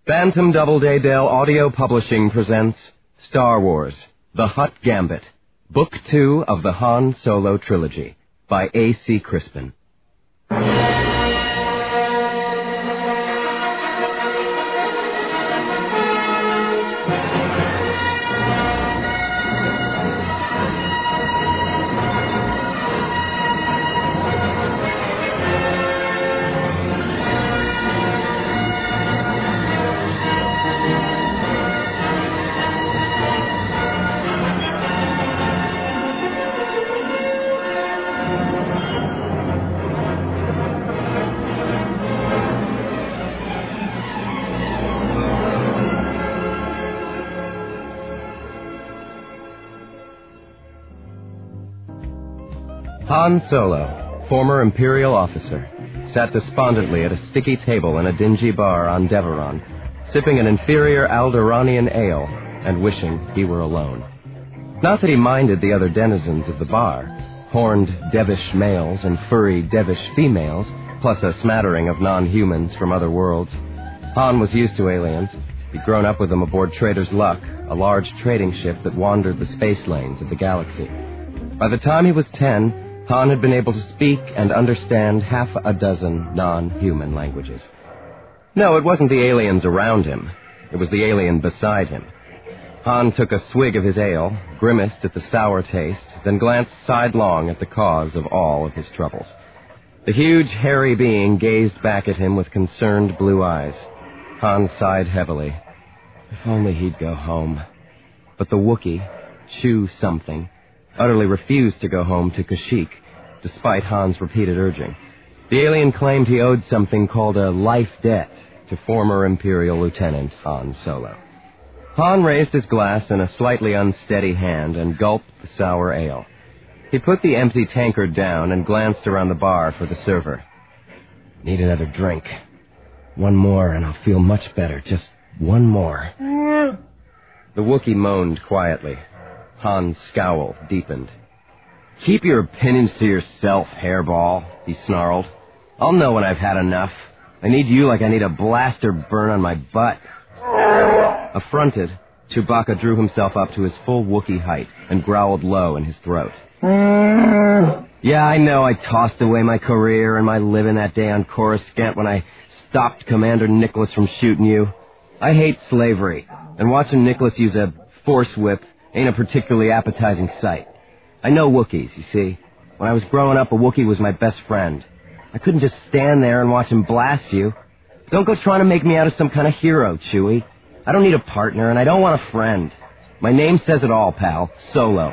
Bantam Doubleday Dell Audio Publishing presents Star Wars, The Hutt Gambit, Book 2 of the Han Solo Trilogy, by A.C. Crispin. Han Solo, former Imperial officer, sat despondently at a sticky table in a dingy bar on Deveron, sipping an inferior Alderaanian ale and wishing he were alone. Not that he minded the other denizens of the bar, horned Devish males and furry Devish females, plus a smattering of non-humans from other worlds. Han was used to aliens. He'd grown up with them aboard Trader's Luck, a large trading ship that wandered the space lanes of the galaxy. By the time he was 10, Han had been able to speak and understand half a dozen non-human languages. No, it wasn't the aliens around him. It was the alien beside him. Han took a swig of his ale, grimaced at the sour taste, then glanced sidelong at the cause of all of his troubles. The huge, hairy being gazed back at him with concerned blue eyes. Han sighed heavily. If only he'd go home. But the Wookiee, Chew something, utterly refused to go home to Kashyyyk, despite Han's repeated urging. The alien claimed he owed something called a life debt to former Imperial Lieutenant Han Solo. Han raised his glass in a slightly unsteady hand and gulped the sour ale. He put the empty tankard down and glanced around the bar for the server. Need another drink. One more and I'll feel much better. Just one more. The Wookiee moaned quietly. Han's scowl deepened. Keep your opinions to yourself, hairball, he snarled. I'll know when I've had enough. I need you like I need a blaster burn on my butt. Affronted, Chewbacca drew himself up to his full Wookiee height and growled low in his throat. Yeah, I know I tossed away my career and my living that day on Coruscant when I stopped Commander Nicholas from shooting you. I hate slavery, and watching Nicholas use a force whip ain't a particularly appetizing sight. I know Wookiees, you see. When I was growing up, a Wookiee was my best friend. I couldn't just stand there and watch him blast you. Don't go trying to make me out of some kind of hero, Chewie. I don't need a partner, and I don't want a friend. My name says it all, pal. Solo.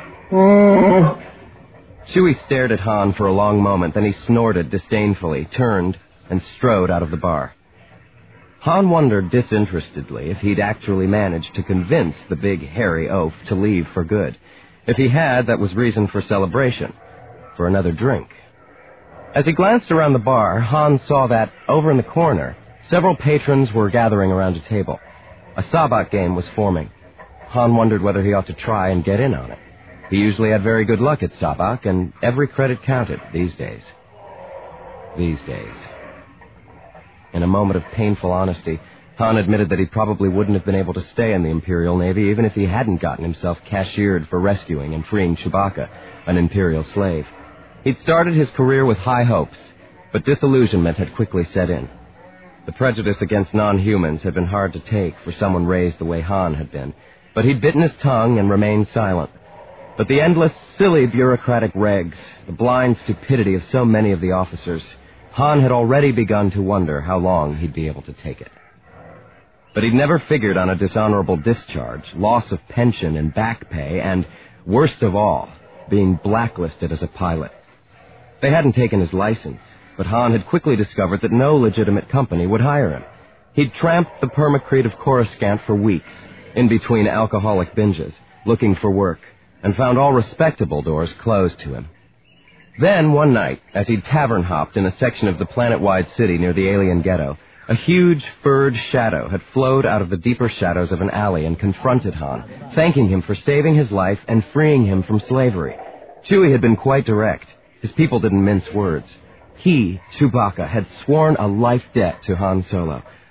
Chewie stared at Han for a long moment, then he snorted disdainfully, turned, and strode out of the bar. Han wondered disinterestedly if he'd actually managed to convince the big hairy oaf to leave for good. If he had, that was reason for celebration, for another drink. As he glanced around the bar, Han saw that, over in the corner, several patrons were gathering around a table. A sabacc game was forming. Han wondered whether he ought to try and get in on it. He usually had very good luck at sabacc, and every credit counted these days. These days. In a moment of painful honesty, Han admitted that he probably wouldn't have been able to stay in the Imperial Navy even if he hadn't gotten himself cashiered for rescuing and freeing Chewbacca, an Imperial slave. He'd started his career with high hopes, but disillusionment had quickly set in. The prejudice against non-humans had been hard to take for someone raised the way Han had been, but he'd bitten his tongue and remained silent. But the endless, silly bureaucratic regs, the blind stupidity of so many of the officers, Han had already begun to wonder how long he'd be able to take it. But he'd never figured on a dishonorable discharge, loss of pension and back pay, and, worst of all, being blacklisted as a pilot. They hadn't taken his license, but Han had quickly discovered that no legitimate company would hire him. He'd tramped the permacrete of Coruscant for weeks, in between alcoholic binges, looking for work, and found all respectable doors closed to him. Then, one night, as he'd tavern hopped in a section of the planet-wide city near the alien ghetto, a huge, furred shadow had flowed out of the deeper shadows of an alley and confronted Han, thanking him for saving his life and freeing him from slavery. Chewie had been quite direct. His people didn't mince words. He, Chewbacca, had sworn a life debt to Han Solo,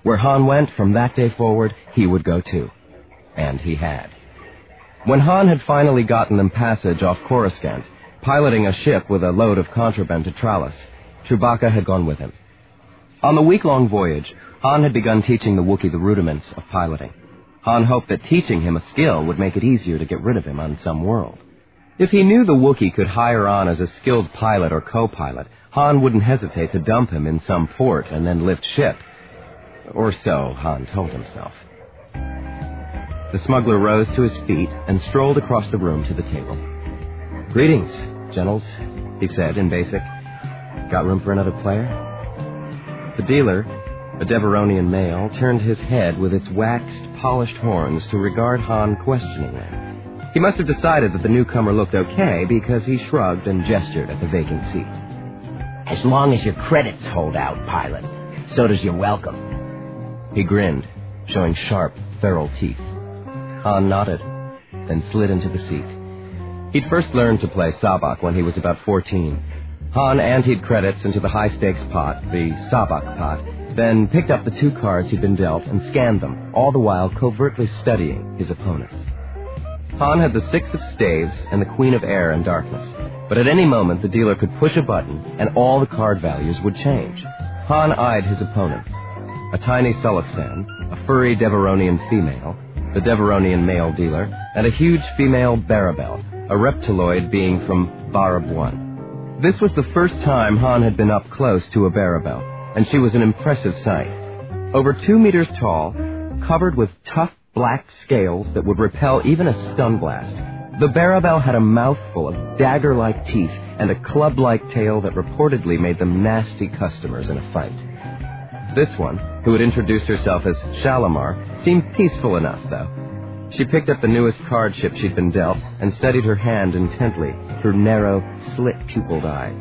Where Han went, from that day forward, he would go too. And he had. When Han had finally gotten them passage off Coruscant, piloting a ship with a load of contraband to Trallas, Chewbacca had gone with him. On the week-long voyage, Han had begun teaching the Wookiee the rudiments of piloting. Han hoped that teaching him a skill would make it easier to get rid of him on some world. If he knew the Wookiee could hire on as a skilled pilot or co-pilot, Han wouldn't hesitate to dump him in some port and then lift ship. Or so Han told himself. The smuggler rose to his feet and strolled across the room to the table. "Greetings, gentles," he said in basic. "Got room for another player?" The dealer, a Deveronian male, turned his head with its waxed, polished horns to regard Han questioningly. He must have decided that the newcomer looked okay because he shrugged and gestured at the vacant seat. "As long as your credits hold out, pilot, so does your welcome." He grinned, showing sharp, feral teeth. Han nodded, then slid into the seat. He'd first learned to play sabak when he was about 14. Han anteed credits into the high-stakes pot, the sabak pot, then picked up the 2 cards he'd been dealt and scanned them, all the while covertly studying his opponents. Han had the 6 of staves and the Queen of Air and Darkness, but at any moment the dealer could push a button and all the card values would change. Han eyed his opponents. A tiny Sulistan, a furry Deveronian female, the Deveronian male dealer, and a huge female Barabel, a reptiloid being from Barab 1. This was the first time Han had been up close to a Barabel, and she was an impressive sight. Over 2 meters tall, covered with tough black scales that would repel even a stun blast, the Barabel had a mouthful of dagger-like teeth and a club-like tail that reportedly made them nasty customers in a fight. This one, who had introduced herself as Shalimar, seemed peaceful enough, though. She picked up the newest card chip she'd been dealt and studied her hand intently through narrow, slit-pupiled eyes.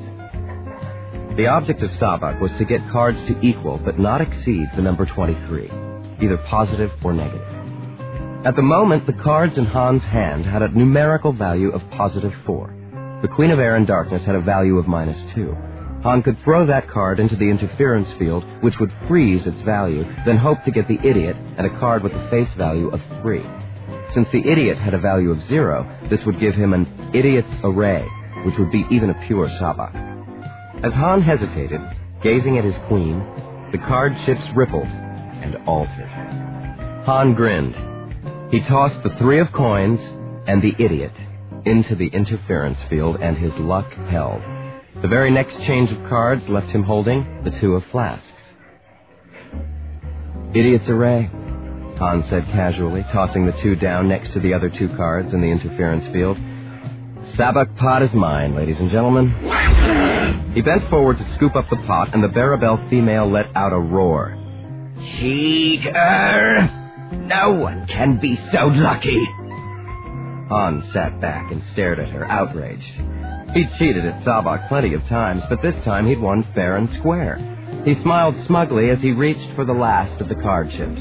The object of sabak was to get cards to equal but not exceed the number 23, either positive or negative. At the moment, the cards in Han's hand had a numerical value of positive 4. The Queen of Air and Darkness had a value of -2. Han could throw that card into the interference field, which would freeze its value, then hope to get the Idiot and a card with a face value of 3. Since the Idiot had a value of 0, this would give him an Idiot's Array, which would be even a pure sabak. As Han hesitated, gazing at his queen, the card chips rippled and altered. Han grinned. He tossed the 3 of coins and the Idiot into the interference field, and his luck held. The very next change of cards left him holding the 2 of flasks. "Idiot's Array," Han said casually, tossing the 2 down next to the other 2 cards in the interference field. "Sabak pot is mine, ladies and gentlemen." He bent forward to scoop up the pot, and the Barabel female let out a roar. "Cheater! No one can be so lucky." Han sat back and stared at her, outraged. He'd cheated at sabak plenty of times, but this time he'd won fair and square. He smiled smugly as he reached for the last of the card chips.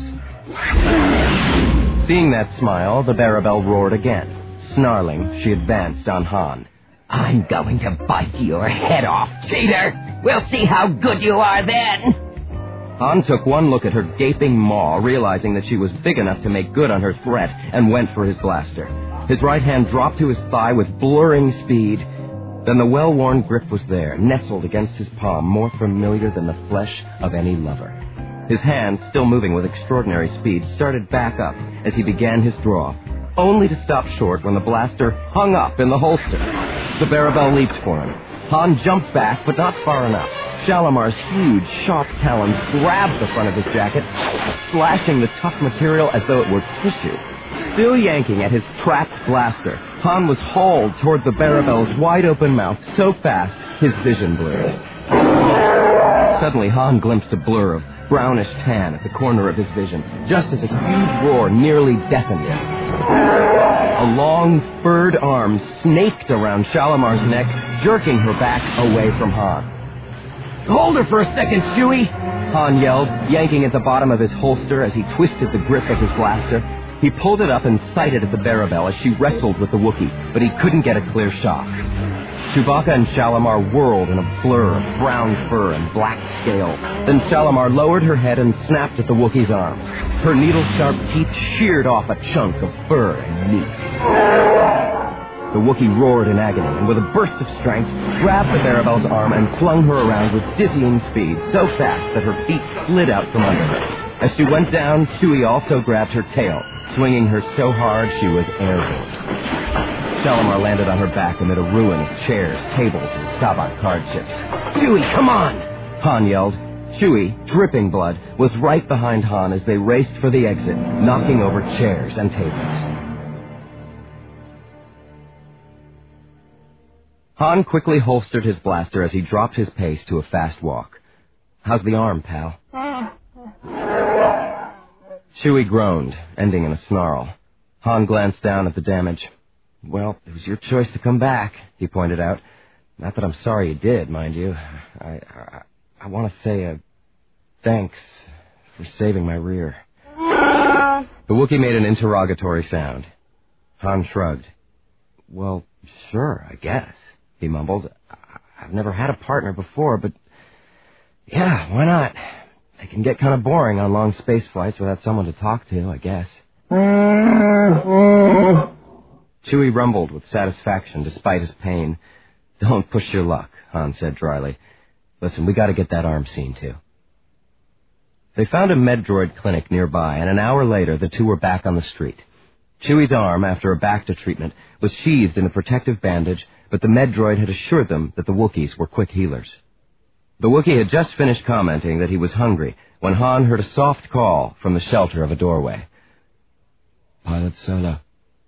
Seeing that smile, the Barabel roared again. Snarling, she advanced on Han. "I'm going to bite your head off, cheater! We'll see how good you are then!" Han took one look at her gaping maw, realizing that she was big enough to make good on her threat, and went for his blaster. His right hand dropped to his thigh with blurring speed. Then the well-worn grip was there, nestled against his palm, more familiar than the flesh of any lover. His hand, still moving with extraordinary speed, started back up as he began his draw, only to stop short when the blaster hung up in the holster. The Barabel leaped for him. Han jumped back, but not far enough. Shalimar's huge, sharp talons grabbed the front of his jacket, slashing the tough material as though it were tissue. Still yanking at his trapped blaster, Han was hauled toward the Barabel's wide-open mouth so fast his vision blurred. Suddenly, Han glimpsed a blur of brownish tan at the corner of his vision, just as a huge roar nearly deafened him. A long, furred arm snaked around Shalimar's neck, jerking her back away from Han. "Hold her for a second, Chewie!" Han yelled, yanking at the bottom of his holster as he twisted the grip of his blaster. He pulled it up and sighted at the Barabel as she wrestled with the Wookiee, but he couldn't get a clear shot. Chewbacca and Shalimar whirled in a blur of brown fur and black scales. Then Shalimar lowered her head and snapped at the Wookiee's arm. Her needle-sharp teeth sheared off a chunk of fur and meat. The Wookiee roared in agony and with a burst of strength, grabbed the Barabel's arm and flung her around with dizzying speed, so fast that her feet slid out from under her. As she went down, Chewie also grabbed her tail, swinging her so hard she was airborne. Shalimar landed on her back amid a ruin of chairs, tables, and Sabak card chips. "Chewie, come on!" Han yelled. Chewie, dripping blood, was right behind Han as they raced for the exit, knocking over chairs and tables. Han quickly holstered his blaster as he dropped his pace to a fast walk. "How's the arm, pal?" Chewie groaned, ending in a snarl. Han glanced down at the damage. "Well, it was your choice to come back," he pointed out. "Not that I'm sorry you did, mind you. I want to say thanks for saving my rear." The Wookiee made an interrogatory sound. Han shrugged. "Well, sure, I guess," he mumbled. "I've never had a partner before, but yeah, why not? They can get kind of boring on long space flights without someone to talk to, I guess." Chewie rumbled with satisfaction despite his pain. "Don't push your luck," Han said dryly. "Listen, we got to get that arm seen to." They found a Medroid clinic nearby, and an hour later the two were back on the street. Chewie's arm, after a Bacta treatment, was sheathed in a protective bandage, but the Medroid had assured them that the Wookiees were quick healers. The Wookiee had just finished commenting that he was hungry when Han heard a soft call from the shelter of a doorway. "Pilot Solo."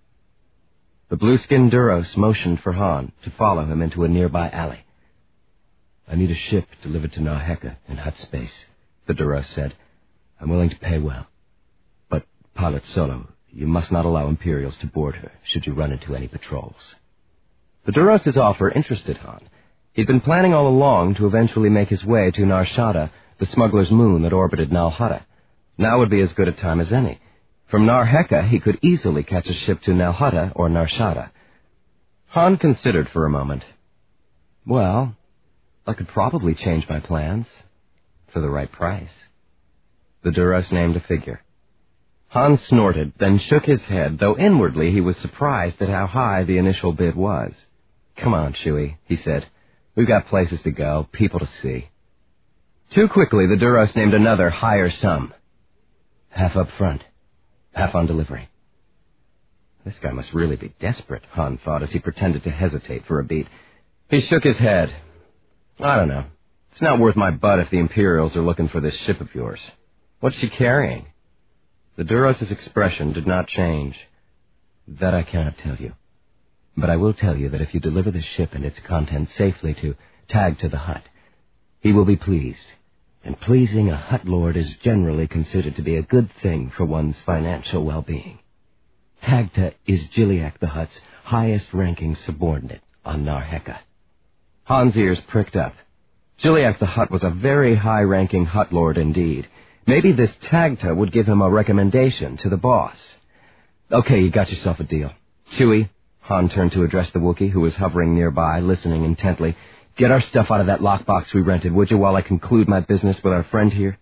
The blue-skinned Duros motioned for Han to follow him into a nearby alley. "I need a ship delivered to Narheka in Hutt space," the Duros said. "I'm willing to pay well. But, Pilot Solo, you must not allow Imperials to board her should you run into any patrols." The Duros' offer interested Han. He'd been planning all along to eventually make his way to Nar Shaddaa, the smuggler's moon that orbited Nal Hutta. Now would be as good a time as any. From Narheka, he could easily catch a ship to Nal Hutta or Nar Shaddaa. Han considered for a moment. "Well, I could probably change my plans for the right price." The Duros named a figure. Han snorted, then shook his head, though inwardly he was surprised at how high the initial bid was. "Come on, Chewie," he said. "We've got places to go, people to see." Too quickly, the Duros named another higher sum. "Half up front. Half on delivery." This guy must really be desperate, Han thought as he pretended to hesitate for a beat. He shook his head. "I don't know. It's not worth my butt if the Imperials are looking for this ship of yours. What's she carrying?" The Duros' expression did not change. "That I cannot tell you. But I will tell you that if you deliver the ship and its contents safely to Tagta the Hutt, he will be pleased. And pleasing a Hutt Lord is generally considered to be a good thing for one's financial well-being. Tagta is Jiliak the Hutt's highest-ranking subordinate on Narheka." Han's ears pricked up. Jiliak the Hutt was a very high-ranking Hutt Lord indeed. Maybe this Tagta would give him a recommendation to the boss. "Okay, you got yourself a deal. Chewie," Han turned to address the Wookiee, who was hovering nearby, listening intently, "get our stuff out of that lockbox we rented, would you, while I conclude my business with our friend here?"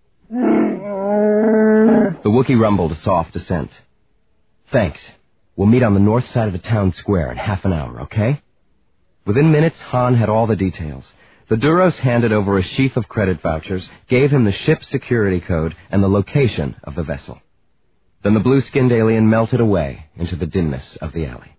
The Wookiee rumbled a soft assent. "Thanks. We'll meet on the north side of the town square in half an hour, okay?" Within minutes, Han had all the details. The Duros handed over a sheaf of credit vouchers, gave him the ship's security code and the location of the vessel. Then the blue-skinned alien melted away into the dimness of the alley.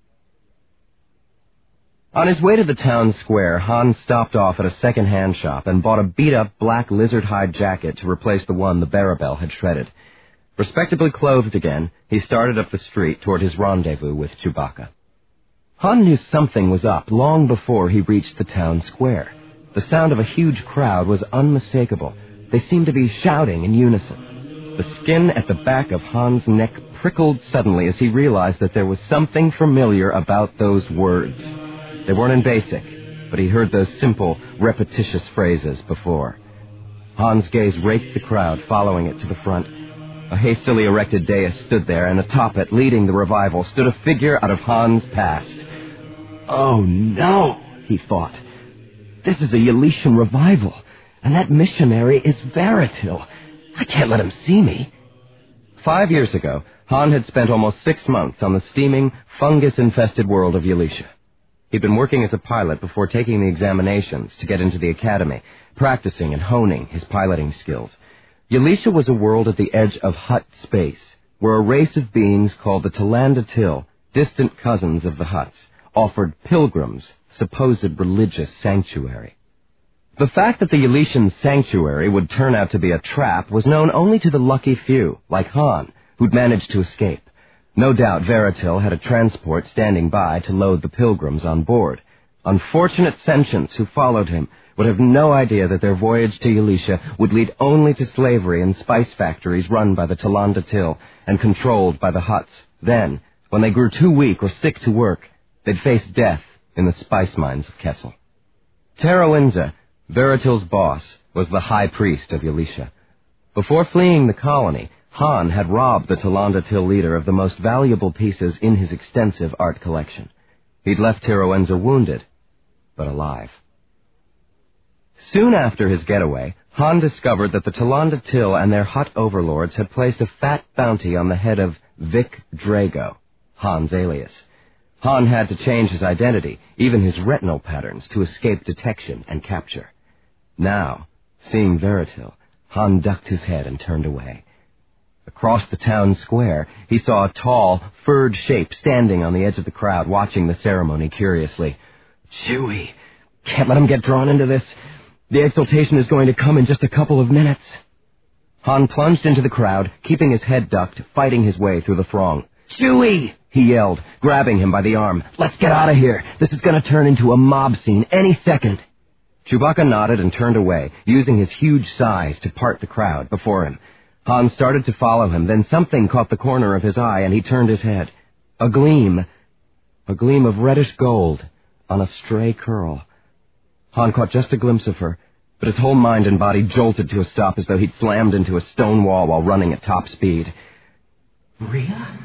On his way to the town square, Han stopped off at a second-hand shop and bought a beat-up black lizard-hide jacket to replace the one the Barabel had shredded. Respectably clothed again, he started up the street toward his rendezvous with Chewbacca. Han knew something was up long before he reached the town square. The sound of a huge crowd was unmistakable. They seemed to be shouting in unison. The skin at the back of Han's neck prickled suddenly as he realized that there was something familiar about those words. They weren't in Basic, but he heard those simple, repetitious phrases before. Han's gaze raked the crowd, following it to the front. A hastily erected dais stood there, and atop it, leading the revival, stood a figure out of Han's past. Oh, no, he thought. This is a Yaletian revival, and that missionary is Veritil. I can't let him see me. 5 years ago, Han had spent almost 6 months on the steaming, fungus-infested world of Yaletia. He'd been working as a pilot before taking the examinations to get into the academy, practicing and honing his piloting skills. Yaletia was a world at the edge of Hutt space, where a race of beings called the Tolanda Til, distant cousins of the Hutts, offered pilgrims supposed religious sanctuary. The fact that the Yaletian sanctuary would turn out to be a trap was known only to the lucky few, like Han, who'd managed to escape. No doubt Veritil had a transport standing by to load the pilgrims on board. Unfortunate sentients who followed him would have no idea that their voyage to Yaletia would lead only to slavery in spice factories run by the Tolanda Til and controlled by the Hutts. Then, when they grew too weak or sick to work, they'd face death in the spice mines of Kessel. Tarawinza, Veritil's boss, was the high priest of Yaletia. Before fleeing the colony, Han had robbed the Tolanda Til leader of the most valuable pieces in his extensive art collection. He'd left Tarawinza wounded, but alive. Soon after his getaway, Han discovered that the Tolanda Til and their Hutt overlords had placed a fat bounty on the head of Vic Drago, Han's alias. Han had to change his identity, even his retinal patterns, to escape detection and capture. Now, seeing Veritil, Han ducked his head and turned away. Across the town square, he saw a tall, furred shape standing on the edge of the crowd, watching the ceremony curiously. Chewie, can't let him get drawn into this. The exaltation is going to come in just a couple of minutes. Han plunged into the crowd, keeping his head ducked, fighting his way through the throng. Chewie! He yelled, grabbing him by the arm. Let's get out of here. This is going to turn into a mob scene any second. Chewbacca nodded and turned away, using his huge size to part the crowd before him. Han started to follow him, then something caught the corner of his eye, and he turned his head. A gleam of reddish gold on a stray curl. Han caught just a glimpse of her, but his whole mind and body jolted to a stop as though he'd slammed into a stone wall while running at top speed. Bria?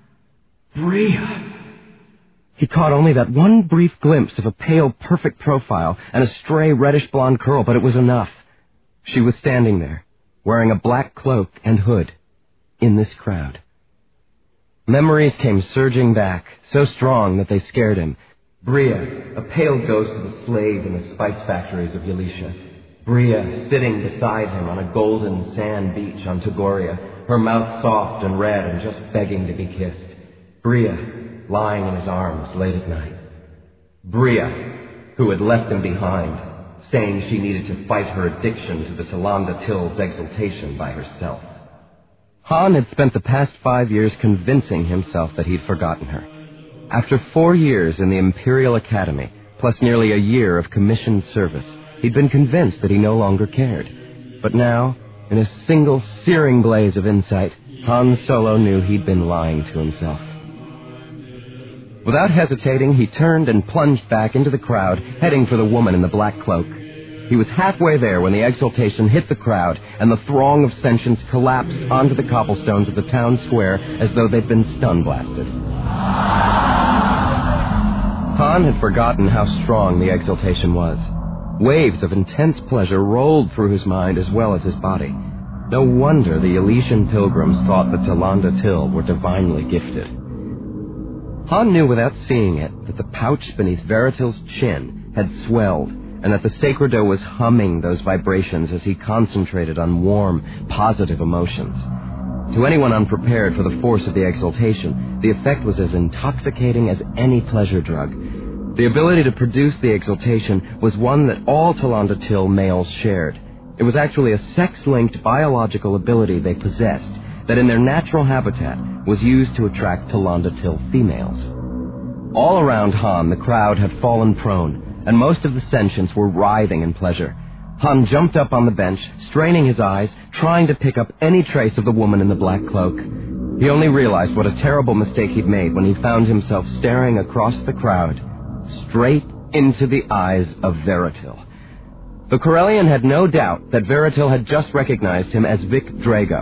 He caught only that one brief glimpse of a pale, perfect profile and a stray reddish blonde curl, but it was enough. She was standing there, wearing a black cloak and hood, in this crowd. Memories came surging back, so strong that they scared him. Bria, a pale ghost of a slave in the spice factories of Yaletia. Bria, sitting beside him on a golden sand beach on Togoria, her mouth soft and red and just begging to be kissed. Bria, lying in his arms late at night. Bria, who had left him behind, saying she needed to fight her addiction to the Tolanda Til's exaltation by herself. Han had spent the past 5 years convincing himself that he'd forgotten her. After 4 years in the Imperial Academy, plus nearly a year of commissioned service, he'd been convinced that he no longer cared. But now, in a single searing blaze of insight, Han Solo knew he'd been lying to himself. Without hesitating, he turned and plunged back into the crowd, heading for the woman in the black cloak. He was halfway there when the exaltation hit the crowd, and the throng of sentients collapsed onto the cobblestones of the town square as though they'd been stun-blasted. Han had forgotten how strong the exaltation was. Waves of intense pleasure rolled through his mind as well as his body. No wonder the Yaletian pilgrims thought the Tolanda Til were divinely gifted. Han knew without seeing it that the pouch beneath Veritil's chin had swelled, and that the Sacredo was humming those vibrations as he concentrated on warm, positive emotions. To anyone unprepared for the force of the exaltation, the effect was as intoxicating as any pleasure drug. The ability to produce the exaltation was one that all Tolanda Til males shared. It was actually a sex-linked biological ability they possessed that in their natural habitat was used to attract Tolanda Til females. All around Han, the crowd had fallen prone, and most of the sentients were writhing in pleasure. Han jumped up on the bench, straining his eyes, trying to pick up any trace of the woman in the black cloak. He only realized what a terrible mistake he'd made when he found himself staring across the crowd, straight into the eyes of Veritil. The Corellian had no doubt that Veritil had just recognized him as Vic Drago.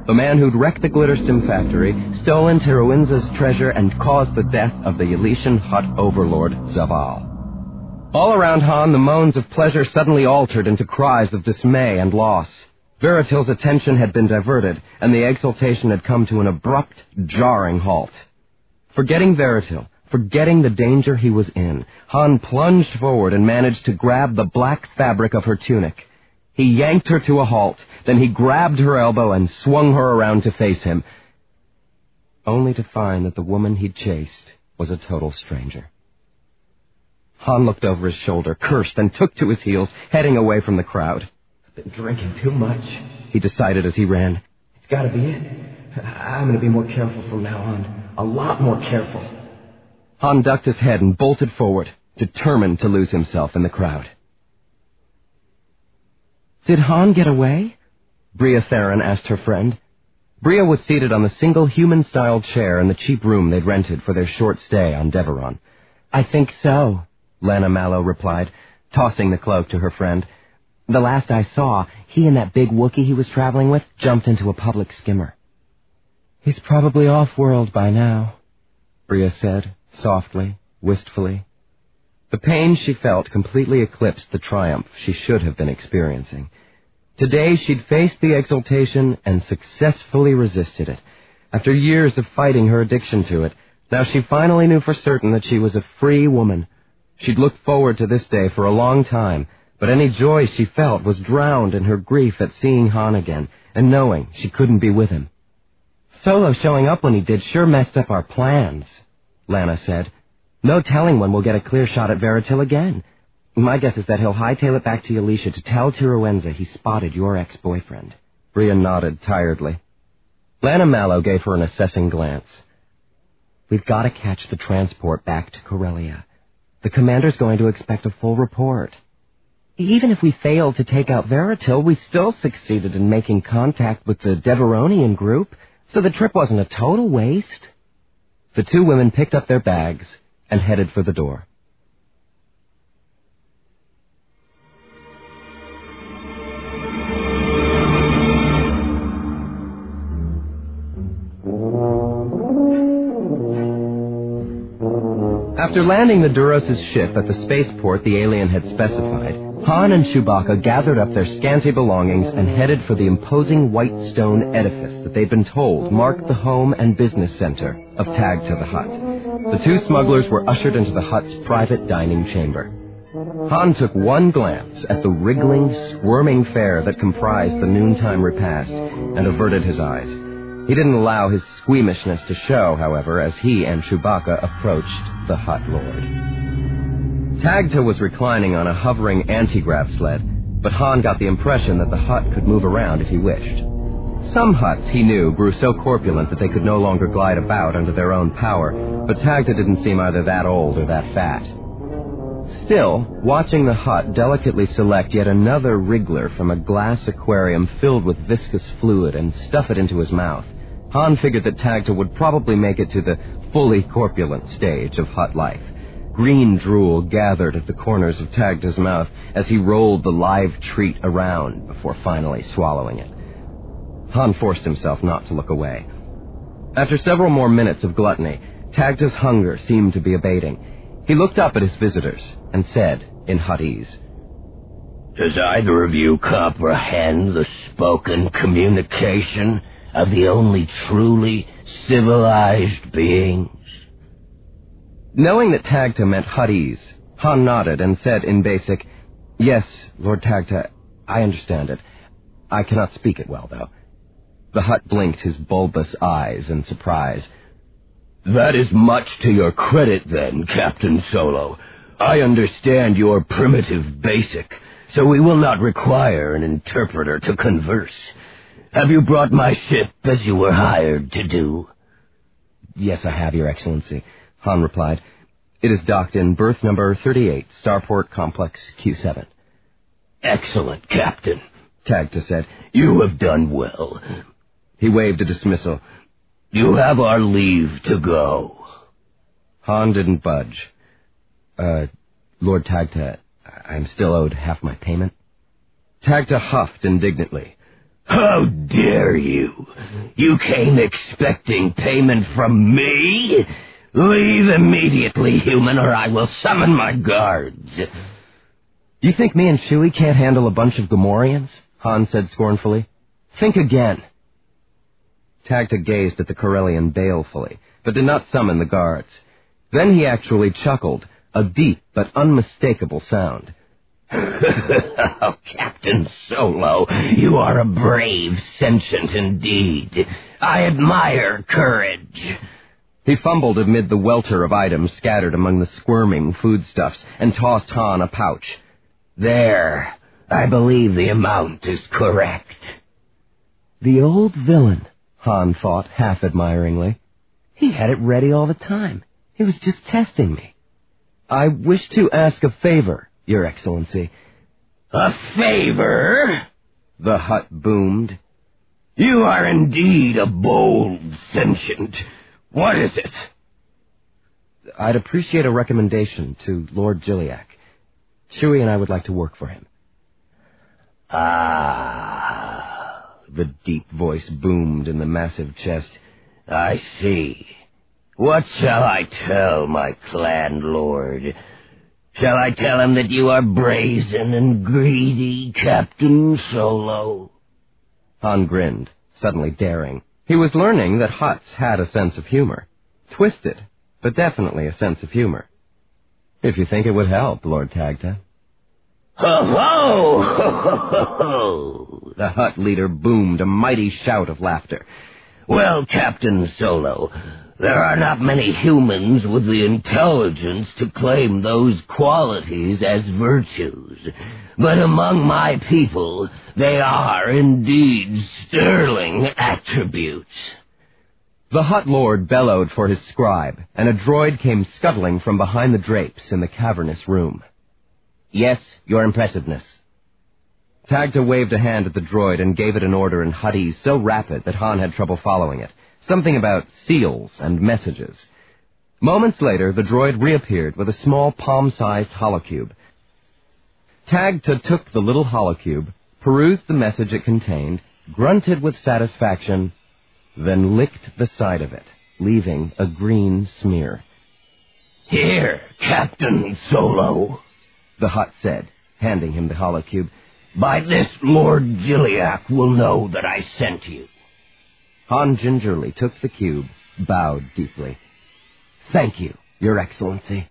The man who'd wrecked the Glitterstim factory, stolen Teruenza's treasure, and caused the death of the Elysian Hutt overlord, Zaval. All around Han, the moans of pleasure suddenly altered into cries of dismay and loss. Veritil's attention had been diverted, and the exultation had come to an abrupt, jarring halt. Forgetting Veritil, forgetting the danger he was in, Han plunged forward and managed to grab the black fabric of her tunic. He yanked her to a halt, then he grabbed her elbow and swung her around to face him, only to find that the woman he'd chased was a total stranger. Han looked over his shoulder, cursed, and took to his heels, heading away from the crowd. I've been drinking too much, he decided as he ran. It's gotta be it. I'm gonna be more careful from now on. A lot more careful. Han ducked his head and bolted forward, determined to lose himself in the crowd. Did Han get away? Bria Theron asked her friend. Bria was seated on the single human-style chair in the cheap room they'd rented for their short stay on Deveron. I think so, Lana Mallow replied, tossing the cloak to her friend. The last I saw, he and that big Wookiee he was traveling with jumped into a public skimmer. He's probably off-world by now, Bria said, softly, wistfully. The pain she felt completely eclipsed the triumph she should have been experiencing. Today she'd faced the exultation and successfully resisted it. After years of fighting her addiction to it, now she finally knew for certain that she was a free woman. She'd looked forward to this day for a long time, but any joy she felt was drowned in her grief at seeing Han again and knowing she couldn't be with him. Solo showing up when he did sure messed up our plans, Lana said. No telling when we'll get a clear shot at Veritil again. My guess is that he'll hightail it back to Alicia to tell Teruenza he spotted your ex-boyfriend. Bria nodded tiredly. Lana Mallow gave her an assessing glance. We've got to catch the transport back to Corellia. The commander's going to expect a full report. Even if we failed to take out Veritil, we still succeeded in making contact with the Deveronian group, so the trip wasn't a total waste. The two women picked up their bags and headed for the door. After landing the Duros' ship at the spaceport the alien had specified, Han and Chewbacca gathered up their scanty belongings and headed for the imposing white stone edifice that they'd been told marked the home and business center of Tagta the Hutt. The two smugglers were ushered into the Hutt's private dining chamber. Han took one glance at the wriggling, squirming fare that comprised the noontime repast and averted his eyes. He didn't allow his squeamishness to show, however, as he and Chewbacca approached the Hutt Lord. Tagta was reclining on a hovering anti-grav sled, but Han got the impression that the Hutt could move around if he wished. Some Hutts, he knew, grew so corpulent that they could no longer glide about under their own power, but Tagta didn't seem either that old or that fat. Still, watching the Hutt delicately select yet another wriggler from a glass aquarium filled with viscous fluid and stuff it into his mouth, Han figured that Tagta would probably make it to the fully corpulent stage of Hutt life. Green drool gathered at the corners of Tagta's mouth as he rolled the live treat around before finally swallowing it. Han forced himself not to look away. After several more minutes of gluttony, Tagta's hunger seemed to be abating. He looked up at his visitors and said in Huttese, Does either of you comprehend the spoken communication of the only truly civilized beings? Knowing that Tagta meant Huttese, Han nodded and said in basic, Yes, Lord Tagta, I understand it. I cannot speak it well, though. The Hutt blinked his bulbous eyes in surprise. That is much to your credit, then, Captain Solo. I understand your primitive basic, so we will not require an interpreter to converse. Have you brought my ship as you were hired to do? Yes, I have, Your Excellency, Han replied. It is docked in berth number 38, Starport Complex Q7. Excellent, Captain, Tagta said. You have done well. He waved a dismissal. You have our leave to go. Han didn't budge. Lord Tagta, I'm still owed half my payment. Tagta huffed indignantly. How dare you? You came expecting payment from me? Leave immediately, human, or I will summon my guards. You think me and Chewie can't handle a bunch of Gamorreans? Han said scornfully. Think again. Tagta gazed at the Corellian balefully, but did not summon the guards. Then he actually chuckled, a deep but unmistakable sound. Oh, Captain Solo, you are a brave sentient indeed. I admire courage. He fumbled amid the welter of items scattered among the squirming foodstuffs and tossed Han a pouch. There, I believe the amount is correct. The old villain, Han thought half-admiringly. He had it ready all the time. He was just testing me. I wish to ask a favor, Your Excellency. A favor? The Hutt boomed. You are indeed a bold sentient. What is it? I'd appreciate a recommendation to Lord Gilliac. Chewie and I would like to work for him. Ah, the deep voice boomed in the massive chest. I see. What shall I tell my clan lord? Shall I tell him that you are brazen and greedy, Captain Solo? Han grinned, suddenly daring. He was learning that Hutts had a sense of humor. Twisted, but definitely a sense of humor. If you think it would help, Lord Tagta. Ho-ho! Ho-ho-ho-ho! The Hutt leader boomed a mighty shout of laughter. Well, Captain Solo, there are not many humans with the intelligence to claim those qualities as virtues. But among my people, they are indeed sterling attributes. The Hutt Lord bellowed for his scribe, and a droid came scuttling from behind the drapes in the cavernous room. Yes, Your Impressiveness. Tagta waved a hand at the droid and gave it an order in Huttese so rapid that Han had trouble following it. Something about seals and messages. Moments later, the droid reappeared with a small palm-sized holocube. Tagta took the little holocube, perused the message it contained, grunted with satisfaction, then licked the side of it, leaving a green smear. Here, Captain Solo, the Hutt said, handing him the holocube. By this Lord Gilliac will know that I sent you. Han gingerly took the cube, bowed deeply. Thank you, Your Excellency.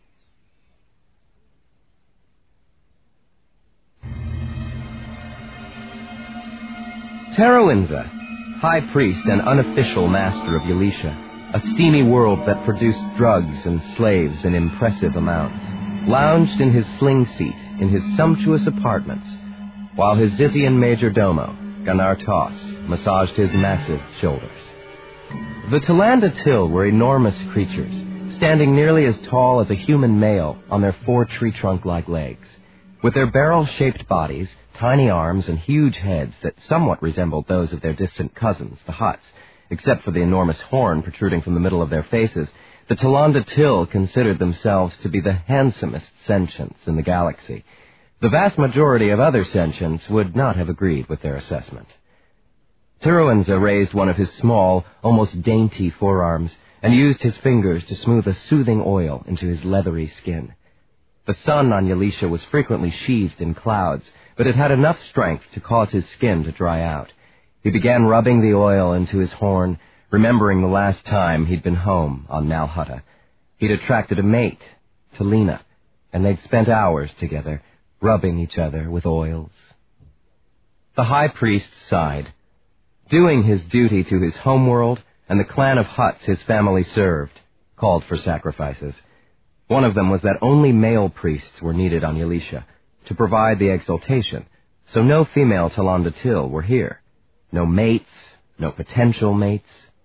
Tarouenza, high priest and unofficial master of Ylesia, a steamy world that produced drugs and slaves in impressive amounts, lounged in his sling seat in his sumptuous apartments, while his Zyzian major domo, Ganar Toss, massaged his massive shoulders. The Tolanda Till were enormous creatures, standing nearly as tall as a human male on their 4 tree-trunk-like legs. With their barrel-shaped bodies, tiny arms, and huge heads that somewhat resembled those of their distant cousins, the Hutts, except for the enormous horn protruding from the middle of their faces, the Tolanda Till considered themselves to be the handsomest sentients in the galaxy. The vast majority of other sentients would not have agreed with their assessment. Tarouenza raised one of his small, almost dainty forearms and used his fingers to smooth a soothing oil into his leathery skin. The sun on Ylesia was frequently sheathed in clouds, but it had enough strength to cause his skin to dry out. He began rubbing the oil into his horn, remembering the last time he'd been home on Nal Hutta. He'd attracted a mate, Talina, and they'd spent hours together, rubbing each other with oils. The high priest sighed. Doing his duty to his homeworld and the clan of Hutts his family served called for sacrifices. One of them was that only male priests were needed on Ylesia to provide the exaltation, so no female Tolanda Till were here. No mates, no potential mates.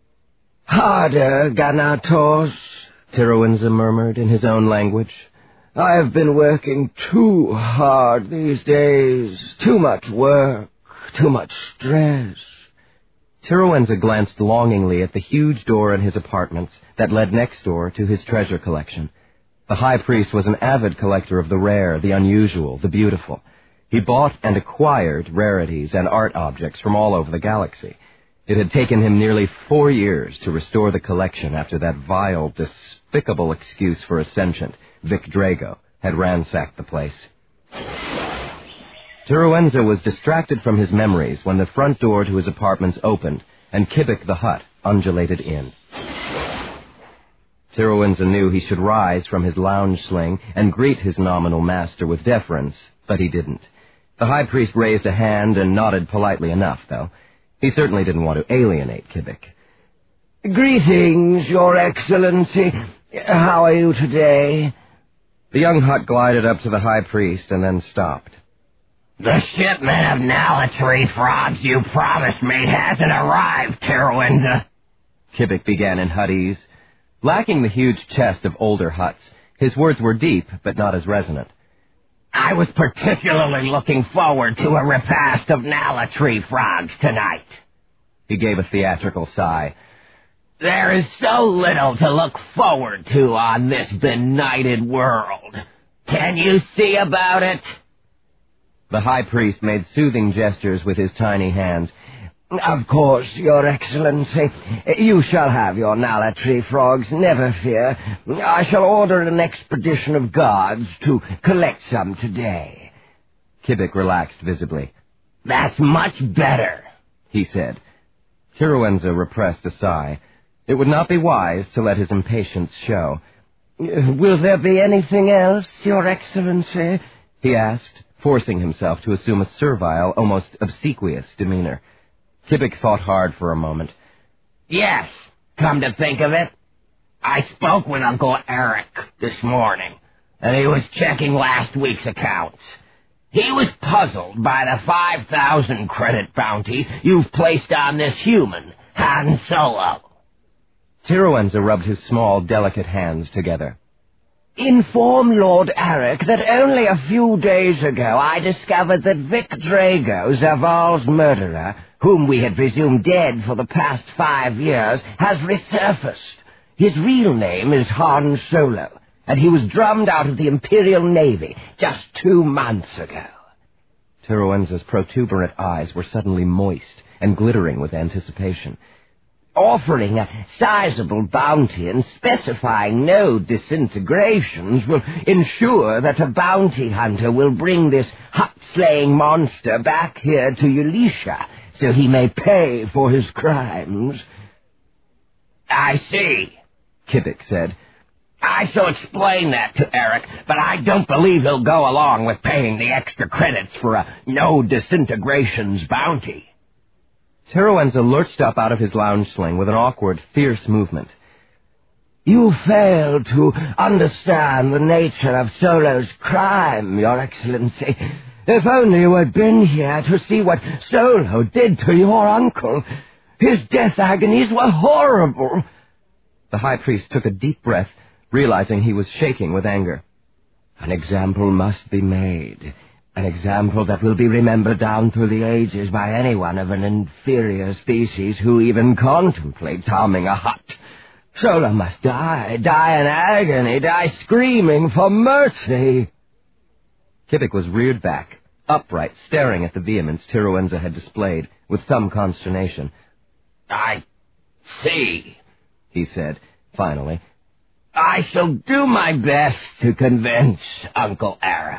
Harder, Ganar Toss, Tarouenza murmured in his own language. I have been working too hard these days. Too much work, too much stress. Tarouenza glanced longingly at the huge door in his apartments that led next door to his treasure collection. The high priest was an avid collector of the rare, the unusual, the beautiful. He bought and acquired rarities and art objects from all over the galaxy. It had taken him nearly 4 years to restore the collection after that vile, despicable excuse for a sentient, Vic Drago, had ransacked the place. Tiruenza was distracted from his memories when the front door to his apartments opened and Kibik the Hutt undulated in. Tiruenza knew he should rise from his lounge sling and greet his nominal master with deference, but he didn't. The high priest raised a hand and nodded politely enough, though. He certainly didn't want to alienate Kibik. Greetings, Your Excellency. How are you today? The young Hutt glided up to the high priest and then stopped. The shipment of Nalatree frogs you promised me hasn't arrived, Tiruenza. Kibik began in Huttese. Lacking the huge chest of older Hutts, his words were deep but not as resonant. I was particularly looking forward to a repast of Nalatree frogs tonight. He gave a theatrical sigh. There is so little to look forward to on this benighted world. Can you see about it? The high priest made soothing gestures with his tiny hands. Of course, Your Excellency. You shall have your Nalatree frogs, never fear. I shall order an expedition of guards to collect some today. Kibik relaxed visibly. That's much better, he said. Tiruenza repressed a sigh. It would not be wise to let his impatience show. Will there be anything else, Your Excellency? He asked, forcing himself to assume a servile, almost obsequious demeanor. Kibik thought hard for a moment. Yes, come to think of it. I spoke with Uncle Eric this morning, and he was checking last week's accounts. He was puzzled by the 5,000 credit bounty you've placed on this human, Han Solo. Tiruenza rubbed his small, delicate hands together. Inform Lord Eric that only a few days ago I discovered that Vic Drago, Zaval's murderer, whom we had presumed dead for the past 5 years, has resurfaced. His real name is Han Solo, and he was drummed out of the Imperial Navy just 2 months ago. Tiruenza's protuberant eyes were suddenly moist and glittering with anticipation. Offering a sizable bounty and specifying no disintegrations will ensure that a bounty hunter will bring this Hutt-slaying monster back here to Elisha so he may pay for his crimes. I see, Kibik said. I shall explain that to Eric, but I don't believe he'll go along with paying the extra credits for a no disintegrations bounty. Tiruenza lurched up out of his lounge sling with an awkward, fierce movement. You fail to understand the nature of Solo's crime, Your Excellency. If only you had been here to see what Solo did to your uncle. His death agonies were horrible. The high priest took a deep breath, realizing he was shaking with anger. An example must be made. An example that will be remembered down through the ages by anyone of an inferior species who even contemplates harming a Hutt. Solo must die in agony, die screaming for mercy. Kibik was reared back, upright, staring at the vehemence Tiruenza had displayed, with some consternation. I see, he said, finally. I shall do my best to convince Uncle Eric.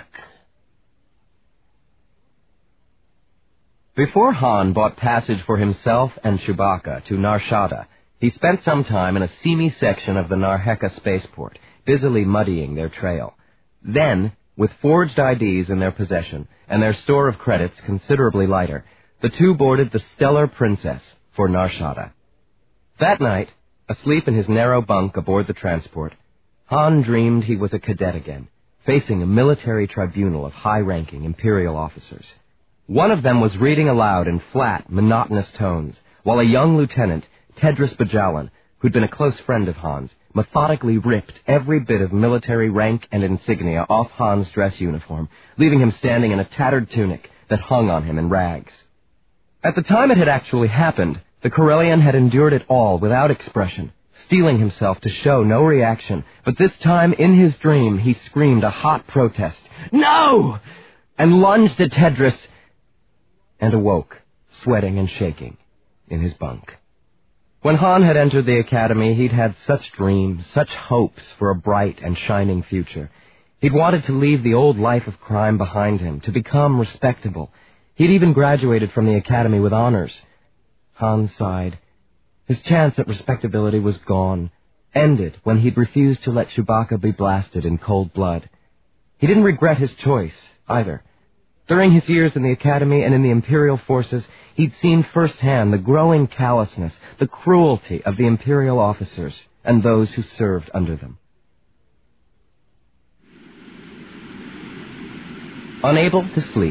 Before Han bought passage for himself and Chewbacca to Nar Shaddaa, he spent some time in a seamy section of the Narheka spaceport, busily muddying their trail. Then, with forged IDs in their possession and their store of credits considerably lighter, the two boarded the Stellar Princess for Nar Shaddaa. That night, asleep in his narrow bunk aboard the transport, Han dreamed he was a cadet again, facing a military tribunal of high-ranking Imperial officers. One of them was reading aloud in flat, monotonous tones, while a young lieutenant, Tedros Bajalan, who'd been a close friend of Han's, methodically ripped every bit of military rank and insignia off Han's dress uniform, leaving him standing in a tattered tunic that hung on him in rags. At the time it had actually happened, the Corellian had endured it all without expression, steeling himself to show no reaction, but this time in his dream he screamed a hot protest. No! and lunged at Tedris, and awoke, sweating and shaking, in his bunk. When Han had entered the academy, he'd had such dreams, such hopes for a bright and shining future. He'd wanted to leave the old life of crime behind him, to become respectable. He'd even graduated from the academy with honors. Han sighed. His chance at respectability was gone, ended when he'd refused to let Chewbacca be blasted in cold blood. He didn't regret his choice, either. During his years in the academy and in the Imperial forces, he'd seen firsthand the growing callousness, the cruelty of the Imperial officers and those who served under them. Unable to sleep,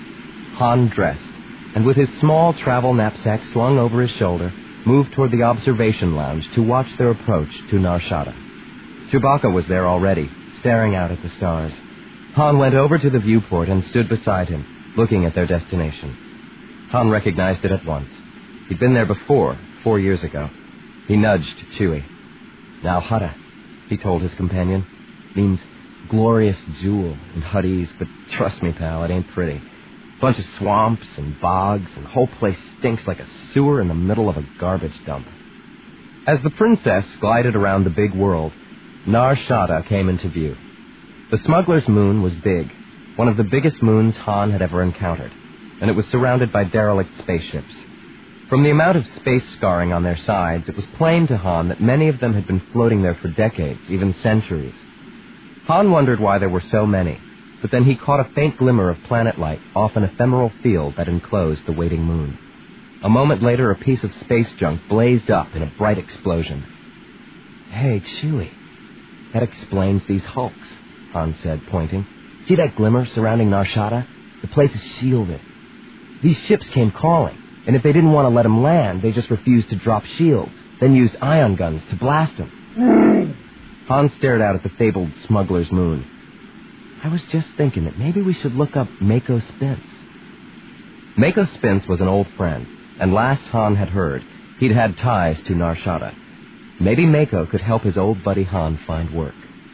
Han dressed, and with his small travel knapsack slung over his shoulder, moved toward the observation lounge to watch their approach to Nar Shaddaa. Chewbacca was there already, staring out at the stars. Han went over to the viewport and stood beside him, looking at their destination. Han recognized it at once. He'd been there before, 4 years ago. He nudged Chewie. Nar Shaddaa, he told his companion. Means glorious jewel in Huttese, but trust me, pal, it ain't pretty. Bunch of swamps and bogs, and the whole place stinks like a sewer in the middle of a garbage dump. As the princess glided around the big world, Nar Shaddaa came into view. The smuggler's moon was big, one of the biggest moons Han had ever encountered, and it was surrounded by derelict spaceships. From the amount of space scarring on their sides, it was plain to Han that many of them had been floating there for decades, even centuries. Han wondered why there were so many, but then he caught a faint glimmer of planet light off an ephemeral field that enclosed the waiting moon. A moment later, a piece of space junk blazed up in a bright explosion. "Hey, Chewie, that explains these hulks," Han said, pointing. "See that glimmer surrounding Nar Shaddaa? The place is shielded. These ships came calling, and if they didn't want to let them land, they just refused to drop shields, then used ion guns to blast them." Han stared out at the fabled smuggler's moon. "I was just thinking that maybe we should look up Mako Spence." Mako Spence was an old friend, and last Han had heard, he'd had ties to Nar Shaddaa. Maybe Mako could help his old buddy Han find work.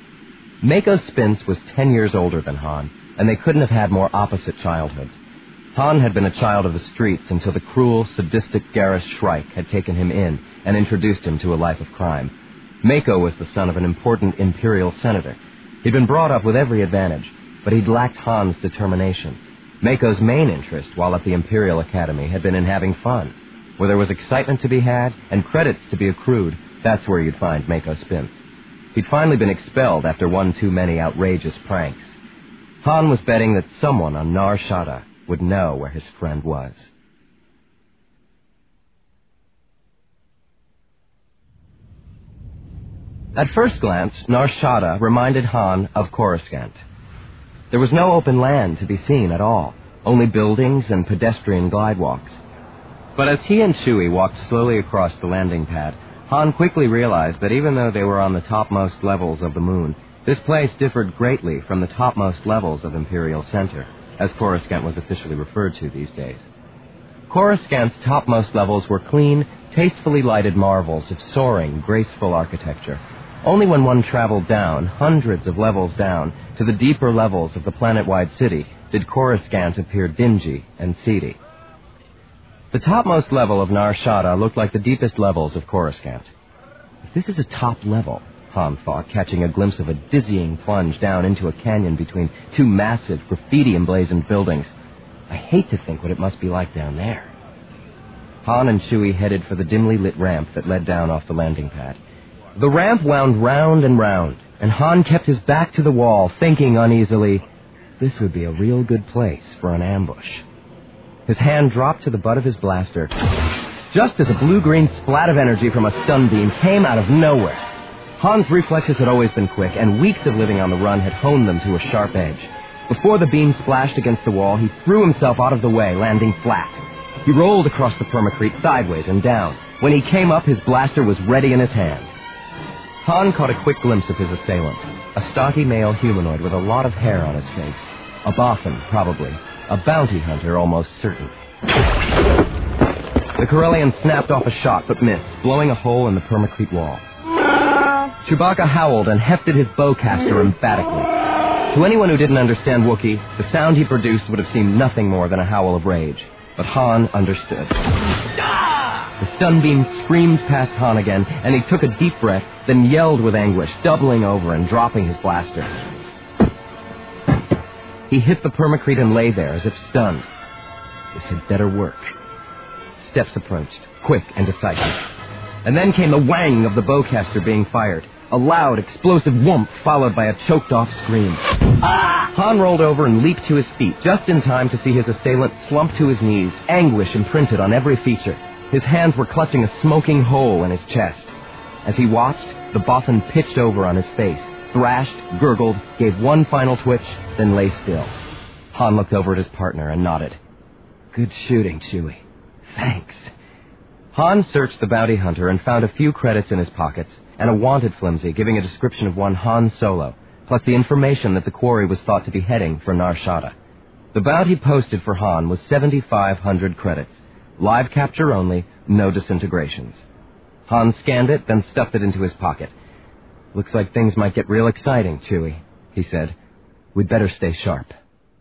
Mako Spence was 10 years older than Han, and they couldn't have had more opposite childhoods. Han had been a child of the streets until the cruel, sadistic Garrus Shrike had taken him in and introduced him to a life of crime. Mako was the son of an important Imperial senator. He'd been brought up with every advantage, but he'd lacked Han's determination. Mako's main interest while at the Imperial Academy had been in having fun. Where there was excitement to be had and credits to be accrued, that's where you'd find Mako Spence. He'd finally been expelled after one too many outrageous pranks. Han was betting that someone on Nar Shaddaa would know where his friend was. At first glance, Nar Shaddaa reminded Han of Coruscant. There was no open land to be seen at all, only buildings and pedestrian glidewalks. But as he and Chewie walked slowly across the landing pad, Han quickly realized that even though they were on the topmost levels of the moon, this place differed greatly from the topmost levels of Imperial Center, as Coruscant was officially referred to these days. Coruscant's topmost levels were clean, tastefully lighted marvels of soaring, graceful architecture. Only when one traveled down, hundreds of levels down, to the deeper levels of the planet-wide city, did Coruscant appear dingy and seedy. The topmost level of Nar Shaddaa looked like the deepest levels of Coruscant. If this is a top level, Han thought, catching a glimpse of a dizzying plunge down into a canyon between two massive, graffiti-emblazoned buildings, I hate to think what it must be like down there. Han and Chewie headed for the dimly lit ramp that led down off the landing pad. The ramp wound round and round, and Han kept his back to the wall, thinking uneasily, this would be a real good place for an ambush. His hand dropped to the butt of his blaster, just as a blue-green splat of energy from a stun beam came out of nowhere. Han's reflexes had always been quick, and weeks of living on the run had honed them to a sharp edge. Before the beam splashed against the wall, he threw himself out of the way, landing flat. He rolled across the permacrete sideways and down. When he came up, his blaster was ready in his hand. Han caught a quick glimpse of his assailant, a stocky male humanoid with a lot of hair on his face. A Bothan, probably. A bounty hunter, almost certain. The Corellian snapped off a shot, but missed, blowing a hole in the permacrete wall. Chewbacca howled and hefted his bowcaster emphatically. To anyone who didn't understand Wookiee, the sound he produced would have seemed nothing more than a howl of rage. But Han understood. The stun beam screamed past Han again, and he took a deep breath, then yelled with anguish, doubling over and dropping his blaster. He hit the permacrete and lay there as if stunned. This had better work. Steps approached, quick and decisive. And then came the whang of the bowcaster being fired. A loud, explosive whoomp followed by a choked-off scream. Han rolled over and leaped to his feet, just in time to see his assailant slump to his knees, anguish imprinted on every feature. His hands were clutching a smoking hole in his chest. As he watched, the Bothan pitched over on his face, thrashed, gurgled, gave one final twitch, then lay still. Han looked over at his partner and nodded. Good shooting, Chewie. Thanks. Han searched the bounty hunter and found a few credits in his pockets, and a wanted flimsy giving a description of one Han Solo, plus the information that the quarry was thought to be heading for Nar Shaddaa. The bounty posted for Han was 7,500 credits. Live capture only, no disintegrations. Han scanned it, then stuffed it into his pocket. Looks like things might get real exciting, Chewie, he said. We'd better stay sharp.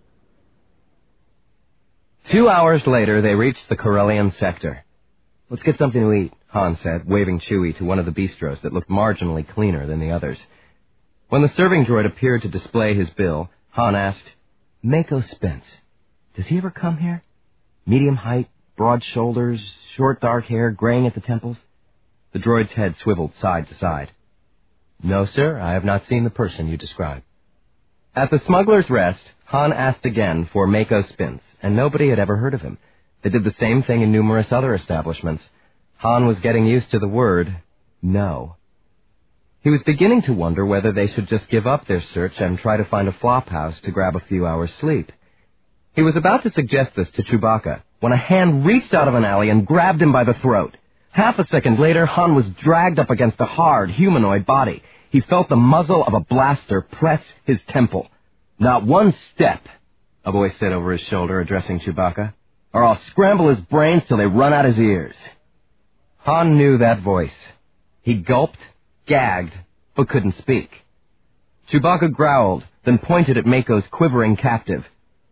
2 hours later, they reached the Corellian sector. Let's get something to eat, Han said, waving Chewie to one of the bistros that looked marginally cleaner than the others. When the serving droid appeared to display his bill, Han asked, Mako Spence, does he ever come here? Medium height, broad shoulders, short dark hair, graying at the temples? The droid's head swiveled side to side. No, sir, I have not seen the person you describe. At the Smuggler's Rest, Han asked again for Mako Spence, and nobody had ever heard of him. They did the same thing in numerous other establishments. Han was getting used to the word no. He was beginning to wonder whether they should just give up their search and try to find a flop house to grab a few hours' sleep. He was about to suggest this to Chewbacca when a hand reached out of an alley and grabbed him by the throat. Half a second later, Han was dragged up against a hard, humanoid body. He felt the muzzle of a blaster press his temple. Not one step, a voice said over his shoulder, addressing Chewbacca, or I'll scramble his brains till they run out his ears. Han knew that voice. He gulped, gagged, but couldn't speak. Chewbacca growled, then pointed at Mako's quivering captive.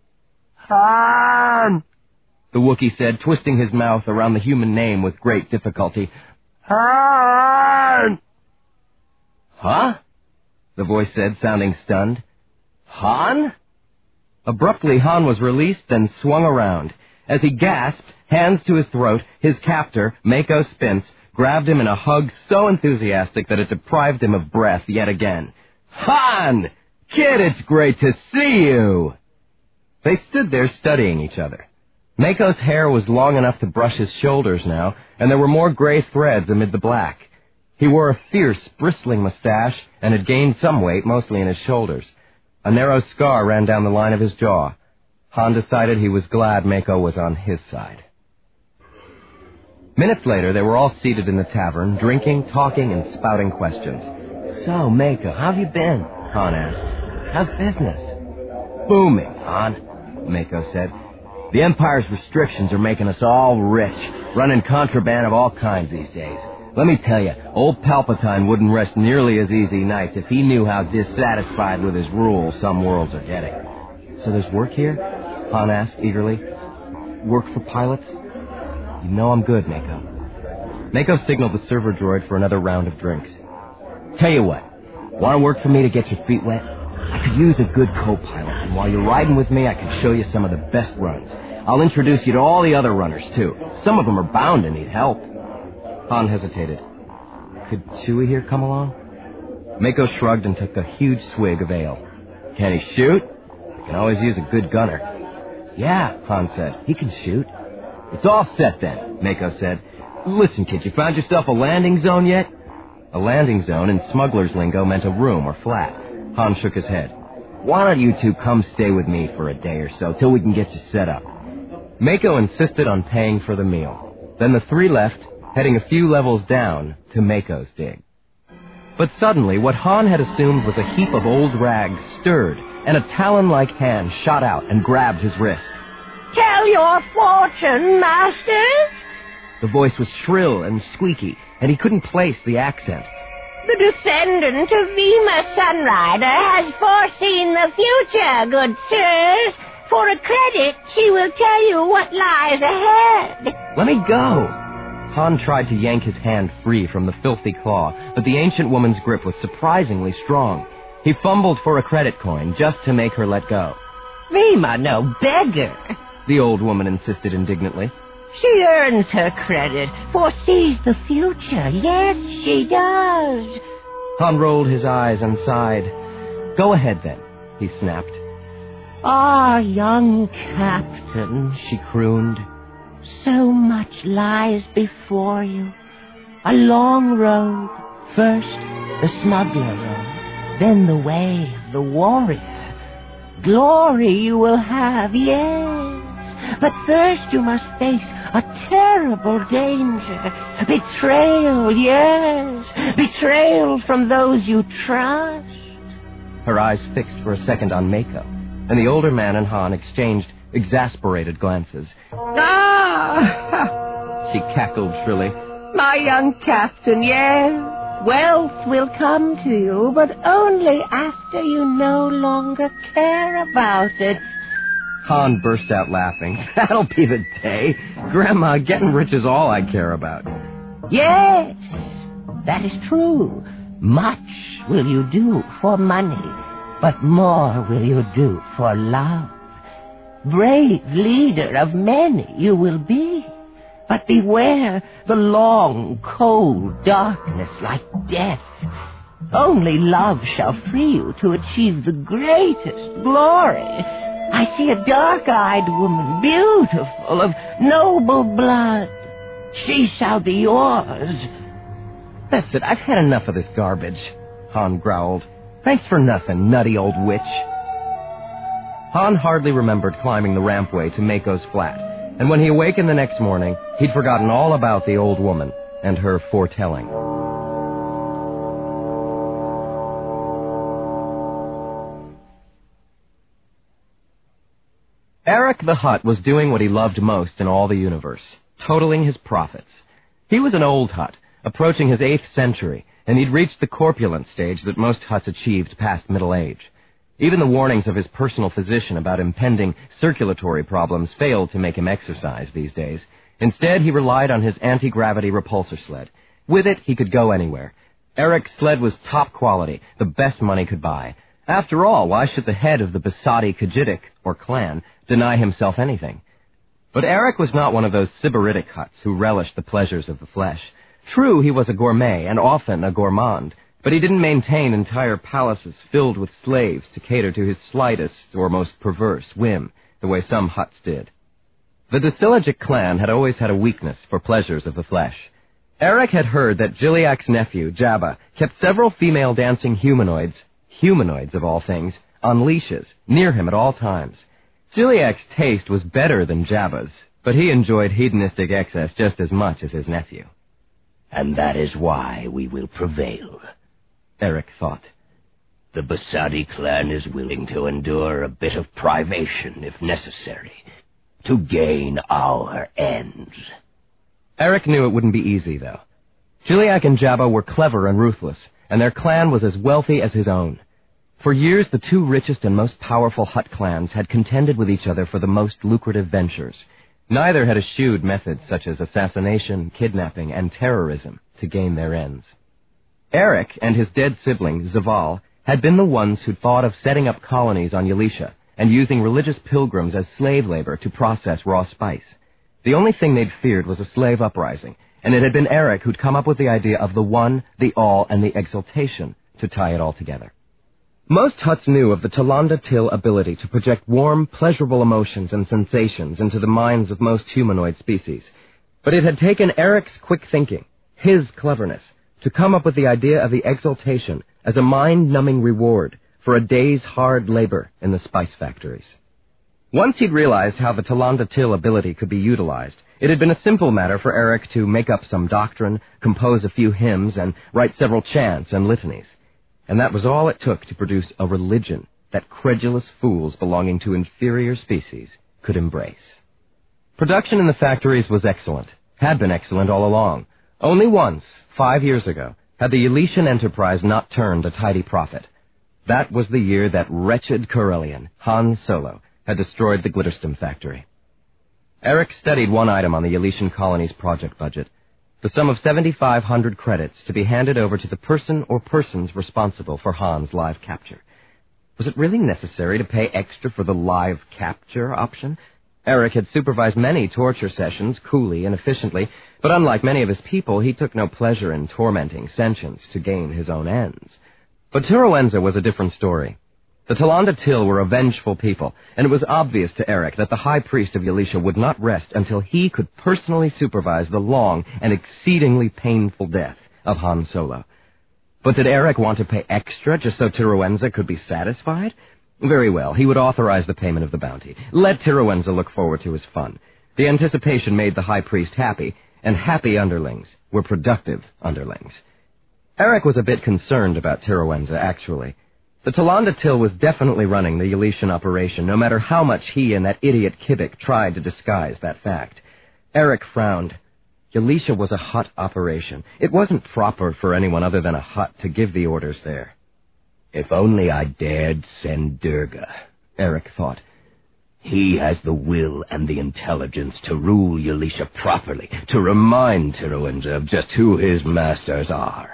Han! The Wookiee said, twisting his mouth around the human name with great difficulty. Han! Huh? The voice said, sounding stunned. Han? Abruptly, Han was released, then swung around. As he gasped, hands to his throat, his captor, Mako Spence, grabbed him in a hug so enthusiastic that it deprived him of breath yet again. Han! Kid, it's great to see you! They stood there studying each other. Mako's hair was long enough to brush his shoulders now, and there were more gray threads amid the black. He wore a fierce, bristling mustache and had gained some weight, mostly in his shoulders. A narrow scar ran down the line of his jaw. Han decided he was glad Mako was on his side. Minutes later, they were all seated in the tavern, drinking, talking, and spouting questions. So, Mako, how have you been? Han asked. How's business? Booming, Han, Mako said. The Empire's restrictions are making us all rich, running contraband of all kinds these days. Let me tell you, old Palpatine wouldn't rest nearly as easy nights if he knew how dissatisfied with his rule some worlds are getting. So there's work here? Han asked eagerly. Work for pilots? You know I'm good, Mako. Mako signaled the server droid for another round of drinks. Tell you what, want to work for me to get your feet wet? I could use a good co-pilot, and while you're riding with me, I can show you some of the best runs. I'll introduce you to all the other runners, too. Some of them are bound to need help. Han hesitated. Could Chewie here come along? Mako shrugged and took a huge swig of ale. Can he shoot? I can always use a good gunner. Yeah, Han said. He can shoot. It's all set then, Mako said. Listen, kid, you found yourself a landing zone yet? A landing zone in smuggler's lingo meant a room or flat. Han shook his head. Why don't you two come stay with me for a day or so till we can get you set up? Mako insisted on paying for the meal. Then the three left, heading a few levels down to Mako's dig. But suddenly, what Han had assumed was a heap of old rags stirred, and a talon-like hand shot out and grabbed his wrist. Tell your fortune, masters! The voice was shrill and squeaky, and he couldn't place the accent. The descendant of Vima Sunrider has foreseen the future, good sirs. For a credit, she will tell you what lies ahead. Let me go. Han tried to yank his hand free from the filthy claw, but the ancient woman's grip was surprisingly strong. He fumbled for a credit coin just to make her let go. Vima no beggar, The old woman insisted indignantly. She earns her credit, foresees the future. Yes, she does. Han rolled his eyes and sighed. Go ahead, then, he snapped. Ah, young captain, She crooned. so much lies before you. A long road. First, the smuggler road, then the way of the warrior. Glory you will have, yes. But first you must face a terrible danger. Betrayal, yes. Betrayal from those you trust. Her eyes fixed for a second on Mako, and the older man and Han exchanged exasperated glances. Ah! She cackled shrilly. My young captain, yes. Wealth will come to you, but only after you no longer care about it. Han burst out laughing. That'll be the day. Grandma, getting rich is all I care about. Yes, that is true. Much will you do for money, but more will you do for love. Brave leader of many you will be, but beware the long, cold darkness like death. Only love shall free you to achieve the greatest glory. I see a dark-eyed woman, beautiful, of noble blood. She shall be yours. That's it. I've had enough of this garbage, Han growled. Thanks for nothing, nutty old witch. Han hardly remembered climbing the rampway to Mako's flat, and when he awakened the next morning, he'd forgotten all about the old woman and her foretelling. Eric the Hutt was doing what he loved most in all the universe, totaling his profits. He was an old Hutt, approaching his 8th century, and he'd reached the corpulent stage that most Hutts achieved past middle age. Even the warnings of his personal physician about impending circulatory problems failed to make him exercise these days. Instead, he relied on his anti-gravity repulsor sled. With it, he could go anywhere. Eric's sled was top quality, the best money could buy. After all, why should the head of the Basadi Khajiitic, or clan, deny himself anything? But Eric was not one of those sybaritic Hutts who relished the pleasures of the flesh. True, he was a gourmet, and often a gourmand, but he didn't maintain entire palaces filled with slaves to cater to his slightest or most perverse whim, the way some Hutts did. The Dasilagic clan had always had a weakness for pleasures of the flesh. Eric had heard that Jiliak's nephew, Jabba, kept several female dancing humanoids of all things, on leashes, near him at all times. Jiliak's taste was better than Jabba's, but he enjoyed hedonistic excess just as much as his nephew. And that is why we will prevail, Eric thought. The Basadi clan is willing to endure a bit of privation if necessary, to gain our ends. Eric knew it wouldn't be easy, though. Jiliak and Jabba were clever and ruthless, and their clan was as wealthy as his own. For years, the two richest and most powerful Hutt clans had contended with each other for the most lucrative ventures. Neither had eschewed methods such as assassination, kidnapping, and terrorism to gain their ends. Eric and his dead sibling, Zaval, had been the ones who'd thought of setting up colonies on Yalisha and using religious pilgrims as slave labor to process raw spice. The only thing they'd feared was a slave uprising, and it had been Eric who'd come up with the idea of the one, the all, and the exaltation to tie it all together. Most Hutts knew of the Talanda Til ability to project warm, pleasurable emotions and sensations into the minds of most humanoid species. But it had taken Eric's quick thinking, his cleverness, to come up with the idea of the exaltation as a mind-numbing reward for a day's hard labor in the spice factories. Once he'd realized how the Talanda Til ability could be utilized, it had been a simple matter for Eric to make up some doctrine, compose a few hymns, and write several chants and litanies. And that was all it took to produce a religion that credulous fools belonging to inferior species could embrace. Production in the factories was excellent, had been excellent all along. Only once, 5 years ago, had the Yletian enterprise not turned a tidy profit. That was the year that wretched Corellian, Han Solo, had destroyed the Glitterstim factory. Eric studied one item on the Yletian colony's project budget, the sum of 7,500 credits to be handed over to the person or persons responsible for Han's live capture. Was it really necessary to pay extra for the live capture option? Eric had supervised many torture sessions coolly and efficiently, but unlike many of his people, he took no pleasure in tormenting sentients to gain his own ends. But Tarawenza was a different story. The Talanda Till were a vengeful people, and it was obvious to Eric that the High Priest of Ylesia would not rest until he could personally supervise the long and exceedingly painful death of Han Solo. But did Eric want to pay extra just so Tarawenza could be satisfied? Very well, he would authorize the payment of the bounty. Let Tarawenza look forward to his fun. The anticipation made the High Priest happy, and happy underlings were productive underlings. Eric was a bit concerned about Tarawenza, actually. The Talanda Till was definitely running the Yletian operation, no matter how much he and that idiot Kibik tried to disguise that fact. Eric frowned. Ylesia was a Hutt operation. It wasn't proper for anyone other than a Hutt to give the orders there. If only I dared send Durga, Eric thought. He has the will and the intelligence to rule Ylesia properly, to remind Tarawenza of just who his masters are.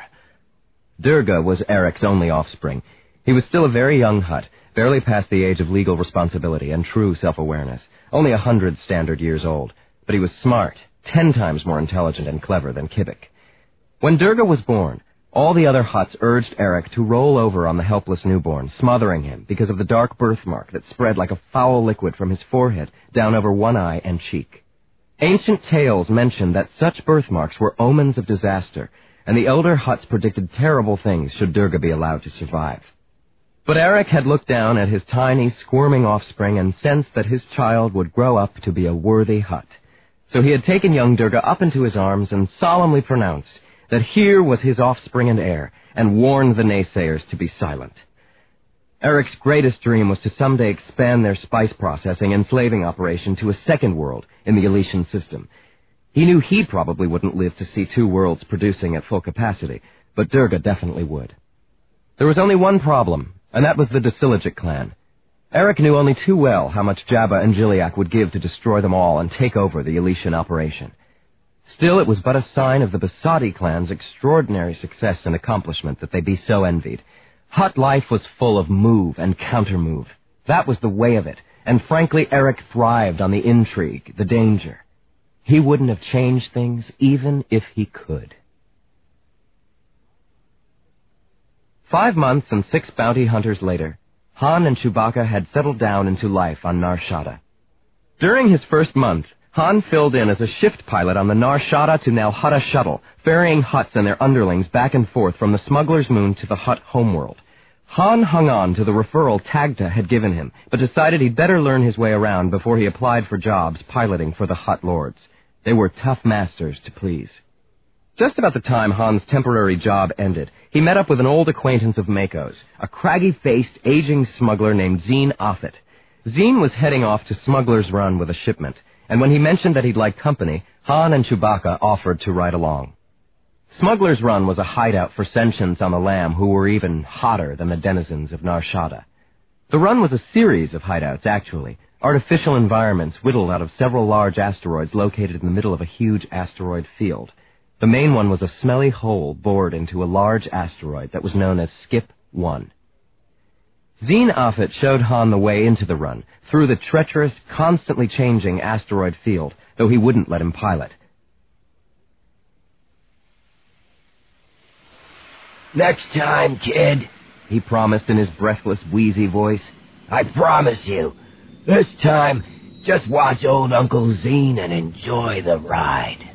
Durga was Eric's only offspring. He was still a very young Hutt, barely past the age of legal responsibility and true self-awareness, only 100 standard years old. But he was smart, 10 times more intelligent and clever than Kibik. When Durga was born, all the other Hutts urged Eric to roll over on the helpless newborn, smothering him because of the dark birthmark that spread like a foul liquid from his forehead down over one eye and cheek. Ancient tales mentioned that such birthmarks were omens of disaster, and the elder Hutts predicted terrible things should Durga be allowed to survive. But Eric had looked down at his tiny, squirming offspring and sensed that his child would grow up to be a worthy Hutt. So he had taken young Durga up into his arms and solemnly pronounced that here was his offspring and heir, and warned the naysayers to be silent. Eric's greatest dream was to someday expand their spice processing and slaving operation to a second world in the Yletian system. He knew he probably wouldn't live to see 2 worlds producing at full capacity, but Durga definitely would. There was only one problem, and that was the Dasilagic clan. Eric knew only too well how much Jabba and Jiliak would give to destroy them all and take over the Yletian operation. Still, it was but a sign of the Basadi clan's extraordinary success and accomplishment that they be so envied. Hutt life was full of move and counter-move. That was the way of it, and frankly, Eric thrived on the intrigue, the danger. He wouldn't have changed things even if he could. 5 months and 6 bounty hunters later, Han and Chewbacca had settled down into life on Nar Shaddaa. During his first month, Han filled in as a shift pilot on the Nar Shaddaa to Nalhutta shuttle, ferrying Hutts and their underlings back and forth from the smuggler's moon to the Hutt homeworld. Han hung on to the referral Tagta had given him, but decided he'd better learn his way around before he applied for jobs piloting for the Hutt lords. They were tough masters to please. Just about the time Han's temporary job ended, he met up with an old acquaintance of Mako's, a craggy-faced, aging smuggler named Zeen Offit. Zeen was heading off to Smuggler's Run with a shipment, and when he mentioned that he'd like company, Han and Chewbacca offered to ride along. Smuggler's Run was a hideout for sentients on the Lam who were even hotter than the denizens of Nar Shaddaa. The Run was a series of hideouts, actually, artificial environments whittled out of several large asteroids located in the middle of a huge asteroid field. The main one was a smelly hole bored into a large asteroid that was known as Skip 1. Zeen Offit showed Han the way into the Run, through the treacherous, constantly changing asteroid field, though he wouldn't let him pilot. Next time, kid, he promised in his breathless, wheezy voice. I promise you. This time, just watch old Uncle Zeen and enjoy the ride.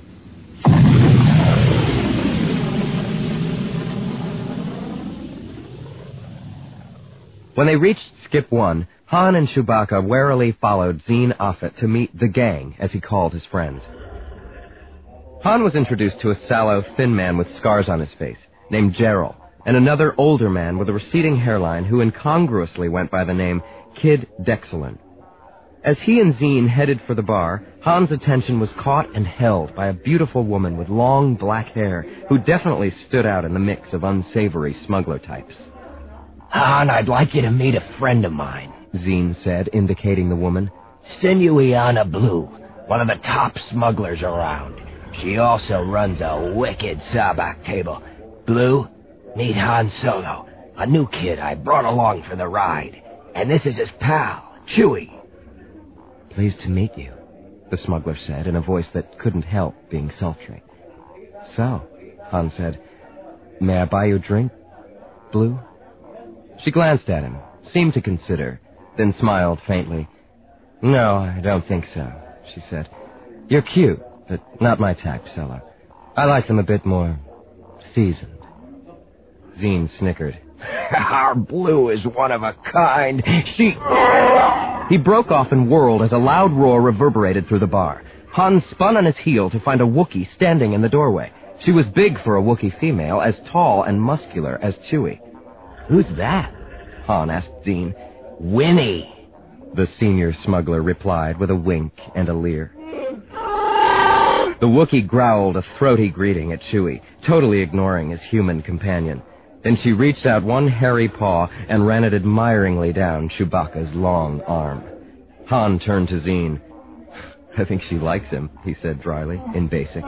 When they reached Skip 1, Han and Chewbacca warily followed Zeen Offit to meet the gang, as he called his friends. Han was introduced to a sallow, thin man with scars on his face, named Gerald, and another older man with a receding hairline who incongruously went by the name Kid Dexelin. As he and Zine headed for the bar, Han's attention was caught and held by a beautiful woman with long black hair who definitely stood out in the mix of unsavory smuggler types. Han, I'd like you to meet a friend of mine, Zine said, indicating the woman. Sinuiana Blue, one of the top smugglers around. She also runs a wicked sabak table. Blue, meet Han Solo, a new kid I brought along for the ride. And this is his pal, Chewie. Pleased to meet you, the smuggler said in a voice that couldn't help being sultry. So, Han said, may I buy you a drink, Blue? She glanced at him, seemed to consider, then smiled faintly. No, I don't think so, she said. You're cute, but not my type, Solo. I like them a bit more seasoned. Zine snickered. Our Blue is one of a kind. He broke off and whirled as a loud roar reverberated through the bar. Han spun on his heel to find a Wookiee standing in the doorway. She was big for a Wookiee female, as tall and muscular as Chewie. Who's that? Han asked Zine. Winnie, the senior smuggler replied with a wink and a leer. The Wookiee growled a throaty greeting at Chewie, totally ignoring his human companion. Then she reached out one hairy paw and ran it admiringly down Chewbacca's long arm. Han turned to Zine. I think she likes him, he said dryly, in basic.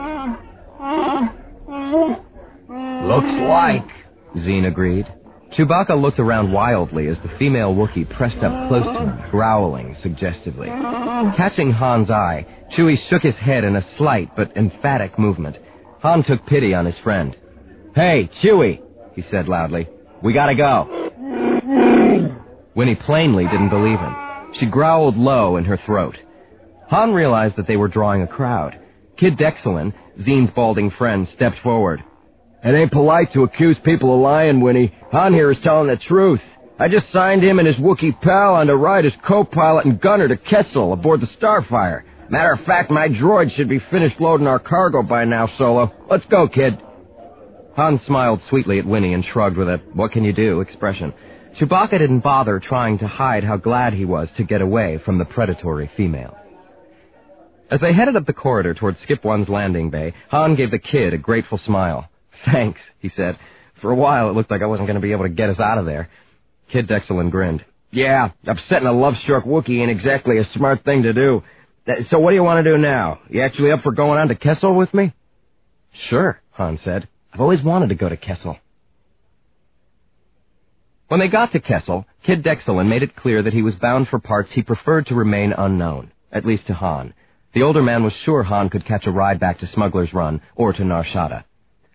Looks like, Zine agreed. Chewbacca looked around wildly as the female Wookiee pressed up close to him, growling suggestively. Catching Han's eye, Chewie shook his head in a slight but emphatic movement. Han took pity on his friend. Hey, Chewie, he said loudly. We gotta go. Winnie plainly didn't believe him. She growled low in her throat. Han realized that they were drawing a crowd. Kid Dexelin, Zine's balding friend, stepped forward. It ain't polite to accuse people of lying, Winnie. Han here is telling the truth. I just signed him and his Wookiee pal on to ride as co-pilot and gunner to Kessel aboard the Starfire. Matter of fact, my droid should be finished loading our cargo by now, Solo. Let's go, kid. Han smiled sweetly at Winnie and shrugged with a what-can-you-do expression. Chewbacca didn't bother trying to hide how glad he was to get away from the predatory female. As they headed up the corridor toward Skip One's landing bay, Han gave the kid a grateful smile. Thanks, he said. For a while, it looked like I wasn't going to be able to get us out of there. Kid Dexelin grinned. Yeah, upsetting a love-struck Wookiee ain't exactly a smart thing to do. So what do you want to do now? You actually up for going on to Kessel with me? Sure, Han said. I've always wanted to go to Kessel. When they got to Kessel, Kid Dexelin made it clear that he was bound for parts he preferred to remain unknown, at least to Han. The older man was sure Han could catch a ride back to Smuggler's Run or to Nar Shaddaa.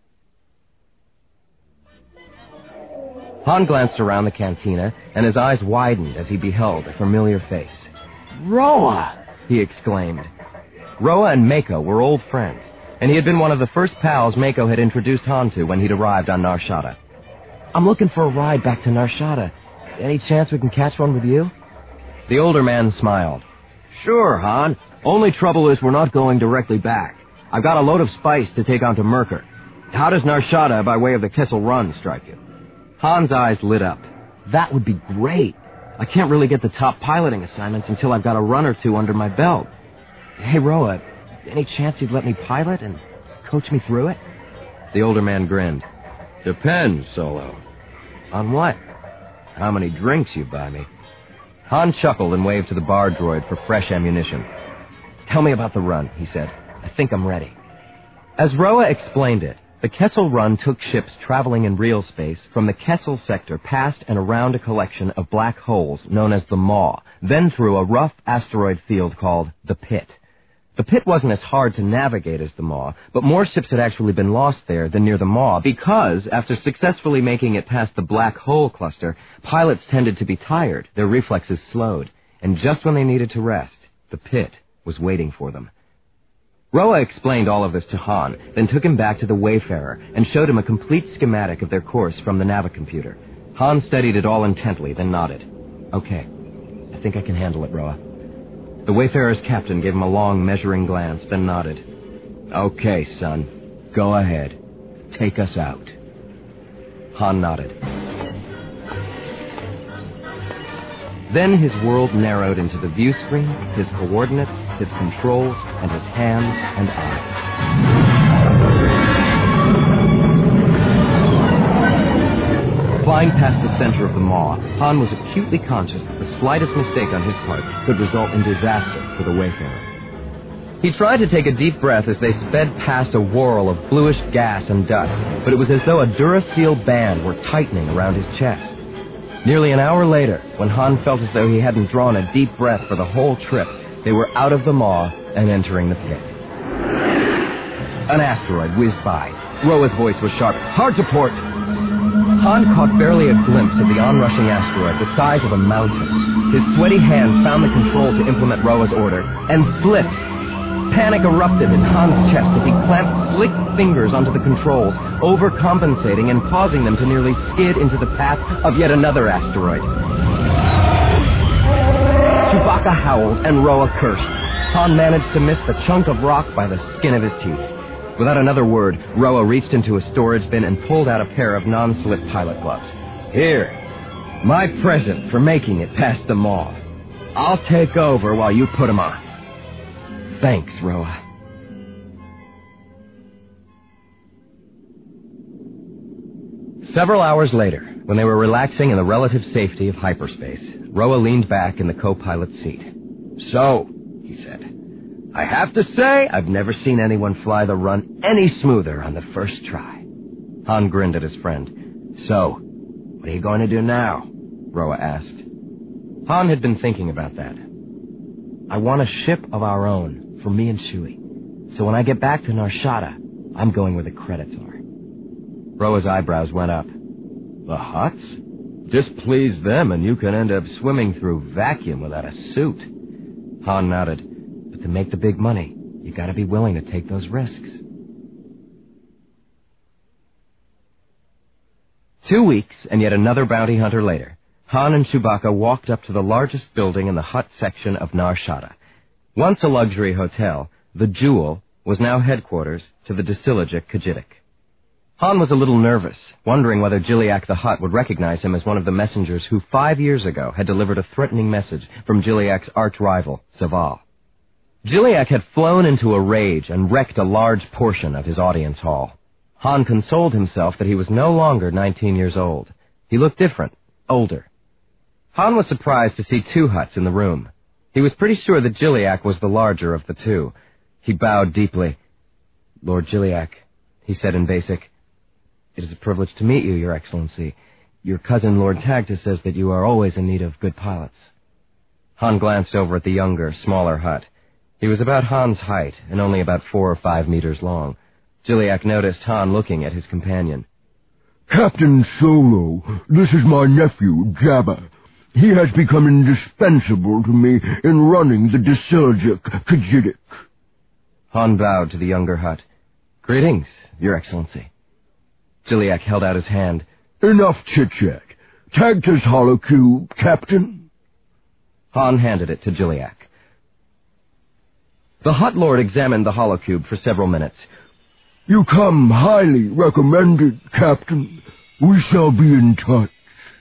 Han glanced around the cantina, and his eyes widened as he beheld a familiar face. Roa! He exclaimed. Roa and Mako were old friends, and he had been one of the first pals Mako had introduced Han to when he'd arrived on Nar Shaddaa. I'm looking for a ride back to Nar Shaddaa. Any chance we can catch one with you? The older man smiled. Sure, Han. Only trouble is we're not going directly back. I've got a load of spice to take on to Merkur. How does Nar Shaddaa by way of the Kessel Run strike you? Han's eyes lit up. That would be great. I can't really get the top piloting assignments until I've got a run or two under my belt. Hey, Roa, any chance you'd let me pilot and coach me through it? The older man grinned. Depends, Solo. On what? How many drinks you buy me. Han chuckled and waved to the bar droid for fresh ammunition. Tell me about the run, he said. I think I'm ready. As Roa explained it, the Kessel Run took ships traveling in real space from the Kessel sector past and around a collection of black holes known as the Maw, then through a rough asteroid field called the Pit. The Pit wasn't as hard to navigate as the Maw, but more ships had actually been lost there than near the Maw because, after successfully making it past the black hole cluster, pilots tended to be tired, their reflexes slowed, and just when they needed to rest, the Pit was waiting for them. Roa explained all of this to Han, then took him back to the Wayfarer and showed him a complete schematic of their course from the Navicomputer. Han studied it all intently, then nodded. Okay, I think I can handle it, Roa. The Wayfarer's captain gave him a long, measuring glance, then nodded. Okay, son. Go ahead. Take us out. Han nodded. Then his world narrowed into the view screen, his coordinates, his controls, and his hands and eyes. Flying past the center of the maw, Han was acutely conscious that the slightest mistake on his part could result in disaster for the Wayfarer. He tried to take a deep breath as they sped past a whirl of bluish gas and dust, but it was as though a Duracell band were tightening around his chest. Nearly an hour later, when Han felt as though he hadn't drawn a deep breath for the whole trip, they were out of the maw and entering the pit. An asteroid whizzed by. Roa's voice was sharp. "Hard to port!" Han caught barely a glimpse of the onrushing asteroid, the size of a mountain. His sweaty hand found the control to implement Roa's order, and slipped. Panic erupted in Han's chest as he clamped slick fingers onto the controls, overcompensating and causing them to nearly skid into the path of yet another asteroid. Chewbacca howled and Roa cursed. Han managed to miss the chunk of rock by the skin of his teeth. Without another word, Roa reached into a storage bin and pulled out a pair of non-slip pilot gloves. "Here, my present for making it past the maw. I'll take over while you put them on." "Thanks, Roa." Several hours later, when they were relaxing in the relative safety of hyperspace, Roa leaned back in the co-pilot's seat. "So," he said, "I have to say I've never seen anyone fly the run any smoother on the first try." Han grinned at his friend. "So, what are you going to do now?" Roa asked. Han had been thinking about that. "I want a ship of our own for me and Chewie. So when I get back to Nar Shaddaa, I'm going where the credits are." Roa's eyebrows went up. "The Hutts? Just please them and you can end up swimming through vacuum without a suit." Han nodded. "But to make the big money, you gotta be willing to take those risks." 2 weeks and yet another bounty hunter later, Han and Chewbacca walked up to the largest building in the Hutt section of Nar Shaddaa. Once a luxury hotel, the Jewel was now headquarters to the Disilagic Khajiitic. Han was a little nervous, wondering whether Jiliak the Hutt would recognize him as one of the messengers who 5 years ago had delivered a threatening message from Jiliak's arch-rival, Saval. Jiliak had flown into a rage and wrecked a large portion of his audience hall. Han consoled himself that he was no longer 19 years old. He looked different, older. Han was surprised to see 2 Hutts in the room. He was pretty sure that Jiliak was the larger of the 2. He bowed deeply. "Lord Jiliak," he said in Basic, "it is a privilege to meet you, Your Excellency. Your cousin, Lord Tagta, says that you are always in need of good pilots." Han glanced over at the younger, smaller Hutt. He was about Han's height and only about 4 or 5 meters long. Jiliak noticed Han looking at his companion. "Captain Solo, this is my nephew, Jabba. He has become indispensable to me in running the Disilagic Khajiitic." Han bowed to the younger Hutt. "Greetings, Your Excellency." Jiliak held out his hand. "Enough chit-chat. Tagta's holocube, Captain." Han handed it to Jiliak. The Hutt Lord examined the holocube for several minutes. "You come highly recommended, Captain. We shall be in touch."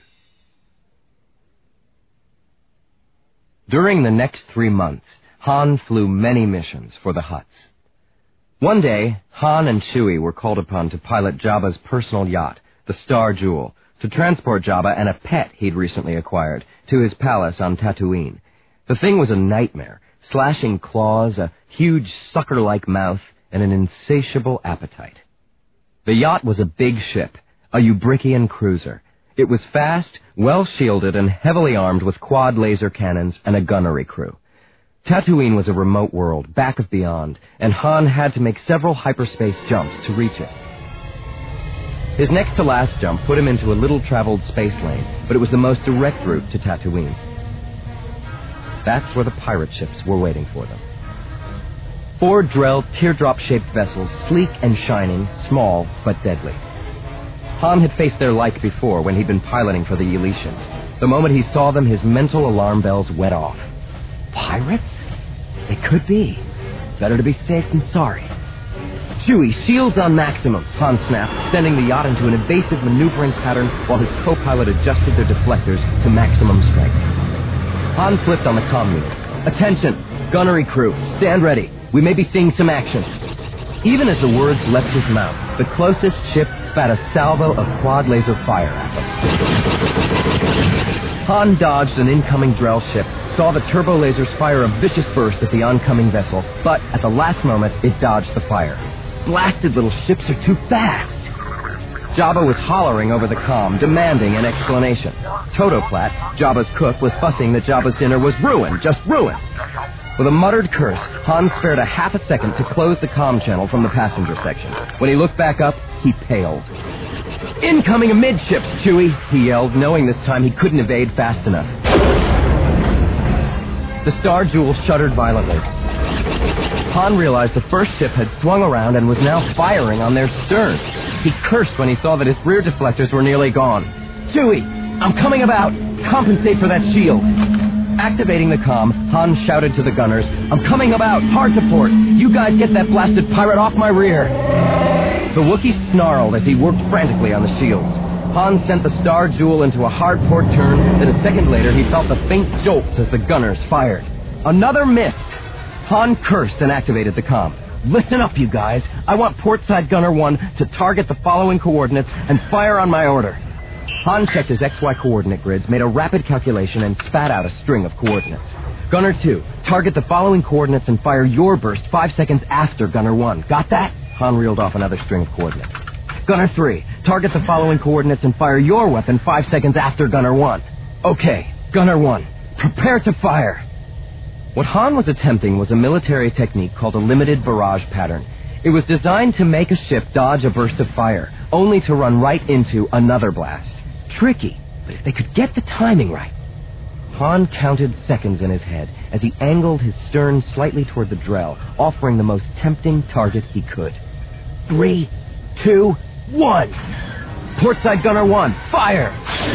During the next 3 months, Han flew many missions for the Hutts. One day, Han and Chewie were called upon to pilot Jabba's personal yacht, the Star Jewel, to transport Jabba and a pet he'd recently acquired to his palace on Tatooine. The thing was a nightmare, slashing claws, a huge sucker-like mouth, and an insatiable appetite. The yacht was a big ship, a Ubrikian cruiser. It was fast, well-shielded, and heavily armed with quad laser cannons and a gunnery crew. Tatooine was a remote world, back of beyond, and Han had to make several hyperspace jumps to reach it. His next-to-last jump put him into a little-traveled space lane, but it was the most direct route to Tatooine. That's where the pirate ships were waiting for them. 4 Drell teardrop-shaped vessels, sleek and shining, small but deadly. Han had faced their like before when he'd been piloting for the Elysians. The moment he saw them, his mental alarm bells went off. Pirates? They could be. Better to be safe than sorry. "Chewie, shields on maximum," Han snapped, sending the yacht into an evasive maneuvering pattern while his co-pilot adjusted their deflectors to maximum strength. Han flipped on the comm unit. Attention, gunnery crew, stand ready. We may be seeing some action. Even as the words left his mouth, the closest ship spat a salvo of quad laser fire at them. Han dodged an incoming Drell ship, saw the turbo lasers fire a vicious burst at the oncoming vessel, but at the last moment, it dodged the fire. Blasted little ships are too fast. Jabba was hollering over the comm, demanding an explanation. Totoplat, Jabba's cook, was fussing that Jabba's dinner was ruined, just ruined. With a muttered curse, Han spared a half a second to close the comm channel from the passenger section. When he looked back up, he paled. Incoming amidships, Chewie, he yelled, knowing this time he couldn't evade fast enough. The Star Jewel shuddered violently. Han realized the first ship had swung around and was now firing on their stern. He cursed when he saw that his rear deflectors were nearly gone. Chewie, I'm coming about. Compensate for that shield. Activating the comm, Han shouted to the gunners, I'm coming about, hard to port. You guys get that blasted pirate off my rear. The Wookiee snarled as he worked frantically on the shields. Han sent the Star Jewel into a hard port turn, then a second later he felt the faint jolts as the gunners fired. Another miss. Han cursed and activated the comm. Listen up, you guys. I want Portside Gunner 1 to target the following coordinates and fire on my order. Han checked his XY coordinate grids, made a rapid calculation, and spat out a string of coordinates. Gunner 2, target the following coordinates and fire your burst 5 seconds after Gunner 1. Got that? Han reeled off another string of coordinates. Gunner 3, target the following coordinates and fire your weapon 5 seconds after Gunner 1. Okay, Gunner 1, prepare to fire. What Han was attempting was a military technique called a limited barrage pattern. It was designed to make a ship dodge a burst of fire, only to run right into another blast. Tricky, but if they could get the timing right. Han counted seconds in his head as he angled his stern slightly toward the Drell, offering the most tempting target he could. 3, 2, 1. Portside Gunner 1, fire!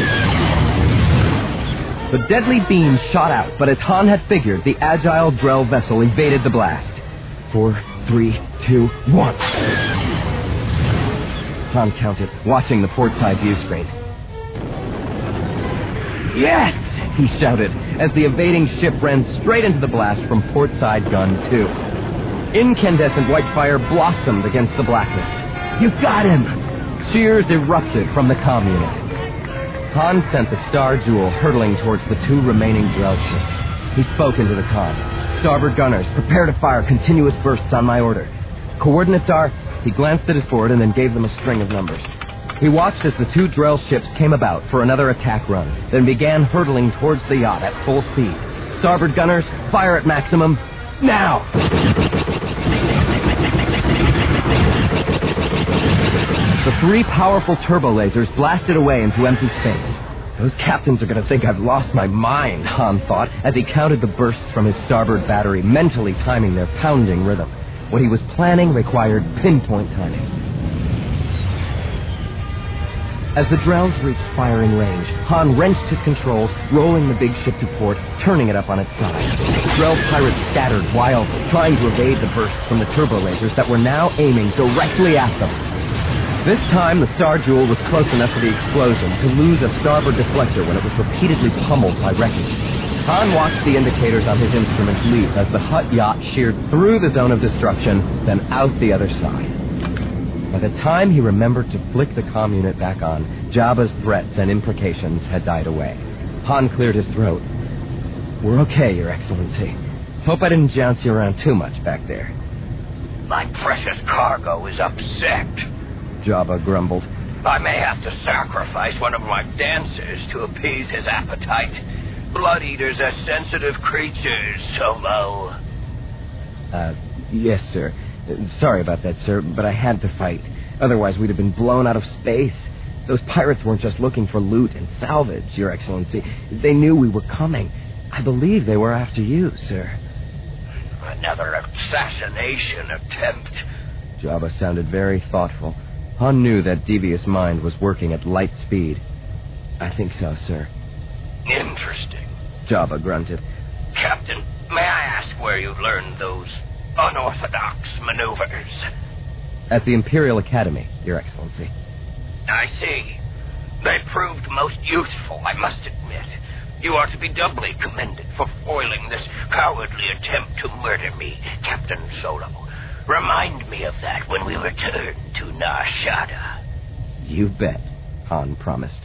The deadly beam shot out, but as Han had figured, the agile Drell vessel evaded the blast. 4, 3, 2, 1. Han counted, watching the portside view screen. Yes! He shouted, as the evading ship ran straight into the blast from portside gun 2. Incandescent white fire blossomed against the blackness. You got him! Cheers erupted from the comm unit. Han sent the Star Jewel hurtling towards the 2 remaining Drell ships. He spoke into the comm. Starboard gunners, prepare to fire continuous bursts on my order. Coordinates are... He glanced at his board and then gave them a string of numbers. He watched as the 2 Drell ships came about for another attack run, then began hurtling towards the yacht at full speed. Starboard gunners, fire at maximum, now! The 3 powerful turbo lasers blasted away into empty space. Those captains are going to think I've lost my mind, Han thought, as he counted the bursts from his starboard battery, mentally timing their pounding rhythm. What he was planning required pinpoint timing. As the Drells reached firing range, Han wrenched his controls, rolling the big ship to port, turning it up on its side. Drell pirates scattered wildly, trying to evade the bursts from the turbo lasers that were now aiming directly at them. This time, the Star Jewel was close enough to the explosion to lose a starboard deflector when it was repeatedly pummeled by wreckage. Han watched the indicators on his instruments leap as the Hutt yacht sheared through the zone of destruction, then out the other side. By the time he remembered to flick the comm unit back on, Jabba's threats and imprecations had died away. Han cleared his throat. We're okay, Your Excellency. Hope I didn't jounce you around too much back there. My precious cargo is upset, Jabba grumbled. I may have to sacrifice one of my dancers to appease his appetite. Blood eaters are sensitive creatures, Solo. Yes, sir. Sorry about that, sir, but I had to fight. Otherwise, we'd have been blown out of space. Those pirates weren't just looking for loot and salvage, Your Excellency. They knew we were coming. I believe they were after you, sir. Another assassination attempt. Jabba sounded very thoughtful. Han knew that devious mind was working at light speed. I think so, sir. Interesting. Jabba grunted. Captain, may I ask where you learned those unorthodox maneuvers? At the Imperial Academy, Your Excellency. I see. They proved most useful, I must admit. You are to be doubly commended for foiling this cowardly attempt to murder me, Captain Solo. Remind me of that when we return to Nar Shaddaa. You bet, Han promised.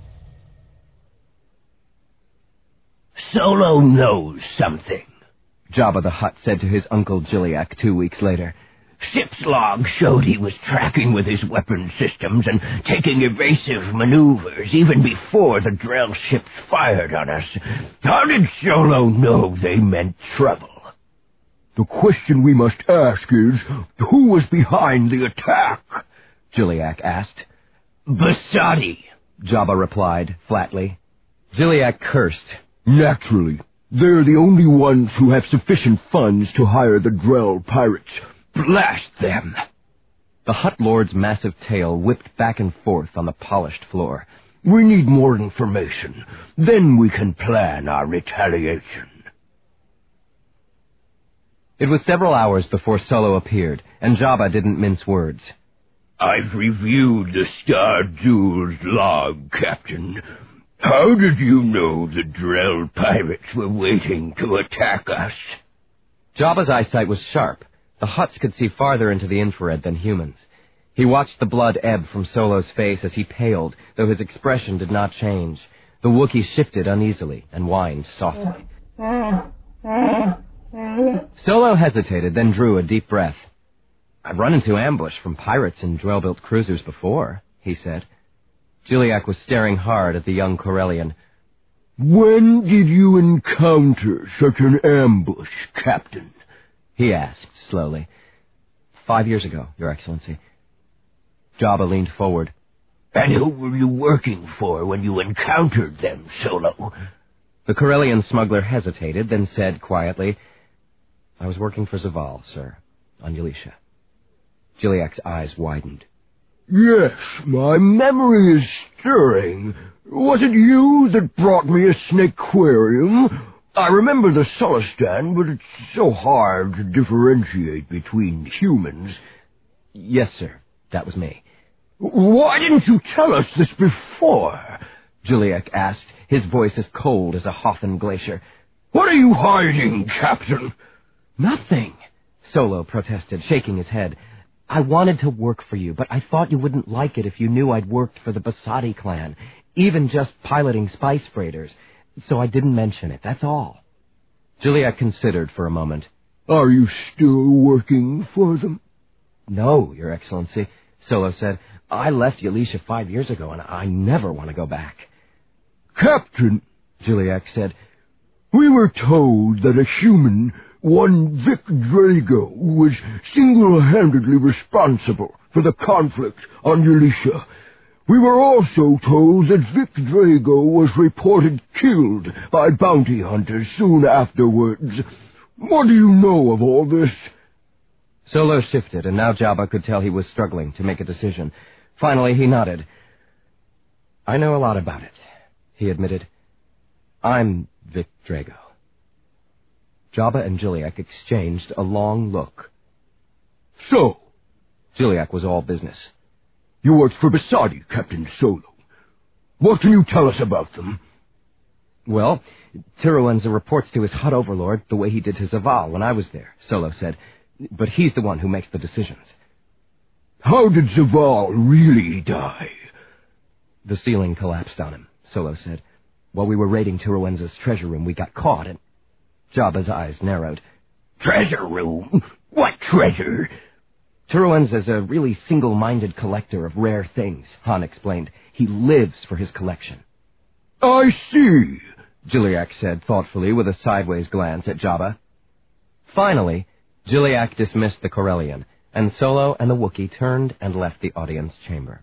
Solo knows something, Jabba the Hutt said to his uncle Jiliak 2 weeks later. Ship's log showed he was tracking with his weapon systems and taking evasive maneuvers even before the Drell ships fired on us. How did Solo know they meant trouble? The question we must ask is, who was behind the attack? Jiliak asked. Basadi, Jabba replied, flatly. Jiliak cursed. Naturally. They're the only ones who have sufficient funds to hire the Drell pirates. Blast them! The Hutt Lord's massive tail whipped back and forth on the polished floor. We need more information. Then we can plan our retaliation. It was several hours before Solo appeared, and Jabba didn't mince words. I've reviewed the Star Jewel's log, Captain. How did you know the Drell pirates were waiting to attack us? Jabba's eyesight was sharp. The Hutts could see farther into the infrared than humans. He watched the blood ebb from Solo's face as he paled, though his expression did not change. The Wookiee shifted uneasily and whined softly. Solo hesitated, then drew a deep breath. I've run into ambush from pirates in Drell-built cruisers before, he said. Jiliak was staring hard at the young Corellian. When did you encounter such an ambush, Captain? He asked slowly. 5 years ago, Your Excellency. Jabba leaned forward. And who were you working for when you encountered them, Solo? The Corellian smuggler hesitated, then said quietly, I was working for Zaval, sir, on Ylisha. Jiliak's eyes widened. Yes, my memory is stirring. Was it you that brought me a snakequarium? I remember the Sulistan, but it's so hard to differentiate between humans. Yes, sir, that was me. Why didn't you tell us this before? Jiliak asked, his voice as cold as a Hotham glacier. What are you hiding, Captain? Nothing, Solo protested, shaking his head. I wanted to work for you, but I thought you wouldn't like it if you knew I'd worked for the Basadi clan, even just piloting spice freighters. So I didn't mention it, that's all. Jiliak considered for a moment. Are you still working for them? No, Your Excellency, Solo said. I left Ylisha 5 years ago, and I never want to go back. Captain, Jiliak said, we were told that a human, one Vic Drago, was single-handedly responsible for the conflict on Ylisha. We were also told that Vic Drago was reported killed by bounty hunters soon afterwards. What do you know of all this? Solo shifted, and now Jabba could tell he was struggling to make a decision. Finally, he nodded. I know a lot about it, he admitted. I'm Vic Drago. Jabba and Jiliak exchanged a long look. So? Jiliak was all business. You worked for Basadi, Captain Solo. What can you tell us about them? Well, Tiruenza reports to his Hutt overlord the way he did to Zaval when I was there, Solo said. But he's the one who makes the decisions. How did Zaval really die? The ceiling collapsed on him, Solo said. While we were raiding Tiruenza's treasure room, we got caught, and Jabba's eyes narrowed. Treasure room? What treasure? Tiruenza's a really single-minded collector of rare things, Han explained. He lives for his collection. I see, Jiliak said thoughtfully with a sideways glance at Jabba. Finally, Jiliak dismissed the Corellian, and Solo and the Wookiee turned and left the audience chamber.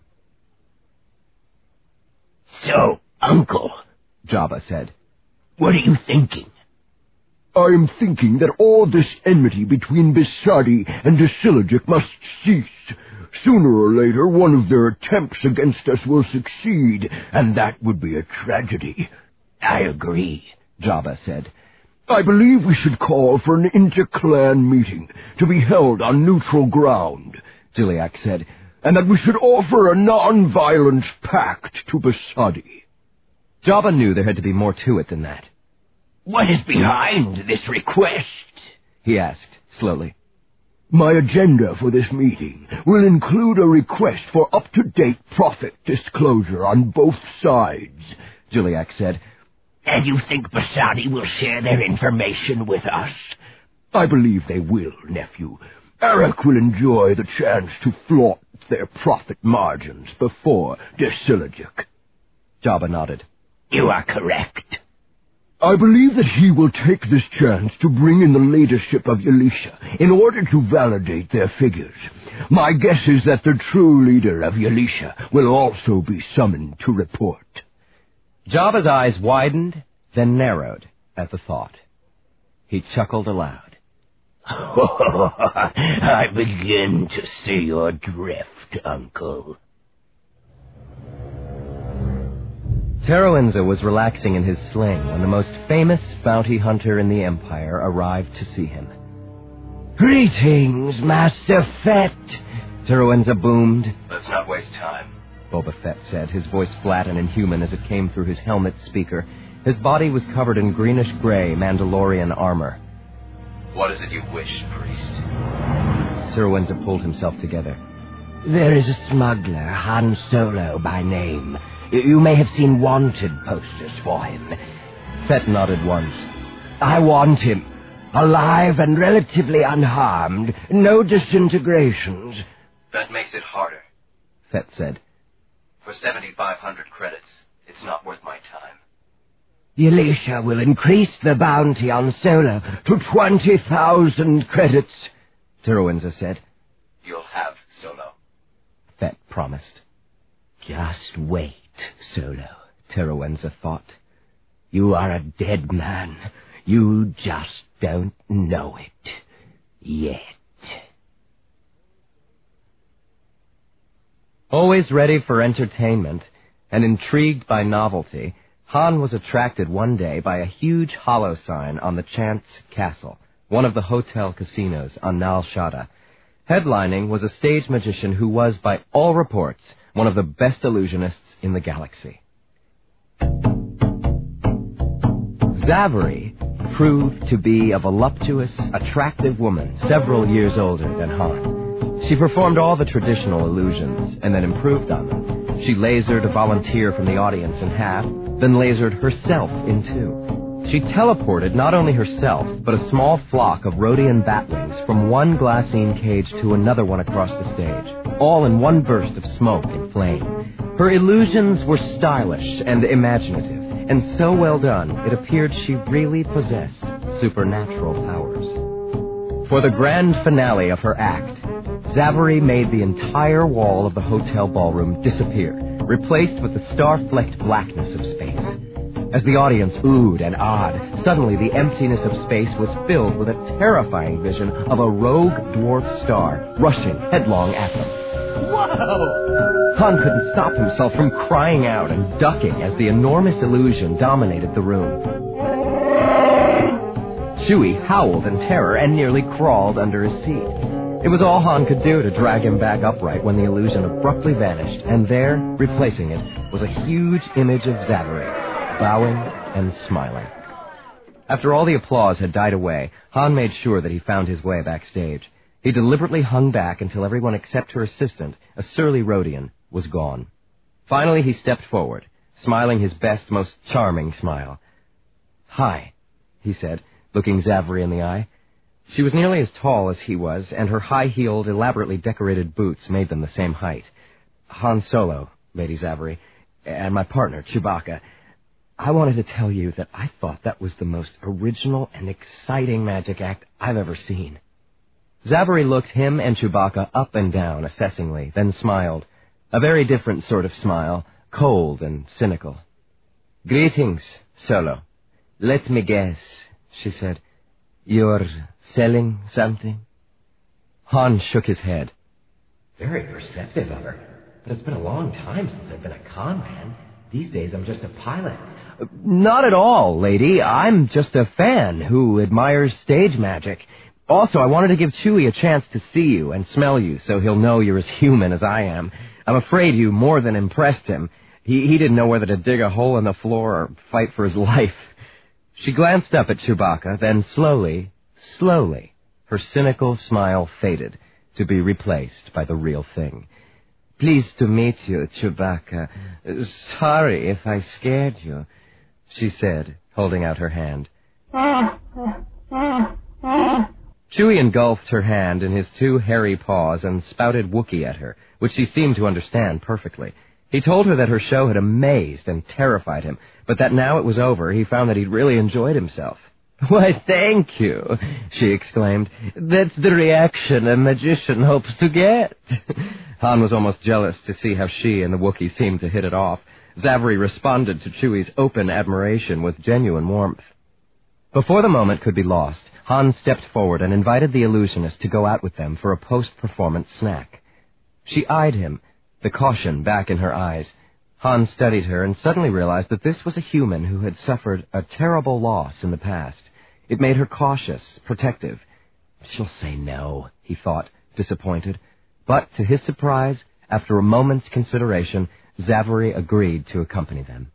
So, Uncle, Jabba said, what are you thinking? I am thinking that all this enmity between Basadi and Desilogic must cease. Sooner or later, one of their attempts against us will succeed, and that would be a tragedy. I agree, Jabba said. I believe we should call for an inter-clan meeting to be held on neutral ground, Jiliak said, and that we should offer a non-violence pact to Basadi. Jabba knew there had to be more to it than that. What is behind this request? He asked, slowly. My agenda for this meeting will include a request for up-to-date profit disclosure on both sides, Juliak said. And you think Basadi will share their information with us? I believe they will, nephew. Arak will enjoy the chance to flaunt their profit margins before Desilagic. Jabba nodded. You are correct. I believe that he will take this chance to bring in the leadership of Yalisha in order to validate their figures. My guess is that the true leader of Yalisha will also be summoned to report. Jabba's eyes widened, then narrowed at the thought. He chuckled aloud. I begin to see your drift, Uncle. Teroenza was relaxing in his sling when the most famous bounty hunter in the Empire arrived to see him. Greetings, Master Fett. Teroenza boomed. Let's not waste time, Boba Fett said, his voice flat and inhuman as it came through his helmet speaker. His body was covered in greenish-gray Mandalorian armor. What is it you wish, priest? Teroenza pulled himself together. There is a smuggler, Han Solo by name. You may have seen wanted posters for him. Fett nodded once. I want him. Alive and relatively unharmed. No disintegrations. That makes it harder, Fett said. For 7,500 credits, it's not worth my time. Yalisha will increase the bounty on Solo to 20,000 credits, Teroenza said. You'll have Solo, Fett promised. Just wait, Solo, Teroenza thought. You are a dead man. You just don't know it. Yet. Always ready for entertainment and intrigued by novelty, Han was attracted one day by a huge hollow sign on the Chance Castle, one of the hotel casinos on Nal Shaddaa. Headlining was a stage magician who was, by all reports, one of the best illusionists in the galaxy. Zaveri proved to be a voluptuous, attractive woman several years older than Han. She performed all the traditional illusions and then improved on them. She lasered a volunteer from the audience in half, then lasered herself in two. She teleported not only herself, but a small flock of Rodian batwings from one glassine cage to another one across the stage, all in one burst of smoke and flame. Her illusions were stylish and imaginative, and so well done, it appeared she really possessed supernatural powers. For the grand finale of her act, Zaveri made the entire wall of the hotel ballroom disappear, replaced with the star-flecked blackness of space. As the audience oohed and awed, suddenly the emptiness of space was filled with a terrifying vision of a rogue dwarf star rushing headlong at them. Whoa! Han couldn't stop himself from crying out and ducking as the enormous illusion dominated the room. Chewie howled in terror and nearly crawled under his seat. It was all Han could do to drag him back upright when the illusion abruptly vanished, and there, replacing it, was a huge image of Zaveri, bowing and smiling. After all the applause had died away, Han made sure that he found his way backstage. He deliberately hung back until everyone except her assistant, a surly Rodian, was gone. Finally, he stepped forward, smiling his best, most charming smile. "Hi," he said, looking Zaveri in the eye. She was nearly as tall as he was, and her high-heeled, elaborately decorated boots made them the same height. "Han Solo, Lady Zaveri, and my partner, Chewbacca. I wanted to tell you that I thought that was the most original and exciting magic act I've ever seen." Zaveri looked him and Chewbacca up and down assessingly, then smiled. A very different sort of smile, cold and cynical. "Greetings, Solo. Let me guess," she said. "You're selling something?" Han shook his head. "Very perceptive of her. But it's been a long time since I've been a con man. These days I'm just a pilot." "Not at all, lady. I'm just a fan who admires stage magic. Also, I wanted to give Chewie a chance to see you and smell you so he'll know you're as human as I am. I'm afraid you more than impressed him. He didn't know whether to dig a hole in the floor or fight for his life. She glanced up at Chewbacca, then slowly, her cynical smile faded to be replaced by the real thing. "Pleased to meet you, Chewbacca. Sorry if I scared you," she said, holding out her hand. Chewie engulfed her hand in his two hairy paws and spouted Wookiee at her, which she seemed to understand perfectly. He told her that her show had amazed and terrified him, but that now it was over, he found that he'd really enjoyed himself. "Why, thank you," she exclaimed. "That's the reaction a magician hopes to get." Han was almost jealous to see how she and the Wookiee seemed to hit it off. Zavarie responded to Chewie's open admiration with genuine warmth. Before the moment could be lost, Han stepped forward and invited the illusionist to go out with them for a post-performance snack. She eyed him, the caution back in her eyes. Han studied her and suddenly realized that this was a human who had suffered a terrible loss in the past. It made her cautious, protective. She'll say no, he thought, disappointed. But, to his surprise, after a moment's consideration, Zavarie agreed to accompany them.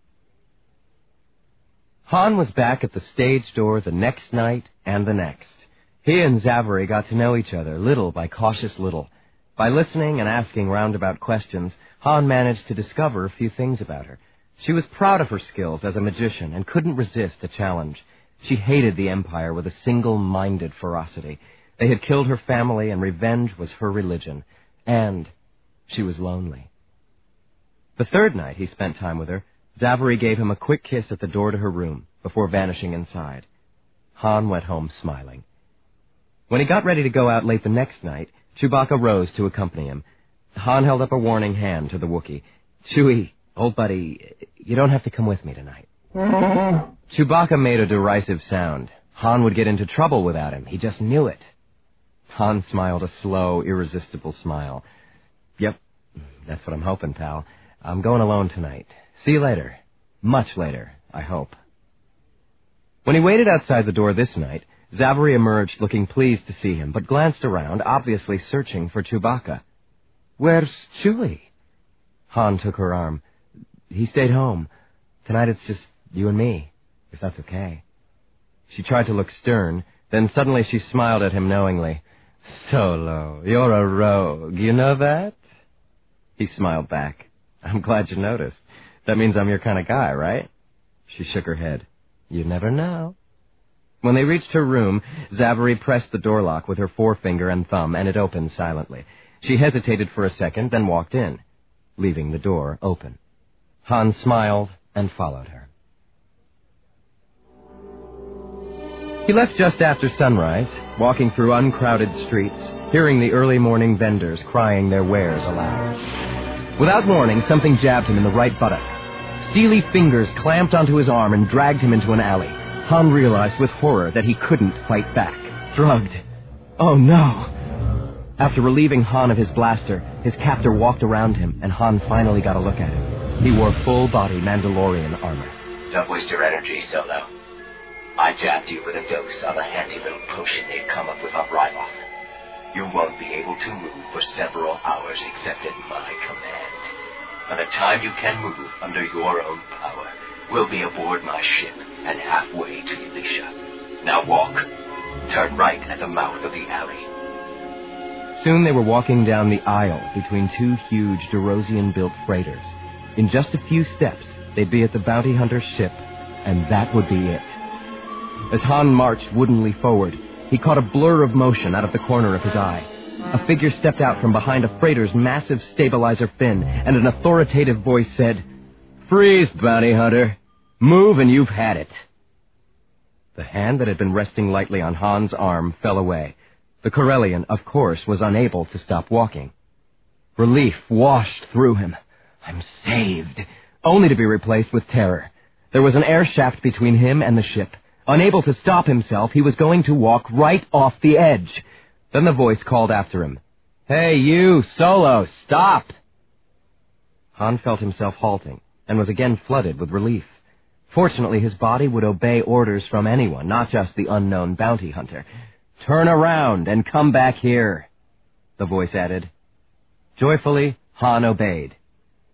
Han was back at the stage door the next night and the next. He and Zavarie got to know each other little by cautious little. By listening and asking roundabout questions, Han managed to discover a few things about her. She was proud of her skills as a magician and couldn't resist a challenge. She hated the Empire with a single-minded ferocity. They had killed her family, and revenge was her religion. And she was lonely. The third night he spent time with her, Zavarie gave him a quick kiss at the door to her room before vanishing inside. Han went home smiling. When he got ready to go out late the next night, Chewbacca rose to accompany him. Han held up a warning hand to the Wookiee. "Chewie, old buddy, you don't have to come with me tonight." Chewbacca made a derisive sound. Han would get into trouble without him. He just knew it. Han smiled a slow, irresistible smile. "Yep, that's what I'm hoping, pal. I'm going alone tonight. See you later. Much later, I hope." When he waited outside the door this night, Zavarie emerged looking pleased to see him, but glanced around, obviously searching for Chewbacca. "Where's Chewie?" Han took her arm. "He stayed home. Tonight it's just you and me, if that's okay." She tried to look stern, then suddenly she smiled at him knowingly. "Solo, you're a rogue, you know that?" He smiled back. "I'm glad you noticed. That means I'm your kind of guy, right?" She shook her head. "You never know." When they reached her room, Zavarie pressed the door lock with her forefinger and thumb, and it opened silently. She hesitated for a second, then walked in, leaving the door open. Han smiled and followed her. He left just after sunrise, walking through uncrowded streets, hearing the early morning vendors crying their wares aloud. Without warning, something jabbed him in the right buttock. Steely fingers clamped onto his arm and dragged him into an alley. Han realized with horror that he couldn't fight back. Drugged. Oh no! After relieving Han of his blaster, his captor walked around him, and Han finally got a look at him. He wore full-body Mandalorian armor. "Don't waste your energy, Solo. I jabbed you with a dose of a handy little potion they've come up with on Ryloth. You won't be able to move for several hours except at my command. By the time you can move under your own power, we'll be aboard my ship and halfway to Elisha. Now walk. Turn right at the mouth of the alley." Soon they were walking down the aisle between two huge Derosian-built freighters. In just a few steps, they'd be at the bounty hunter's ship, and that would be it. As Han marched woodenly forward, he caught a blur of motion out of the corner of his eye. A figure stepped out from behind a freighter's massive stabilizer fin, and an authoritative voice said, "Freeze, bounty hunter. Move and you've had it." The hand that had been resting lightly on Han's arm fell away. The Corellian, of course, was unable to stop walking. Relief washed through him. "I'm saved," only to be replaced with terror. There was an air shaft between him and the ship. Unable to stop himself, he was going to walk right off the edge. Then the voice called after him, "Hey, you, Solo, stop!" Han felt himself halting, and was again flooded with relief. Fortunately, his body would obey orders from anyone, not just the unknown bounty hunter. "Turn around and come back here," the voice added. Joyfully, Han obeyed.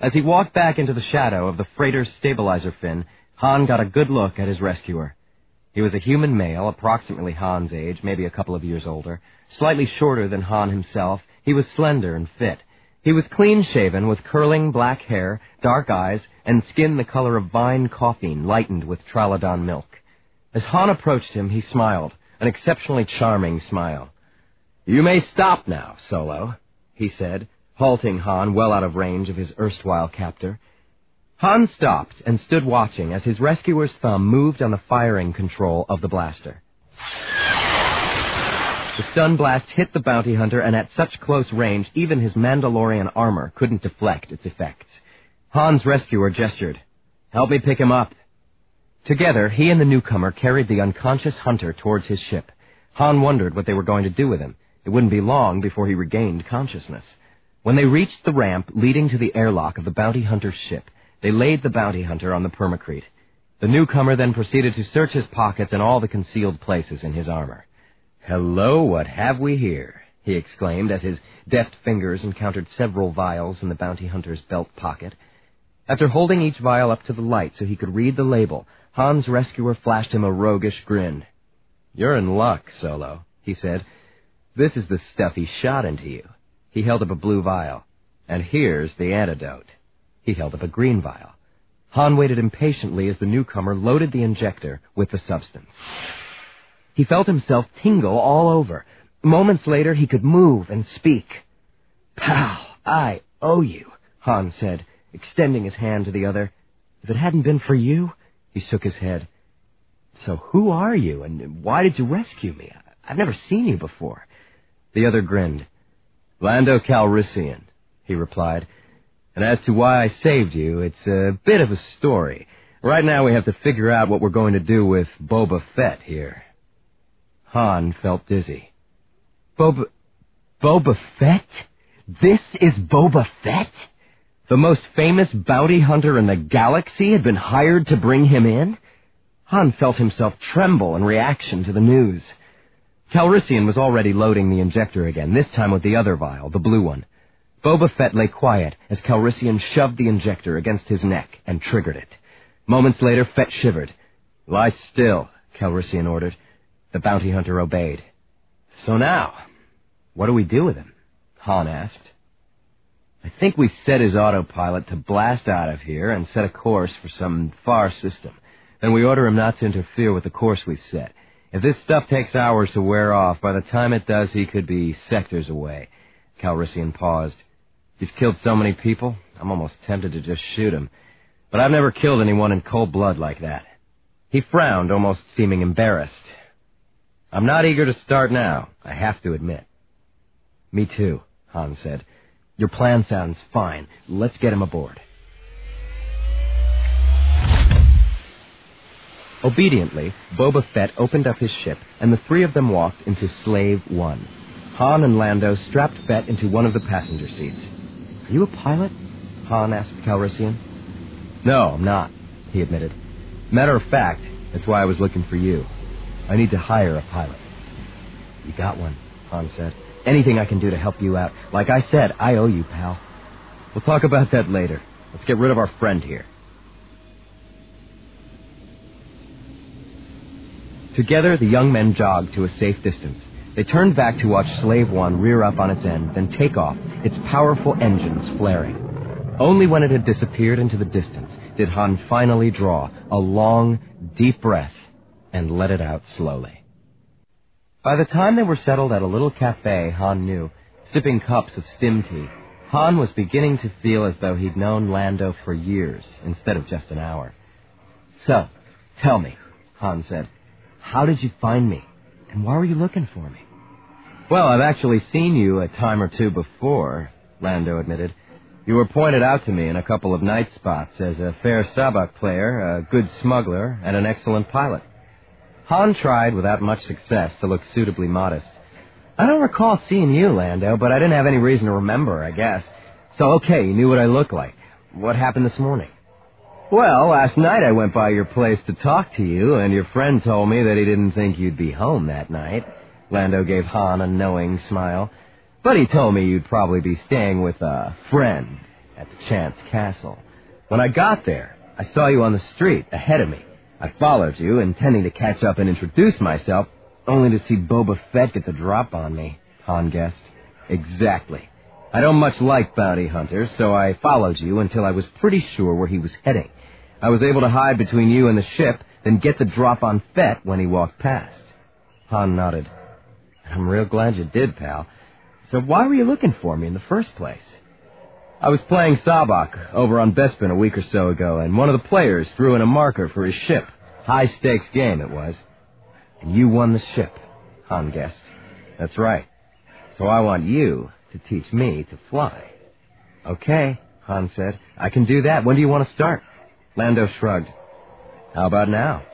As he walked back into the shadow of the freighter's stabilizer fin, Han got a good look at his rescuer. He was a human male, approximately Han's age, maybe a couple of years older. Slightly shorter than Han himself, he was slender and fit. He was clean-shaven with curling black hair, dark eyes, and skin the color of vine coffeen lightened with Traladon milk. As Han approached him, he smiled, an exceptionally charming smile. "You may stop now, Solo," he said, halting Han well out of range of his erstwhile captor. Han stopped and stood watching as his rescuer's thumb moved on the firing control of the blaster. The stun blast hit the bounty hunter, and at such close range, even his Mandalorian armor couldn't deflect its effects. Han's rescuer gestured. "Help me pick him up." Together, he and the newcomer carried the unconscious hunter towards his ship. Han wondered what they were going to do with him. It wouldn't be long before he regained consciousness. When they reached the ramp leading to the airlock of the bounty hunter's ship, they laid the bounty hunter on the permacrete. The newcomer then proceeded to search his pockets and all the concealed places in his armor. "Hello, what have we here?" he exclaimed as his deft fingers encountered several vials in the bounty hunter's belt pocket. After holding each vial up to the light so he could read the label, Han's rescuer flashed him a roguish grin. "You're in luck, Solo," he said. "This is the stuff he shot into you." He held up a blue vial. "And here's the antidote." He held up a green vial. Han waited impatiently as the newcomer loaded the injector with the substance. He felt himself tingle all over. Moments later, he could move and speak. "Pal, I owe you," Han said, extending his hand to the other. "If it hadn't been for you..." He shook his head. "So who are you, and why did you rescue me? I've never seen you before." The other grinned. "Lando Calrissian," he replied. "And as to why I saved you, it's a bit of a story. Right now we have to figure out what we're going to do with Boba Fett here." Han felt dizzy. Boba Fett? This is Boba Fett? The most famous bounty hunter in the galaxy had been hired to bring him in? Han felt himself tremble in reaction to the news. Calrissian was already loading the injector again, this time with the other vial, the blue one. Boba Fett lay quiet as Calrissian shoved the injector against his neck and triggered it. Moments later, Fett shivered. "Lie still," Calrissian ordered. The bounty hunter obeyed. "So now, what do we do with him?" Han asked. "I think we set his autopilot to blast out of here and set a course for some far system. Then we order him not to interfere with the course we've set. If this stuff takes hours to wear off, by the time it does, he could be sectors away." Calrissian paused. "He's killed so many people, I'm almost tempted to just shoot him. But I've never killed anyone in cold blood like that." He frowned, almost seeming embarrassed. "I'm not eager to start now, I have to admit." "Me too," Han said. "Your plan sounds fine. Let's get him aboard." Obediently, Boba Fett opened up his ship, and the three of them walked into Slave 1. Han and Lando strapped Fett into one of the passenger seats. "Are you a pilot?" Han asked Calrissian. "No, I'm not," he admitted. "Matter of fact, that's why I was looking for you. I need to hire a pilot." "You got one," Han said. "Anything I can do to help you out. Like I said, I owe you, pal." "We'll talk about that later. Let's get rid of our friend here." Together, the young men jogged to a safe distance. They turned back to watch Slave 1 rear up on its end, then take off, its powerful engines flaring. Only when it had disappeared into the distance did Han finally draw a long, deep breath and let it out slowly. By the time they were settled at a little cafe Han knew, sipping cups of stim tea, Han was beginning to feel as though he'd known Lando for years instead of just an hour. "So, tell me," Han said, "how did you find me, and why were you looking for me?" "Well, I've actually seen you a time or two before," Lando admitted. "You were pointed out to me in a couple of night spots as a fair sabak player, a good smuggler, and an excellent pilot." Han tried, without much success, to look suitably modest. "I don't recall seeing you, Lando, but I didn't have any reason to remember, I guess. So, okay, you knew what I looked like. What happened this morning?" "Well, last night I went by your place to talk to you, and your friend told me that he didn't think you'd be home that night." Lando gave Han a knowing smile. "But he told me you'd probably be staying with a friend. at the Chance Castle. When I got there, I saw you on the street ahead of me. I followed you, intending to catch up and introduce myself, only to see Boba Fett get the drop on me, Han guessed. Exactly. I don't much like bounty hunters, so I followed you until I was pretty sure where he was heading. I was able to hide between you and the ship, then get the drop on Fett when he walked past. Han nodded. I'm real glad you did, pal. So why were you looking for me in the first place? I was playing Sabak over on Bespin a week or so ago, and one of the players threw in a marker for his ship. High-stakes game it was. And you won the ship, Han guessed. That's right. So I want you to teach me to fly. Okay, Han said. I can do that. When do you want to start? Lando shrugged. How about now?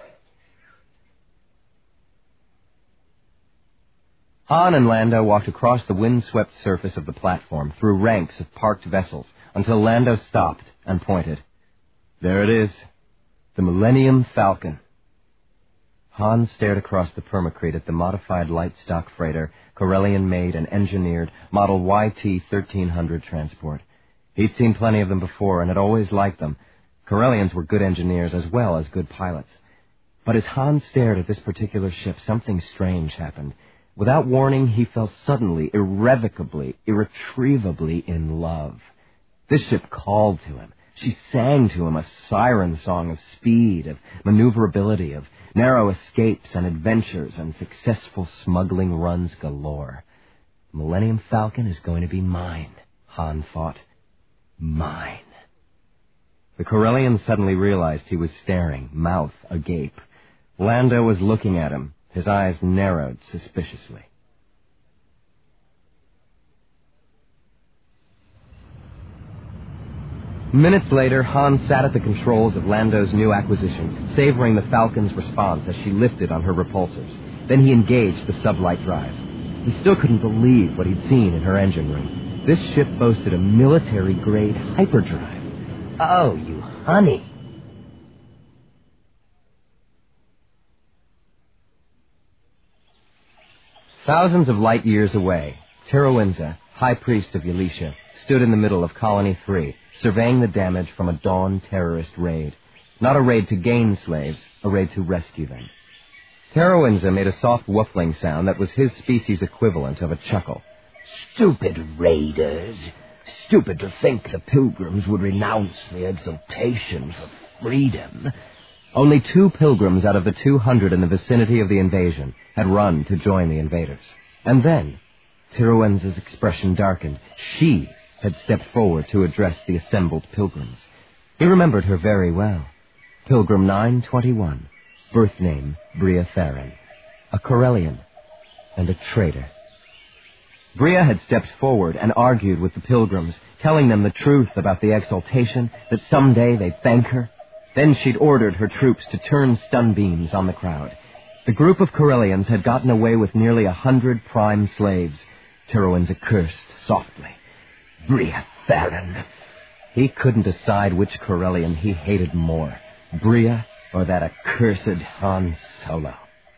Han and Lando walked across the wind-swept surface of the platform through ranks of parked vessels until Lando stopped and pointed. There it is, the Millennium Falcon. Han stared across the permacrete at the modified light-stock freighter, Corellian-made and engineered, model YT-1300 transport. He'd seen plenty of them before and had always liked them. Corellians were good engineers as well as good pilots. But as Han stared at this particular ship, something strange happened. Without warning, he fell suddenly, irrevocably, irretrievably in love. This ship called to him. She sang to him a siren song of speed, of maneuverability, of narrow escapes and adventures and successful smuggling runs galore. Millennium Falcon is going to be mine, Han thought. Mine. The Corellian suddenly realized he was staring, mouth agape. Lando was looking at him. His eyes narrowed suspiciously. Minutes later, Han sat at the controls of Lando's new acquisition, savoring the Falcon's response as she lifted on her repulsors. Then he engaged the sublight drive. He still couldn't believe what he'd seen in her engine room. This ship boasted a military-grade hyperdrive. Oh, you honey. Thousands of light years away, Terowenza, High Priest of Ylisha, stood in the middle of Colony 3, surveying the damage from a dawn terrorist raid. Not a raid to gain slaves, a raid to rescue them. Terowenza made a soft whuffling sound that was his species' equivalent of a chuckle. Stupid raiders. Stupid to think the pilgrims would renounce the exultation for freedom. Only 2 pilgrims out of the 200 in the vicinity of the invasion had run to join the invaders. And then, Terowenza's expression darkened. She had stepped forward to address the assembled pilgrims. He remembered her very well. Pilgrim 921, birth name Bria Theron, a Corellian and a traitor. Bria had stepped forward and argued with the pilgrims, telling them the truth about the exaltation, that someday they'd thank her. Then she'd ordered her troops to turn stun beams on the crowd. The group of Corellians had gotten away with nearly 100 prime slaves. Terowenza cursed softly. Bria Theron. He couldn't decide which Corellian he hated more, Bria or that accursed Han Solo.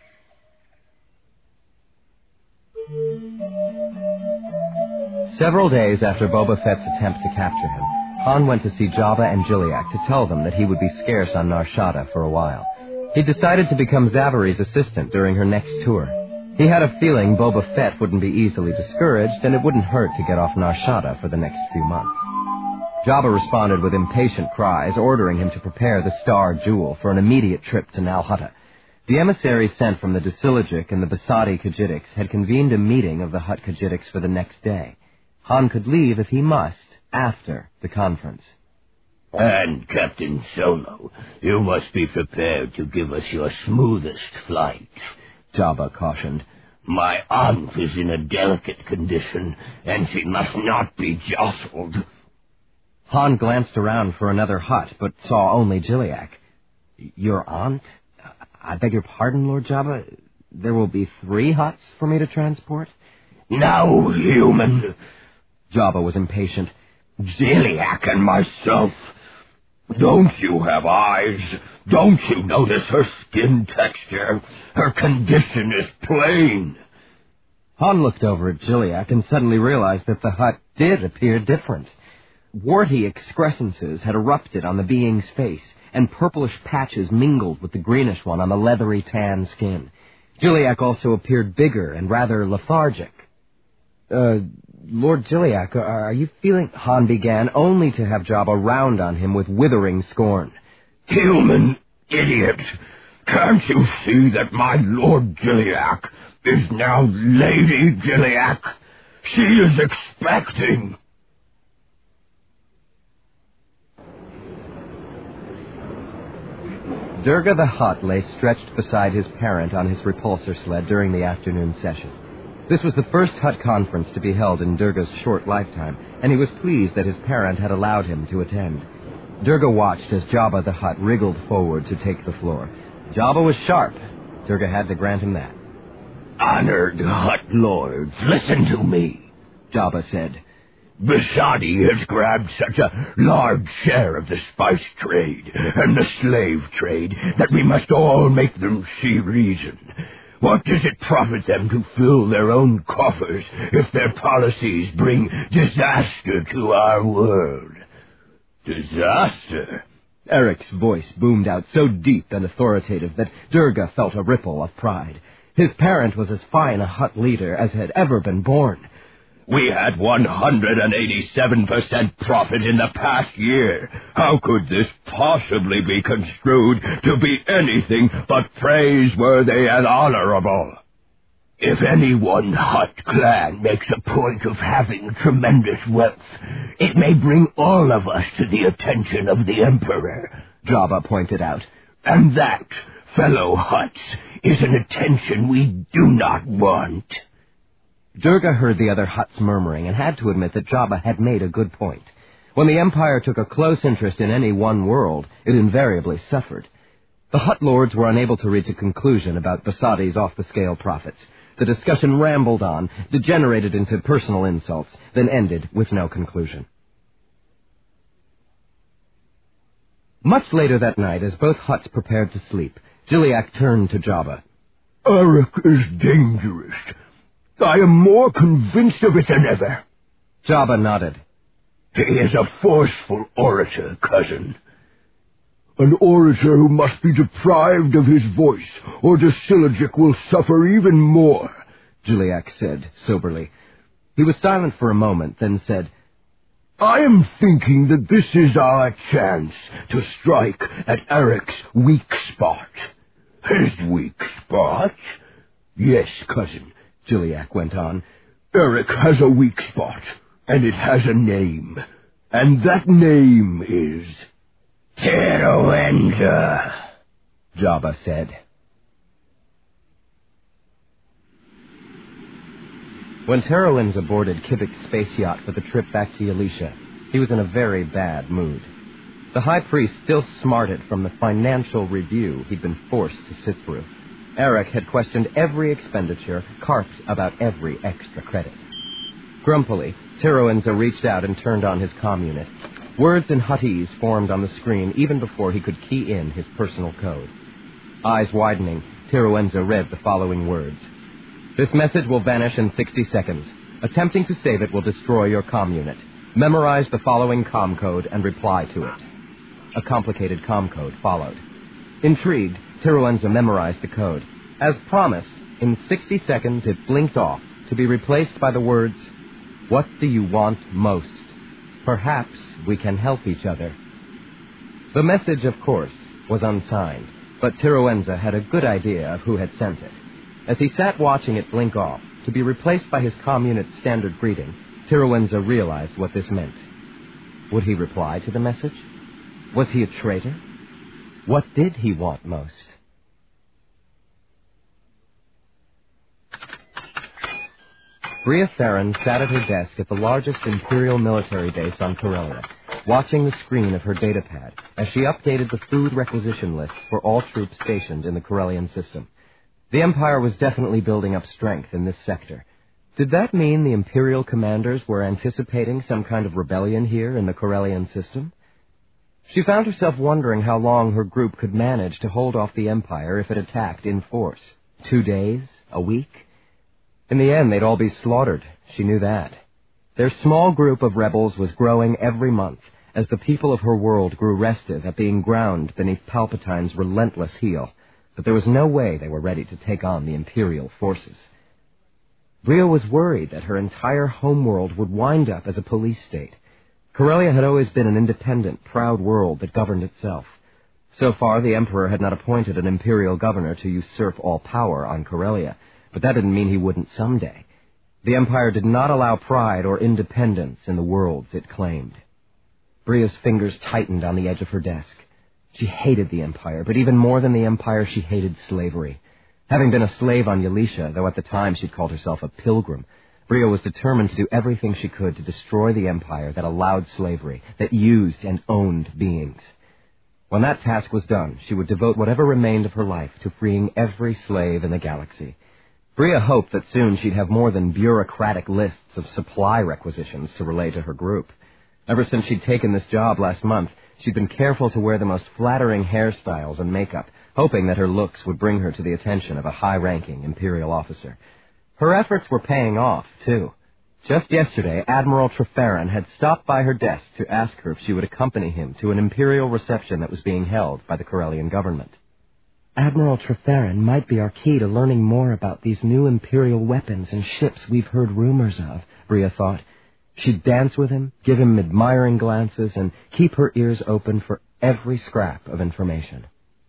Several days after Boba Fett's attempt to capture him, Han went to see Jabba and Jiliak to tell them that he would be scarce on Nar Shaddaa for a while. He decided to become Zavari's assistant during her next tour. He had a feeling Boba Fett wouldn't be easily discouraged, and it wouldn't hurt to get off Nar Shaddaa for the next few months. Jabba responded with impatient cries, ordering him to prepare the Star Jewel for an immediate trip to Nal Hutta. The emissaries sent from the Dasilagic and the Basadi Khajiitics had convened a meeting of the Hutt Khajiitics for the next day. Han could leave if he must, after the conference. And, Captain Solo, you must be prepared to give us your smoothest flight, Jabba cautioned. My aunt is in a delicate condition, and she must not be jostled. Han glanced around for another hut, but saw only Jiliak. Your aunt? I beg your pardon, Lord Jabba? There will be 3 huts for me to transport? Now, human! Jabba was impatient. Jiliak and myself. Don't you have eyes? Don't you notice her skin texture? Her condition is plain. Han looked over at Jiliak and suddenly realized that the hut did appear different. warty excrescences had erupted on the being's face, and purplish patches mingled with the greenish one on the leathery tan skin. Gilliac also appeared bigger and rather lethargic. Lord Gilliac, are you feeling... Han began, only to have Jabba round on him with withering scorn. Human idiot! Can't you see that my Lord Gilliac is now Lady Gilliac? She is expecting... Durga the Hutt lay stretched beside his parent on his repulsor sled during the afternoon session. This was the first Hutt conference to be held in Durga's short lifetime, and he was pleased that his parent had allowed him to attend. Durga watched as Jabba the Hutt wriggled forward to take the floor. Jabba was sharp. Durga had to grant him that. Honored Hutt lords, listen to me, Jabba said. Basadi has grabbed such a large share of the spice trade and the slave trade that we must all make them see reason. What does it profit them to fill their own coffers if their policies bring disaster to our world? Disaster? Eric's voice boomed out so deep and authoritative that Durga felt a ripple of pride. His parent was as fine a Hutt leader as had ever been born. We had 187% profit in the past year. How could this possibly be construed to be anything but praiseworthy and honorable? If any one Hutt clan makes a point of having tremendous wealth, it may bring all of us to the attention of the Emperor, Jabba pointed out. And that, fellow Hutts, is an attention we do not want. Durga heard the other Hutts murmuring and had to admit that Jabba had made a good point. When the Empire took a close interest in any one world, it invariably suffered. The Hutt lords were unable to reach a conclusion about Basadi's off-the-scale profits. The discussion rambled on, degenerated into personal insults, then ended with no conclusion. Much later that night, as both Hutts prepared to sleep, Gilliac turned to Jabba. Eric is dangerous. I am more convinced of it than ever. Jabba nodded. He is a forceful orator, cousin. An orator who must be deprived of his voice, or the Syllogic will suffer even more, Gilliac said soberly. He was silent for a moment, then said, I am thinking that this is our chance to strike at Eric's weak spot. His weak spot? Yes, cousin, Gilliac went on. Eric has a weak spot, and it has a name. And that name is... Teroenza, Jabba said. When Teroenza boarded Kivek's space yacht for the trip back to Yalisha, he was in a very bad mood. The High Priest still smarted from the financial review he'd been forced to sit through. Eric had questioned every expenditure, carped about every extra credit. Grumpily, Teroenza reached out and turned on his comm unit. Words in Huttese formed on the screen even before he could key in his personal code. Eyes widening, Teroenza read the following words. This message will vanish in 60 seconds. Attempting to save it will destroy your comm unit. Memorize the following comm code and reply to it. A complicated comm code followed. Intrigued, Teroenza memorized the code. As promised, in 60 seconds it blinked off, to be replaced by the words, What do you want most? Perhaps we can help each other. The message, of course, was unsigned, but Teroenza had a good idea of who had sent it. As he sat watching it blink off, to be replaced by his comm unit's standard greeting, Teroenza realized what this meant. Would he reply to the message? Was he a traitor? What did he want most? Bria Theron sat at her desk at the largest Imperial military base on Corellia, watching the screen of her datapad as she updated the food requisition list for all troops stationed in the Corellian system. The Empire was definitely building up strength in this sector. Did that mean the Imperial commanders were anticipating some kind of rebellion here in the Corellian system? She found herself wondering how long her group could manage to hold off the Empire if it attacked in force. 2 days? A week? In the end, they'd all be slaughtered. She knew that. Their small group of rebels was growing every month as the people of her world grew restive at being ground beneath Palpatine's relentless heel, but there was no way they were ready to take on the Imperial forces. Bria was worried that her entire homeworld would wind up as a police state. Corellia had always been an independent, proud world that governed itself. So far, the Emperor had not appointed an Imperial governor to usurp all power on Corellia, but that didn't mean he wouldn't someday. The Empire did not allow pride or independence in the worlds it claimed. Bria's fingers tightened on the edge of her desk. She hated the Empire, but even more than the Empire, she hated slavery. Having been a slave on Ylesia, though at the time she'd called herself a pilgrim, Bria was determined to do everything she could to destroy the Empire that allowed slavery, that used and owned beings. When that task was done, she would devote whatever remained of her life to freeing every slave in the galaxy. Bria hoped that soon she'd have more than bureaucratic lists of supply requisitions to relay to her group. Ever since she'd taken this job last month, she'd been careful to wear the most flattering hairstyles and makeup, hoping that her looks would bring her to the attention of a high-ranking Imperial officer. Her efforts were paying off, too. Just yesterday, Admiral Treferin had stopped by her desk to ask her if she would accompany him to an Imperial reception that was being held by the Corellian government. Admiral Treferin might be our key to learning more about these new Imperial weapons and ships we've heard rumors of, Bria thought. She'd dance with him, give him admiring glances, and keep her ears open for every scrap of information.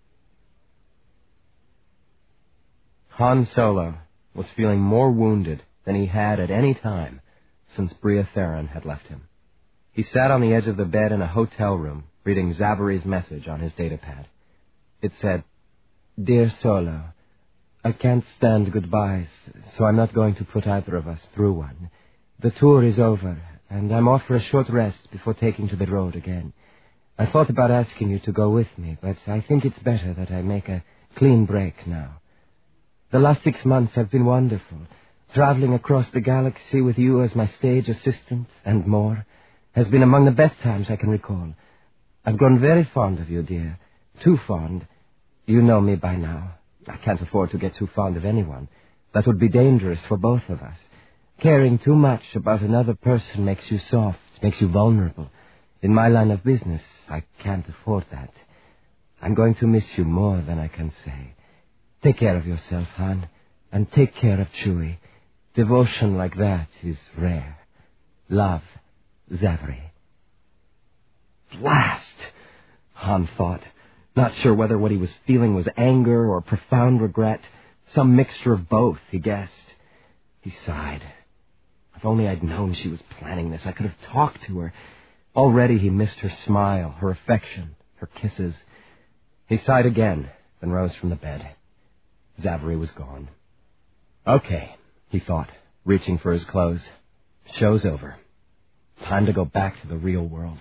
Han Solo was feeling more wounded than he had at any time since Bria Theron had left him. He sat on the edge of the bed in a hotel room, reading Zavari's message on his datapad. It said, "Dear Solo, I can't stand goodbyes, so I'm not going to put either of us through one. The tour is over, and I'm off for a short rest before taking to the road again. I thought about asking you to go with me, but I think it's better that I make a clean break now. The last 6 months have been wonderful. Traveling across the galaxy with you as my stage assistant and more has been among the best times I can recall. I've grown very fond of you, dear. Too fond. You know me by now. I can't afford to get too fond of anyone. That would be dangerous for both of us. Caring too much about another person makes you soft, makes you vulnerable. In my line of business, I can't afford that. I'm going to miss you more than I can say. Take care of yourself, Han, and take care of Chewie. Devotion like that is rare. Love, Zavari." Blast! Han thought, not sure whether what he was feeling was anger or profound regret. Some mixture of both, he guessed. He sighed. If only I'd known she was planning this, I could have talked to her. Already he missed her smile, her affection, her kisses. He sighed again, then rose from the bed. Zavari was gone. Okay, he thought, reaching for his clothes. Show's over. Time to go back to the real world.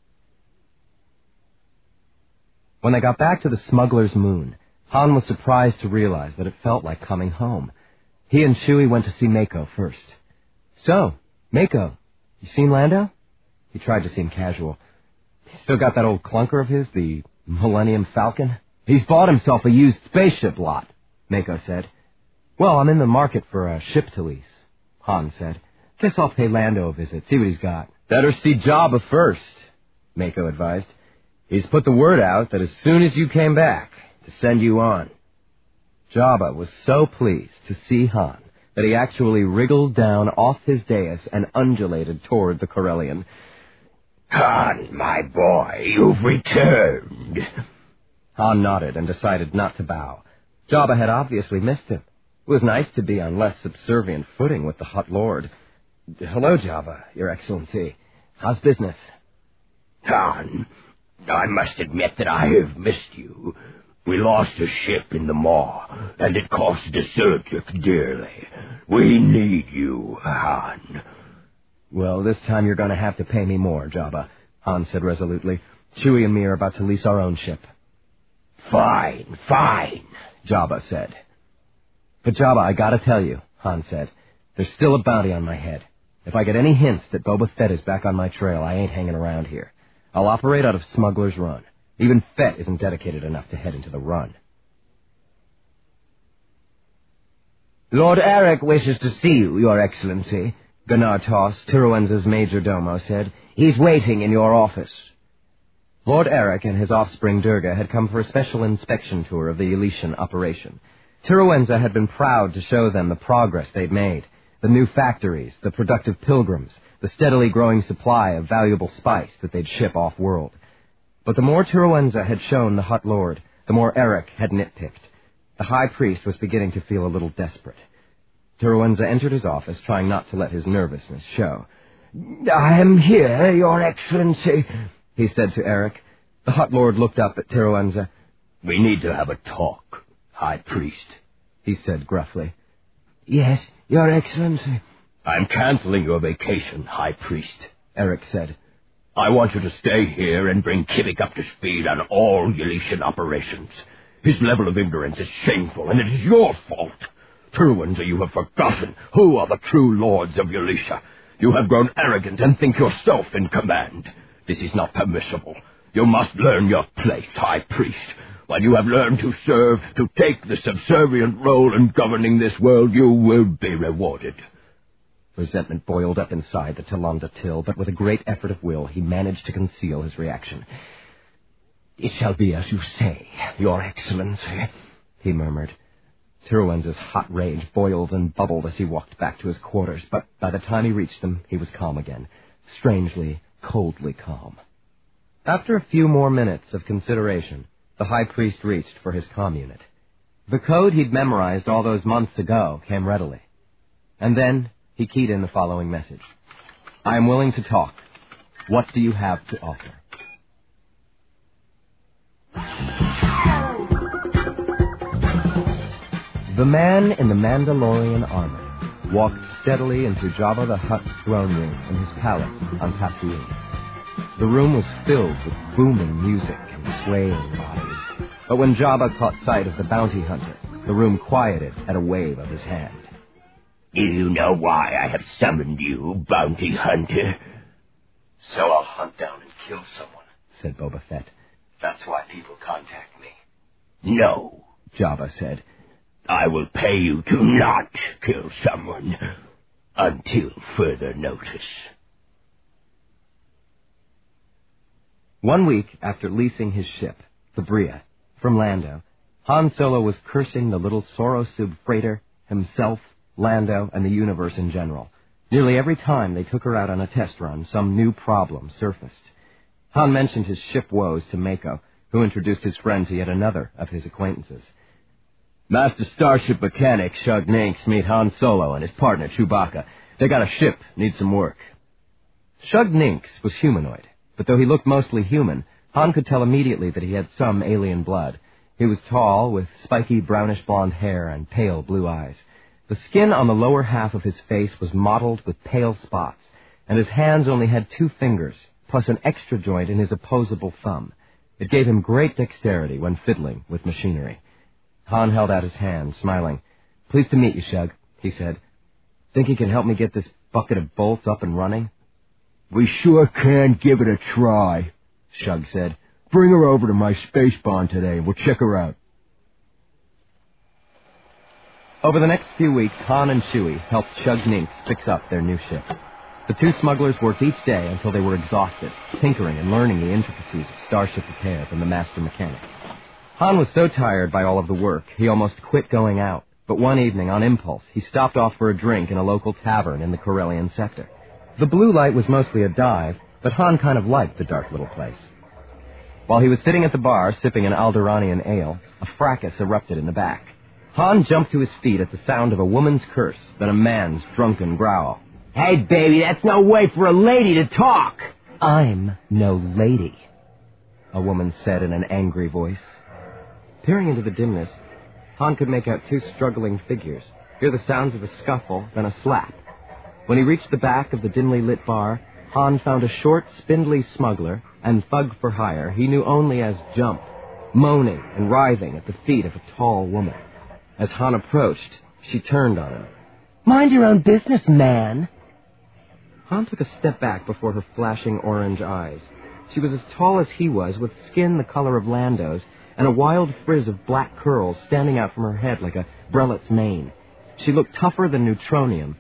When they got back to the smuggler's moon, Han was surprised to realize that it felt like coming home. He and Chewie went to see Mako first. "So, Mako, you seen Lando?" He tried to seem casual. "He still got that old clunker of his, the Millennium Falcon?" "He's bought himself a used spaceship lot," Mako said. "Well, I'm in the market for a ship to lease," Han said. "Guess I'll pay Lando a visit, see what he's got." "Better see Jabba first," Mako advised. "He's put the word out that as soon as you came back, to send you on." Jabba was so pleased to see Han that he actually wriggled down off his dais and undulated toward the Corellian. Han, my boy, you've returned. Han nodded and decided not to bow. Jabba had obviously missed him. It was nice to be on less subservient footing with the Hutt Lord. "Hello, Jabba, Your Excellency. How's business?" Han, I must admit that I have missed you. We lost a ship in the Maw, and it cost the Surgic dearly. We need you, Han. "Well, this time you're going to have to pay me more, Jabba," Han said resolutely. "Chewie and me are about to lease our own ship." Fine, Jabba said. "But Jabba, I gotta tell you," Han said, "there's still a bounty on my head. If I get any hints that Boba Fett is back on my trail, I ain't hanging around here. I'll operate out of Smuggler's Run. Even Fett isn't dedicated enough to head into the Run." "Lord Eric wishes to see you, Your Excellency," Gunnar Toss, Tiruenza's major domo, said. He's waiting in your office. Lord Eric and his offspring Durga had come for a special inspection tour of the Elysian operation. Tiruenza had been proud to show them the progress they'd made, the new factories, the productive pilgrims, the steadily growing supply of valuable spice that they'd ship off-world. But the more Tiruenza had shown the Hutt Lord, the more Eric had nitpicked. The high priest was beginning to feel a little desperate. Tiruenza entered his office, trying not to let his nervousness show. I am here, Your Excellency, he said to Eric. The Hutt Lord looked up at Tiruenza. We need to have a talk, High Priest, he said gruffly. Yes, Your Excellency. I'm canceling your vacation, High Priest, Eric said. I want you to stay here and bring Kivik up to speed on all Elysian operations. His level of ignorance is shameful, and it is your fault. Tiruenza, you have forgotten who are the true lords of Elysia. You have grown arrogant and think yourself in command. This is not permissible. You must learn your place, High Priest. When you have learned to serve, to take the subservient role in governing this world, you will be rewarded. Resentment boiled up inside the Talanda Till, but with a great effort of will, he managed to conceal his reaction. It shall be as you say, Your Excellency, he murmured. Tiruenza's hot rage boiled and bubbled as he walked back to his quarters, but by the time he reached them, he was calm again. Strangely, coldly calm. After a few more minutes of consideration, the High Priest reached for his comm unit. The code he'd memorized all those months ago came readily. And then he keyed in the following message. I am willing to talk. What do you have to offer? The man in the Mandalorian armor walked steadily into Jabba the Hutt's throne room in his palace on Tatooine. The room was filled with booming music and swaying bodies. But when Jabba caught sight of the bounty hunter, the room quieted at a wave of his hand. Do you know why I have summoned you, bounty hunter? So I'll hunt down and kill someone, said Boba Fett. That's why people contact me. No, Jabba said. I will pay you to not kill someone until further notice. 1 week after leasing his ship, the Bria, from Lando, Han Solo was cursing the little Sorosub freighter, himself, Lando, and the universe in general. Nearly every time they took her out on a test run, some new problem surfaced. Han mentioned his ship woes to Mako, who introduced his friend to yet another of his acquaintances. Master Starship Mechanic Shug Ninx meet Han Solo and his partner Chewbacca. They got a ship, needs some work. Shug Ninx was humanoid, but though he looked mostly human, Han could tell immediately that he had some alien blood. He was tall, with spiky brownish-blonde hair and pale blue eyes. The skin on the lower half of his face was mottled with pale spots, and his hands only had 2 fingers, plus an extra joint in his opposable thumb. It gave him great dexterity when fiddling with machinery. Han held out his hand, smiling. Pleased to meet you, Shug, he said. Think you can help me get this bucket of bolts up and running? We sure can give it a try, Shug said. Bring her over to my space bond today and we'll check her out. Over the next few weeks, Han and Chewie helped Shug Ninx fix up their new ship. The 2 smugglers worked each day until they were exhausted, tinkering and learning the intricacies of starship repair from the master mechanic. Han was so tired by all of the work, he almost quit going out. But one evening, on impulse, he stopped off for a drink in a local tavern in the Corellian sector. The blue light was mostly a dive, but Han kind of liked the dark little place. While he was sitting at the bar, sipping an Alderaanian ale, a fracas erupted in the back. Han jumped to his feet at the sound of a woman's curse, then a man's drunken growl. Hey, baby, that's no way for a lady to talk. I'm no lady, a woman said in an angry voice. Peering into the dimness, Han could make out 2 struggling figures, hear the sounds of a scuffle, then a slap. When he reached the back of the dimly lit bar, Han found a short, spindly smuggler and thug for hire he knew only as Jump, moaning and writhing at the feet of a tall woman. As Han approached, she turned on him. Mind your own business, man. Han took a step back before her flashing orange eyes. She was as tall as he was, with skin the color of Lando's, and a wild frizz of black curls standing out from her head like a brelet's mane. She looked tougher than neutronium,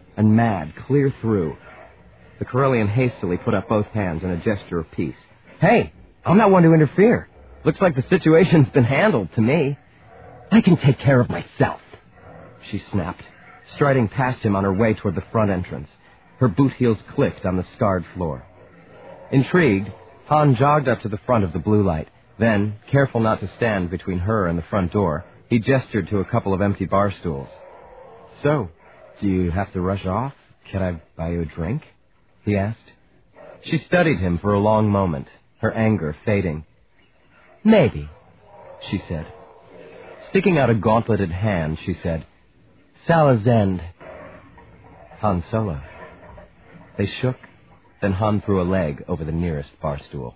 and mad clear through. The Corellian hastily put up both hands in a gesture of peace. Hey, I'm not one to interfere. Looks like the situation's been handled to me. I can take care of myself, she snapped, striding past him on her way toward the front entrance. Her boot heels clicked on the scarred floor. Intrigued, Han jogged up to the front of the blue light. Then, careful not to stand between her and the front door, he gestured to a couple of empty bar stools. So, do you have to rush off? Can I buy you a drink? He asked. She studied him for a long moment, her anger fading. Maybe, she said. Sticking out a gauntleted hand, she said, Salazend. Han Solo. They shook, then Han threw a leg over the nearest bar stool.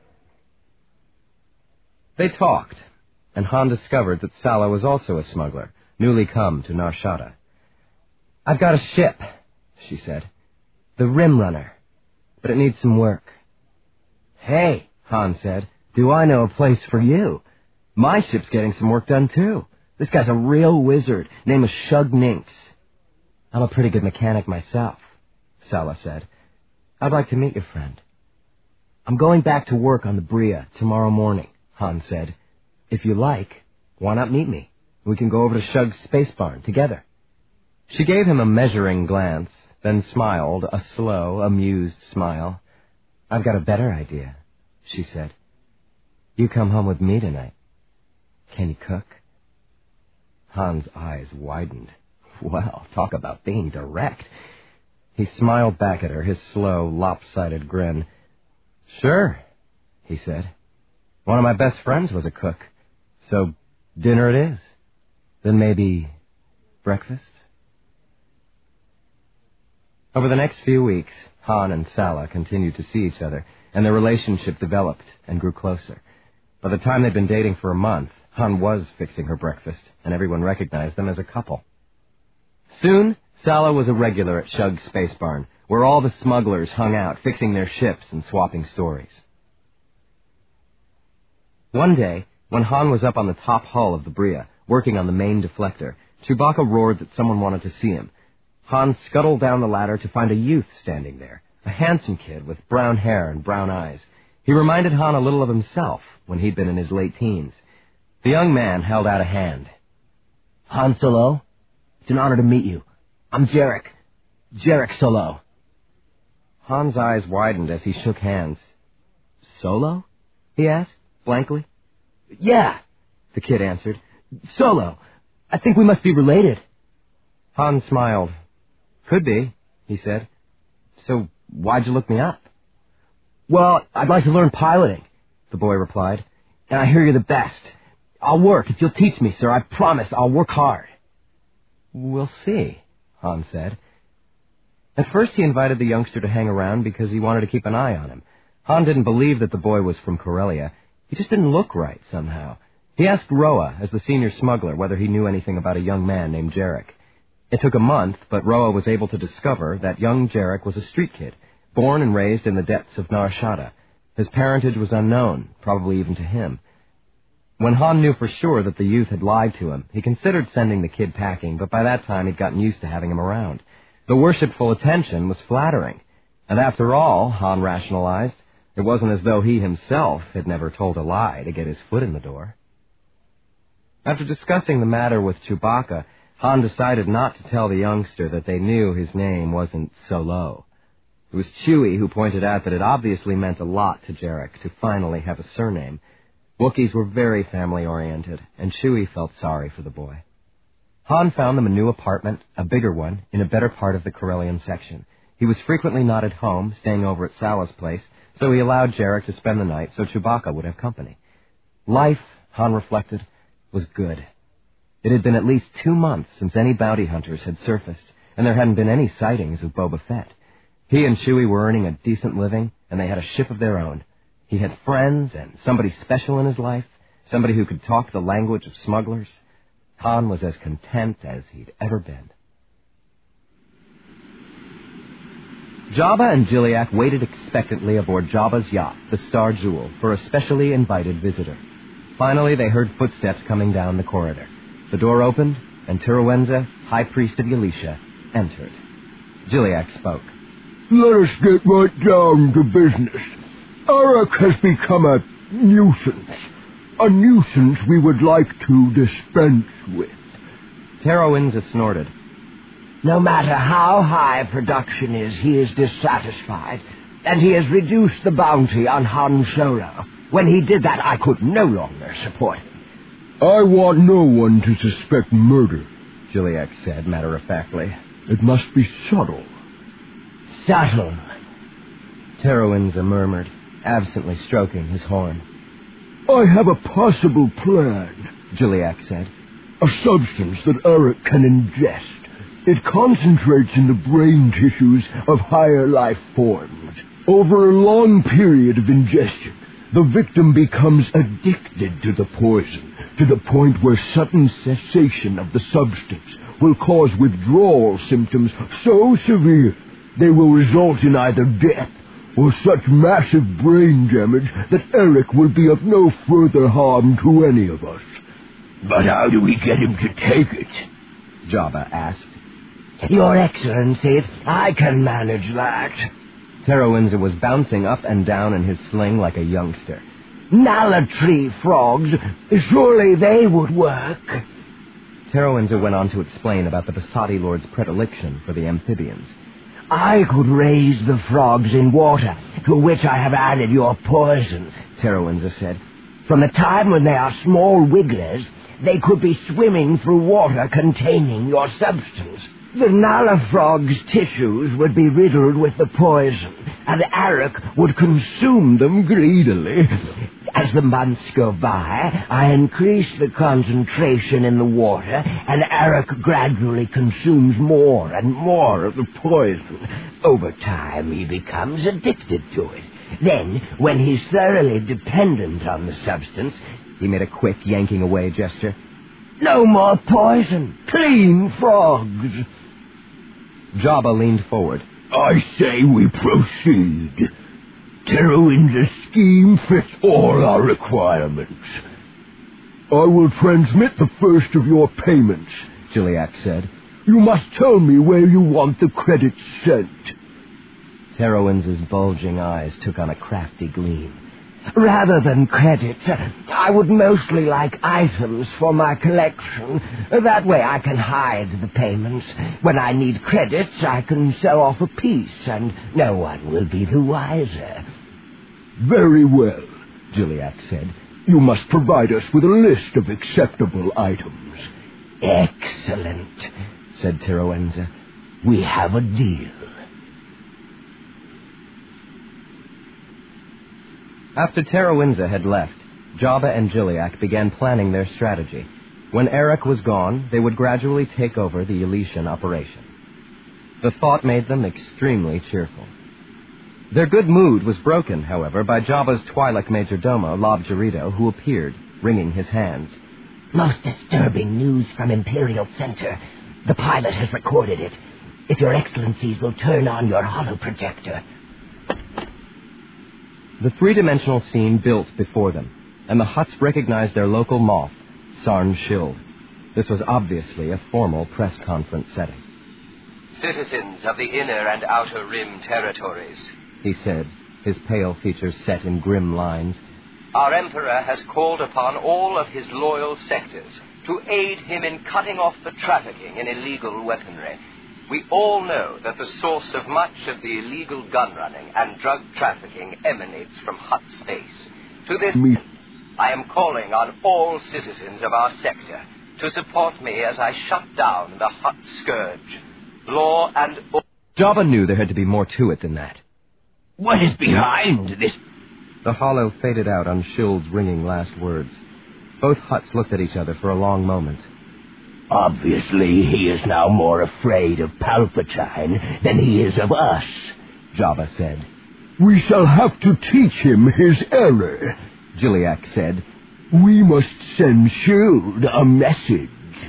They talked, and Han discovered that Sala was also a smuggler, newly come to Nar Shaddaa. I've got a ship, she said. The Rim Runner. But it needs some work. Hey, Han said, do I know a place for you? My ship's getting some work done, too. This guy's a real wizard. Name is Shug Ninx. I'm a pretty good mechanic myself, Sala said. I'd like to meet your friend. I'm going back to work on the Bria tomorrow morning, Han said. If you like, why not meet me? We can go over to Shug's space barn together. She gave him a measuring glance, then smiled, a slow, amused smile. I've got a better idea, she said. You come home with me tonight. Can you cook? Han's eyes widened. Well, talk about being direct. He smiled back at her, his slow, lopsided grin. Sure, he said. One of my best friends was a cook. So, dinner it is. Then maybe breakfast? Over the next few weeks, Han and Sala continued to see each other, and their relationship developed and grew closer. By the time they'd been dating for a month, Han was fixing her breakfast, and everyone recognized them as a couple. Soon, Sala was a regular at Shug's space barn, where all the smugglers hung out, fixing their ships and swapping stories. One day, when Han was up on the top hull of the Bria, working on the main deflector, Chewbacca roared that someone wanted to see him. Han scuttled down the ladder to find a youth standing there, a handsome kid with brown hair and brown eyes. He reminded Han a little of himself when he'd been in his late teens. The young man held out a hand. Han Solo, it's an honor to meet you. I'm Jarek. Jarek Solo. Han's eyes widened as he shook hands. Solo? He asked, blankly. Yeah, the kid answered. Solo. I think we must be related. Han smiled. Could be, he said. So why'd you look me up? Well, I'd like to learn piloting, the boy replied. And I hear you're the best. I'll work if you'll teach me, sir. I promise I'll work hard. We'll see, Han said. At first he invited the youngster to hang around because he wanted to keep an eye on him. Han didn't believe that the boy was from Corellia. He just didn't look right somehow. He asked Roa, as the senior smuggler, whether he knew anything about a young man named Jarek. It took a month, but Roa was able to discover that young Jarek was a street kid, born and raised in the depths of Nar Shaddaa. His parentage was unknown, probably even to him. When Han knew for sure that the youth had lied to him, he considered sending the kid packing, but by that time he'd gotten used to having him around. The worshipful attention was flattering. And after all, Han rationalized, it wasn't as though he himself had never told a lie to get his foot in the door. After discussing the matter with Chewbacca, Han decided not to tell the youngster that they knew his name wasn't Solo. It was Chewie who pointed out that it obviously meant a lot to Jarek to finally have a surname. Wookiees were very family-oriented, and Chewie felt sorry for the boy. Han found them a new apartment, a bigger one, in a better part of the Corellian section. He was frequently not at home, staying over at Sala's place, so he allowed Jarek to spend the night so Chewbacca would have company. Life, Han reflected, was good. It had been at least 2 months since any bounty hunters had surfaced, and there hadn't been any sightings of Boba Fett. He and Chewie were earning a decent living, and they had a ship of their own. He had friends and somebody special in his life, somebody who could talk the language of smugglers. Han was as content as he'd ever been. Jabba and Jiliak waited expectantly aboard Jabba's yacht, the Star Jewel, for a specially invited visitor. Finally, they heard footsteps coming down the corridor. The door opened, and Turawenza, High Priest of Yalisha, entered. Gilliack spoke. Let us get right down to business. Arak has become a nuisance we would like to dispense with. Terowinza snorted. No matter how high production is, he is dissatisfied, and he has reduced the bounty on Han Solo. When he did that, I could no longer support him. I want no one to suspect murder, Gilliack said matter-of-factly. It must be subtle. Subtle, Terowinza murmured, absently stroking his horn. I have a possible plan, Gilliack said. A substance that Arak can ingest. It concentrates in the brain tissues of higher life forms. Over a long period of ingestion, the victim becomes addicted to the poison, to the point where sudden cessation of the substance will cause withdrawal symptoms so severe they will result in either death or such massive brain damage that Arak will be of no further harm to any of us. But how do we get him to take it? Jabba asked. Your Excellencies, I can manage that. Terowinza was bouncing up and down in his sling like a youngster. Nalatree frogs, surely they would work. Terowinza went on to explain about the Basadi Lord's predilection for the amphibians. I could raise the frogs in water, to which I have added your poison, Terowinza said. From the time when they are small wigglers, they could be swimming through water containing your substance. The Nala frog's tissues would be riddled with the poison, and Arak would consume them greedily. As the months go by, I increase the concentration in the water, and Arak gradually consumes more and more of the poison. Over time, he becomes addicted to it. Then, when he's thoroughly dependent on the substance, he made a quick yanking away gesture. No more poison. Clean frogs. Jabba leaned forward. I say we proceed. Terowinza's scheme fits all our requirements. I will transmit the first of your payments, Gilliack said. You must tell me where you want the credits sent. Terowinza's bulging eyes took on a crafty gleam. Rather than credits, I would mostly like items for my collection. That way I can hide the payments. When I need credits, I can sell off a piece, and no one will be the wiser. Very well, Gilliack said. You must provide us with a list of acceptable items. Excellent, said Terowinza. We have a deal. After Terowinza had left, Jabba and Gilliack began planning their strategy. When Arak was gone, they would gradually take over the Elysian operation. The thought made them extremely cheerful. Their good mood was broken, however, by Jabba's Twi'lek majordomo, Lob Jarito, who appeared, wringing his hands. Most disturbing news from Imperial Center. The pilot has recorded it. If your excellencies will turn on your holoprojector. The three-dimensional scene built before them, and the Hutts recognized their local moth, Sarn Shield. This was obviously a formal press conference setting. Citizens of the Inner and Outer Rim territories, he said, his pale features set in grim lines. Our Emperor has called upon all of his loyal sectors to aid him in cutting off the trafficking in illegal weaponry. We all know that the source of much of the illegal gun running and drug trafficking emanates from Hutt space. To this end, I am calling on all citizens of our sector to support me as I shut down the Hutt scourge. Law and order. Jabba knew there had to be more to it than that. What is behind this? The hollow faded out on Shield's ringing last words. Both Hutts looked at each other for a long moment. Obviously, he is now more afraid of Palpatine than he is of us, Jabba said. We shall have to teach him his error, Gilliack said. We must send Shield a message.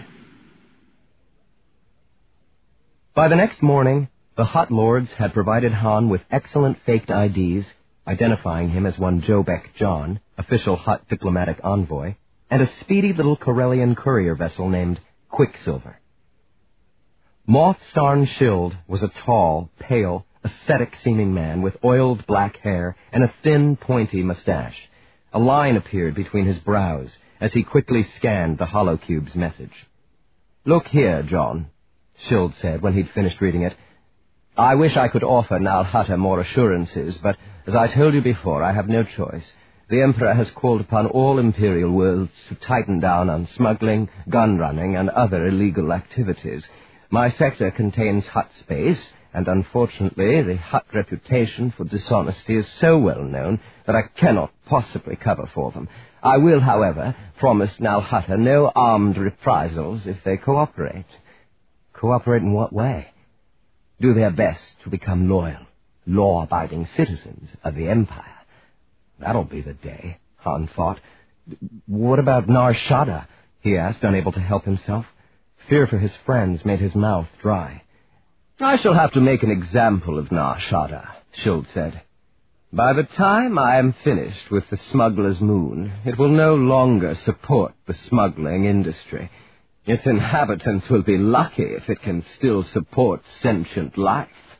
By the next morning, the Hutt Lords had provided Han with excellent faked IDs, identifying him as one Jobek John, official Hutt diplomatic envoy, and a speedy little Corellian courier vessel named Quicksilver. Moth Sarn-Schild was a tall, pale, ascetic-seeming man with oiled black hair and a thin, pointy mustache. A line appeared between his brows as he quickly scanned the Holocube's message. "Look here, John," Schild said when he'd finished reading it. "I wish I could offer Nal Hutta more assurances, but as I told you before, I have no choice. The Emperor has called upon all Imperial worlds to tighten down on smuggling, gun-running, and other illegal activities. My sector contains Hutt space, and unfortunately the Hutt reputation for dishonesty is so well known that I cannot possibly cover for them. I will, however, promise Nal Hutta no armed reprisals if they cooperate." "Cooperate in what way?" "Do their best to become loyal, law-abiding citizens of the Empire." "That'll be the day," Han thought. "What about Nar Shaddaa?" he asked, unable to help himself. Fear for his friends made his mouth dry. "I shall have to make an example of Nar Shaddaa," Schild said. "By the time I am finished with the smuggler's moon, it will no longer support the smuggling industry. Its inhabitants will be lucky if it can still support sentient life."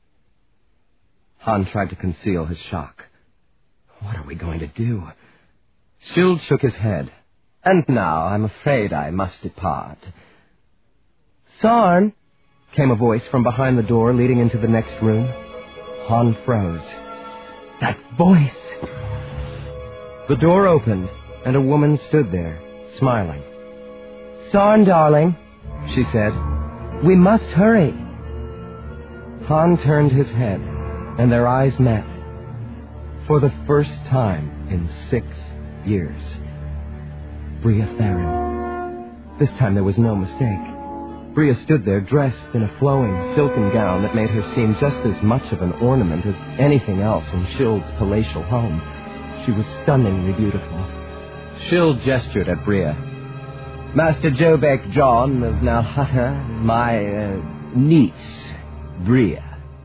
Han tried to conceal his shock. "What are we going to do?" Schild shook his head. "And now I'm afraid I must depart." "Sarn," came a voice from behind the door leading into the next room. Han froze. That voice! The door opened, and a woman stood there, smiling. "Sarn, darling," she said, "we must hurry." Han turned his head, and their eyes met. For the first time in 6 years. Bria Theron. This time there was no mistake. Bria stood there dressed in a flowing silken gown that made her seem just as much of an ornament as anything else in Schild's palatial home. She was stunningly beautiful. Schild gestured at Bria. "Master Jobek John of Nal Hutta, my niece, Bria."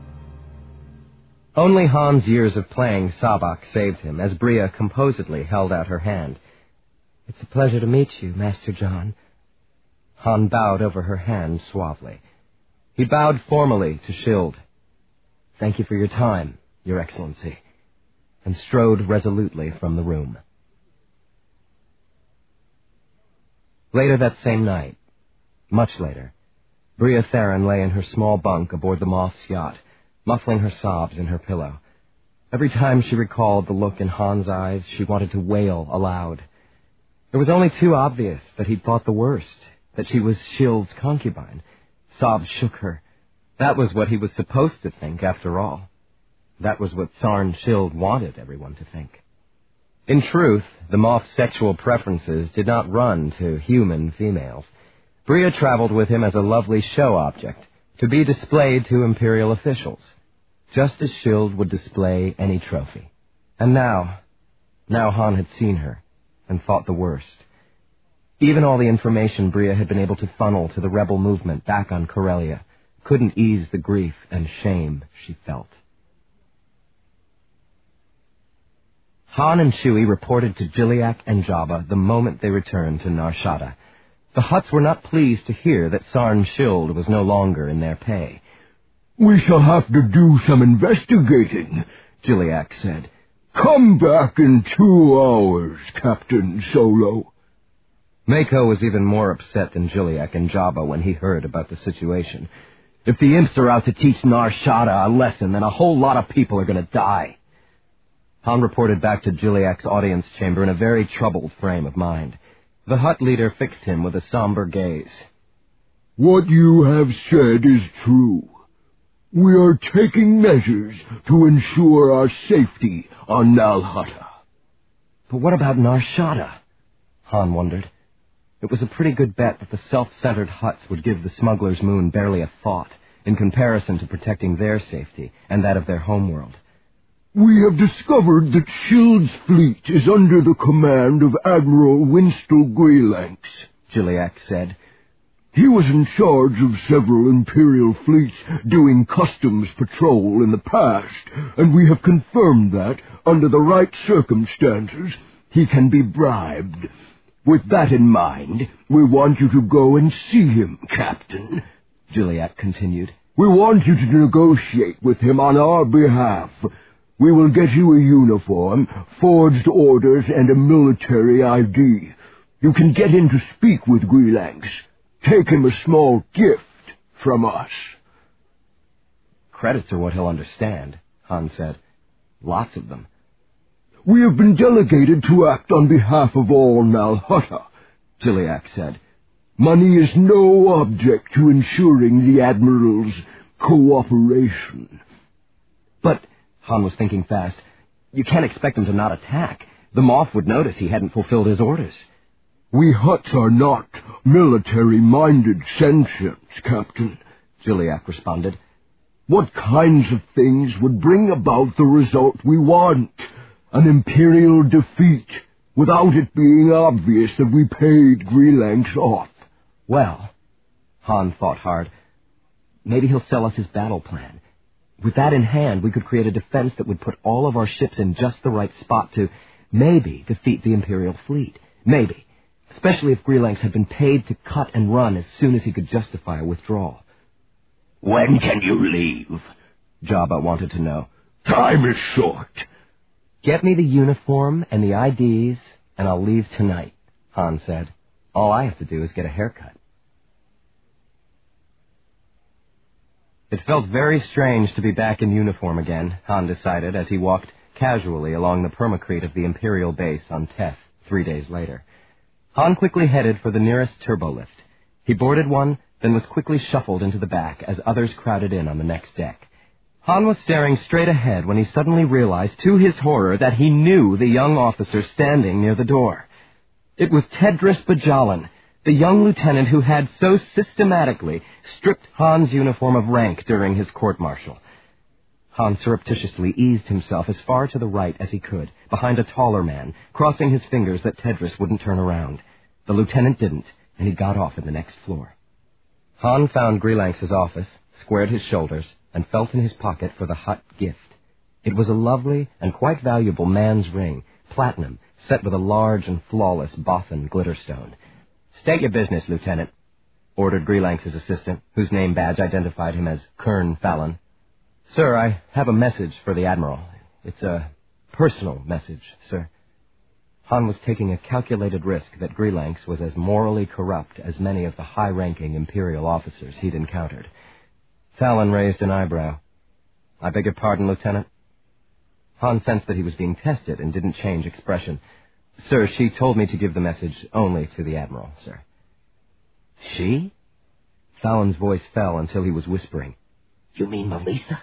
Only Han's years of playing Sabak saved him, as Bria composedly held out her hand. "It's a pleasure to meet you, Master John." Han bowed over her hand suavely. He bowed formally to Schild. "Thank you for your time, Your Excellency," and strode resolutely from the room. Later that same night, much later, Bria Theron lay in her small bunk aboard the Moth's yacht, muffling her sobs in her pillow. Every time she recalled the look in Han's eyes, she wanted to wail aloud. It was only too obvious that he'd thought the worst, that she was Schild's concubine. Sobs shook her. That was what he was supposed to think, after all. That was what Sarn-Schild wanted everyone to think. In truth, the Moth's sexual preferences did not run to human females. Bria traveled with him as a lovely show object, to be displayed to Imperial officials, just as Schild would display any trophy. And now Han had seen her, and thought the worst. Even all the information Bria had been able to funnel to the rebel movement back on Corellia couldn't ease the grief and shame she felt. Han and Chewie reported to Jiliak and Jabba the moment they returned to Nar Shaddaa. The Hutts were not pleased to hear that Sarn-Schild was no longer in their pay. "We shall have to do some investigating," Jiliak said. "Come back in 2 hours, Captain Solo." Mako was even more upset than Jiliak and Jabba when he heard about the situation. "If the imps are out to teach Nar Shaddaa a lesson, then a whole lot of people are going to die." Han reported back to Jiliak's audience chamber in a very troubled frame of mind. The Hutt leader fixed him with a somber gaze. "What you have said is true. We are taking measures to ensure our safety on Nal Hutta." But what about Nar Shaddaa? Han wondered. It was a pretty good bet that the self-centered Hutts would give the smuggler's moon barely a thought in comparison to protecting their safety and that of their homeworld. "We have discovered that Schild's fleet is under the command of Admiral Winstel Greylanx," Jiliak said. "He was in charge of several Imperial fleets doing customs patrol in the past, and we have confirmed that, under the right circumstances, he can be bribed. With that in mind, we want you to go and see him, Captain." Gilliatt continued. We want you to negotiate with him on our behalf. We will get you a uniform, forged orders, and a military ID. You can get in to speak with Greelanx. Take him a small gift from us. Credits are what he'll understand, Han said. Lots of them. We have been delegated to act on behalf of all Nal Hutta, Gilliatt said. Money is no object to ensuring the Admiral's cooperation. But, Han was thinking fast, you can't expect him to not attack. The Moff would notice he hadn't fulfilled his orders. We Hutts are not military-minded sentients, Captain, Gilliatt responded. What kinds of things would bring about the result we want? An Imperial defeat, without it being obvious that we paid Greelanx off. Well, Han thought hard, maybe he'll sell us his battle plan. With that in hand, we could create a defense that would put all of our ships in just the right spot to maybe defeat the Imperial fleet. Maybe. Especially if Greelanx had been paid to cut and run as soon as he could justify a withdrawal. When can you leave? Jabba wanted to know. Time is short. Get me the uniform and the IDs, and I'll leave tonight, Han said. All I have to do is get a haircut. It felt very strange to be back in uniform again, Han decided, as he walked casually along the permacrete of the Imperial base on Teth 3 days later. Han quickly headed for the nearest turbolift. He boarded one, then was quickly shuffled into the back as others crowded in on the next deck. Han was staring straight ahead when he suddenly realized, to his horror, that he knew the young officer standing near the door. It was Tedris Bajalan, the young lieutenant who had so systematically stripped Han's uniform of rank during his court-martial. Han surreptitiously eased himself as far to the right as he could, behind a taller man, crossing his fingers that Tedris wouldn't turn around. The lieutenant didn't, and he got off in the next floor. Han found Greelanx's office, squared his shoulders, and felt in his pocket for the Hutt gift. It was a lovely and quite valuable man's ring, platinum, set with a large and flawless Bothan glitterstone. State your business, Lieutenant, ordered Greelanx's assistant, whose name badge identified him as Kern Fallon. Sir, I have a message for the Admiral. It's a personal message, sir. Han was taking a calculated risk that Greelanx was as morally corrupt as many of the high-ranking Imperial officers he'd encountered. Fallon raised an eyebrow. I beg your pardon, Lieutenant? Han sensed that he was being tested and didn't change expression. Sir, she told me to give the message only to the Admiral, sir. She? Fallon's voice fell until he was whispering. You mean Melissa?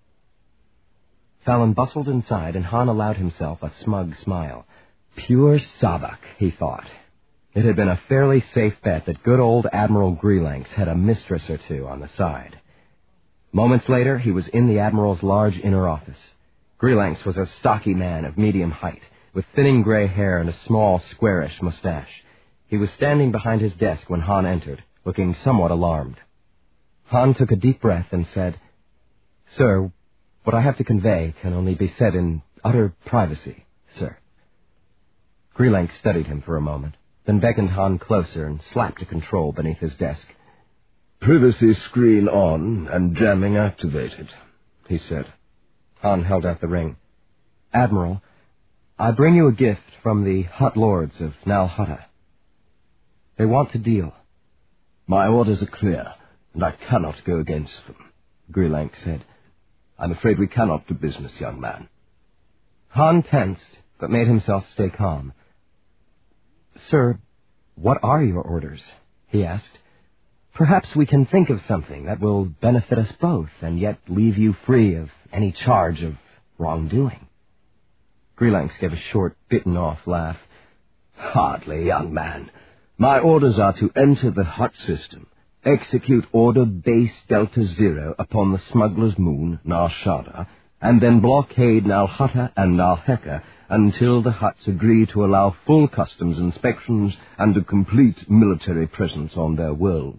Fallon bustled inside, and Han allowed himself a smug smile. Pure Savak, he thought. It had been a fairly safe bet that good old Admiral Greelanx had a mistress or two on the side. Moments later, he was in the Admiral's large inner office. Greelanx was a stocky man of medium height, with thinning gray hair and a small, squarish mustache. He was standing behind his desk when Han entered, looking somewhat alarmed. Han took a deep breath and said, Sir, what I have to convey can only be said in utter privacy, sir. Greelanx studied him for a moment, then beckoned Han closer and slapped a control beneath his desk. Privacy screen on and jamming activated, he said. Han held out the ring. Admiral, I bring you a gift from the Hutt Lords of Nal Hutta. They want to deal. My orders are clear, and I cannot go against them, Greelanx said. I'm afraid we cannot do business, young man. Han tensed, but made himself stay calm. Sir, what are your orders? He asked. Perhaps we can think of something that will benefit us both and yet leave you free of any charge of wrongdoing. Greelanx gave a short, bitten-off laugh. Hardly, young man. My orders are to enter the Hutt system, execute Order Base Delta Zero upon the smuggler's moon, Nar Shaddaa, and then blockade Nal Hutta and Nal Heka until the Hutts agree to allow full customs inspections and a complete military presence on their worlds.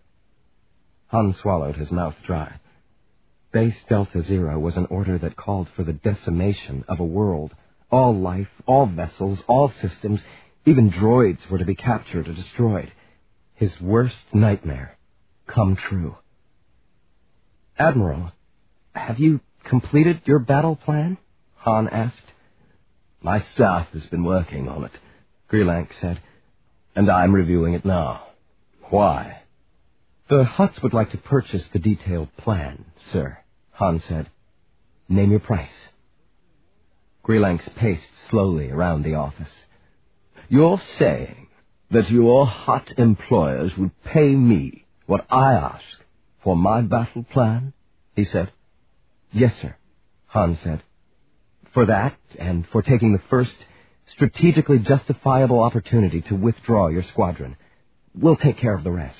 Han swallowed, his mouth dry. Base Delta Zero was an order that called for the decimation of a world. All life, all vessels, all systems, even droids were to be captured or destroyed. His worst nightmare come true. Admiral, have you completed your battle plan? Han asked. My staff has been working on it, Greelank said. and I'm reviewing it now. Why? The Hutts would like to purchase the detailed plan, sir, Han said. Name your price. Greelanks paced slowly around the office. You're saying that your Hutt employers would pay me what I ask for my battle plan? He said. Yes, sir, Han said. For that, and for taking the first strategically justifiable opportunity to withdraw your squadron. We'll take care of the rest.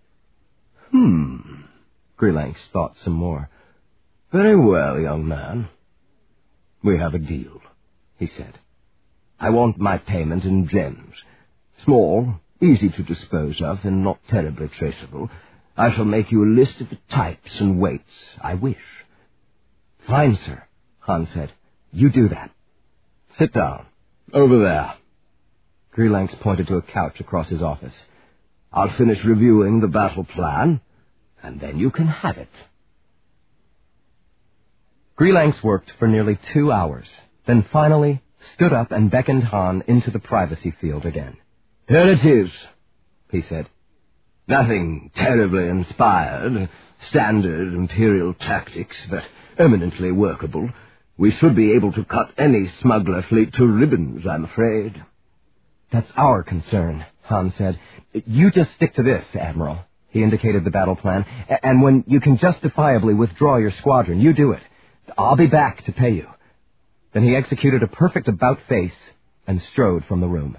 Greelanks thought some more. Very well, young man. We have a deal, he said. I want my payment in gems. Small, easy to dispose of, and not terribly traceable. I shall make you a list of the types and weights I wish. Fine, sir, Han said. You do that. Sit down. Over there. Greelanks pointed to a couch across his office. I'll finish reviewing the battle plan, and then you can have it. Greelanks worked for nearly 2 hours, then finally stood up and beckoned Han into the privacy field again. Here it is, he said. Nothing terribly inspired, standard Imperial tactics, but eminently workable. We should be able to cut any smuggler fleet to ribbons, I'm afraid. That's our concern, Han said. You just stick to this, Admiral. He indicated the battle plan. And when you can justifiably withdraw your squadron, you do it. I'll be back to pay you. Then he executed a perfect about-face and strode from the room.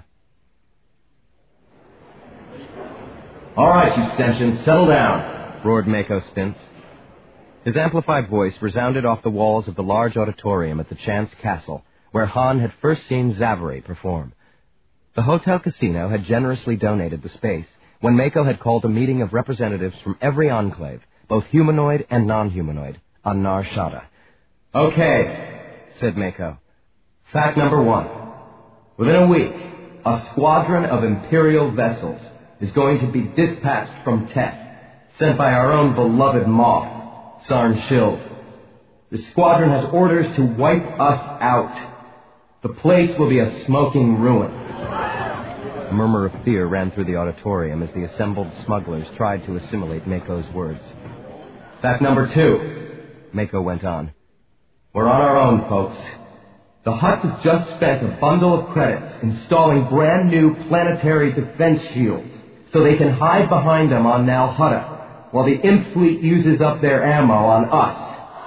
All right, you sentients, settle down, roared Mako Spince. His amplified voice resounded off the walls of the large auditorium at the Chance Castle, where Han had first seen Zavary perform. The Hotel Casino had generously donated the space when Mako had called a meeting of representatives from every enclave, both humanoid and non-humanoid, on Nar Shaddaa. Okay, said Mako. Fact number 1. Within a week, a squadron of Imperial vessels is going to be dispatched from Teth, sent by our own beloved Moff, Sarn Shield. The squadron has orders to wipe us out. The place will be a smoking ruin. A murmur of fear ran through the auditorium as the assembled smugglers tried to assimilate Mako's words. Fact number 2, Mako went on. We're on our own, folks. The Hutts have just spent a bundle of credits installing brand new planetary defense shields so they can hide behind them on Nal Hutta while the Imp fleet uses up their ammo on us.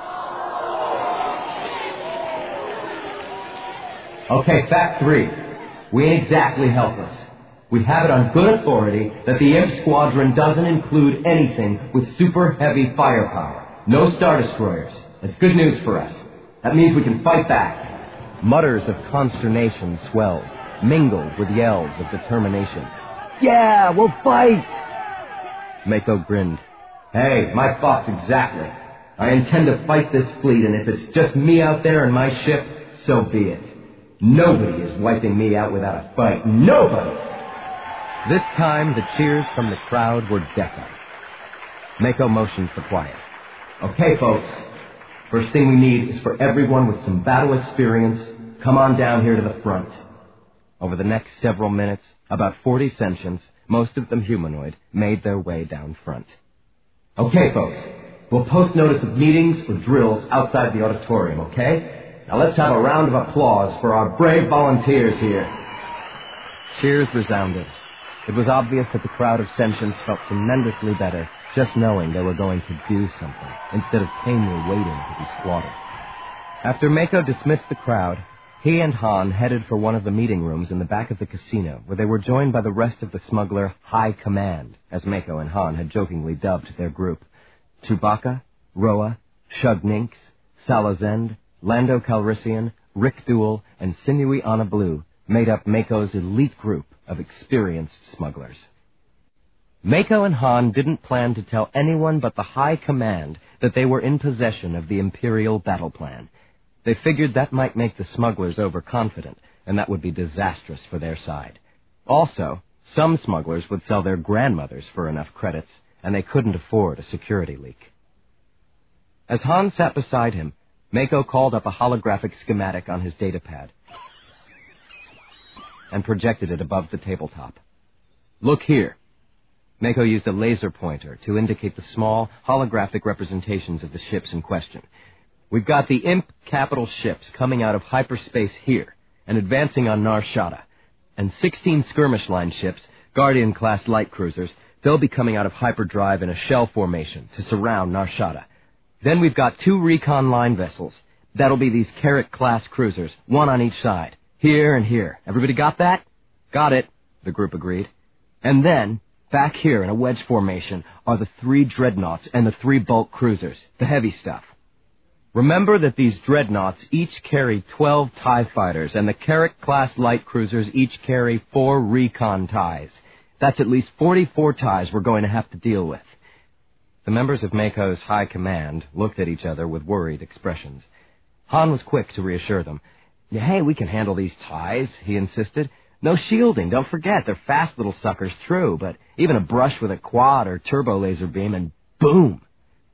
Okay, fact 3. We ain't exactly helpless. We have it on good authority that the Imp squadron doesn't include anything with super heavy firepower. No Star Destroyers. That's good news for us. That means we can fight back. Mutters of consternation swelled, mingled with yells of determination. Yeah, we'll fight! Mako grinned. Hey, my thoughts exactly. I intend to fight this fleet, and if it's just me out there and my ship, so be it. Nobody is wiping me out without a fight. Nobody! This time, the cheers from the crowd were deafening. Mako motioned for quiet. Okay, folks. First thing we need is for everyone with some battle experience, come on down here to the front. Over the next several minutes, about 40 sentients, most of them humanoid, made their way down front. Okay, folks. We'll post notice of meetings or drills outside the auditorium, okay? Now let's have a round of applause for our brave volunteers here. Cheers resounded. It was obvious that the crowd of sentients felt tremendously better just knowing they were going to do something instead of tamely waiting to be slaughtered. After Mako dismissed the crowd, he and Han headed for one of the meeting rooms in the back of the casino, where they were joined by the rest of the smuggler High Command, as Mako and Han had jokingly dubbed their group. Chewbacca, Roa, Shug Ninx, Salazend, Lando Calrissian, Rick Duel, and Sinewy Anna Blue made up Mako's elite group of experienced smugglers. Mako and Han didn't plan to tell anyone but the High Command that they were in possession of the Imperial battle plan. They figured that might make the smugglers overconfident, and that would be disastrous for their side. Also, some smugglers would sell their grandmothers for enough credits, and they couldn't afford a security leak. As Han sat beside him, Mako called up a holographic schematic on his datapad and projected it above the tabletop. Look here. Mako used a laser pointer to indicate the small, holographic representations of the ships in question. We've got the Imp capital ships coming out of hyperspace here and advancing on Nar Shaddaa, and 16 skirmish line ships, Guardian-class light cruisers. They'll be coming out of hyperdrive in a shell formation to surround Nar Shaddaa. Then we've got 2 recon line vessels. That'll be these Carrack-class cruisers, one on each side, here and here. Everybody got that? Got it, the group agreed. And then, back here in a wedge formation, are the 3 dreadnoughts and the 3 bulk cruisers, the heavy stuff. Remember that these dreadnoughts each carry 12 TIE fighters, and the Carrack-class light cruisers each carry 4 recon TIEs. That's at least 44 TIEs we're going to have to deal with. The members of Mako's high command looked at each other with worried expressions. Han was quick to reassure them. Hey, we can handle these TIEs, he insisted. No shielding, don't forget, they're fast little suckers, true, but even a brush with a quad or turbo laser beam and boom.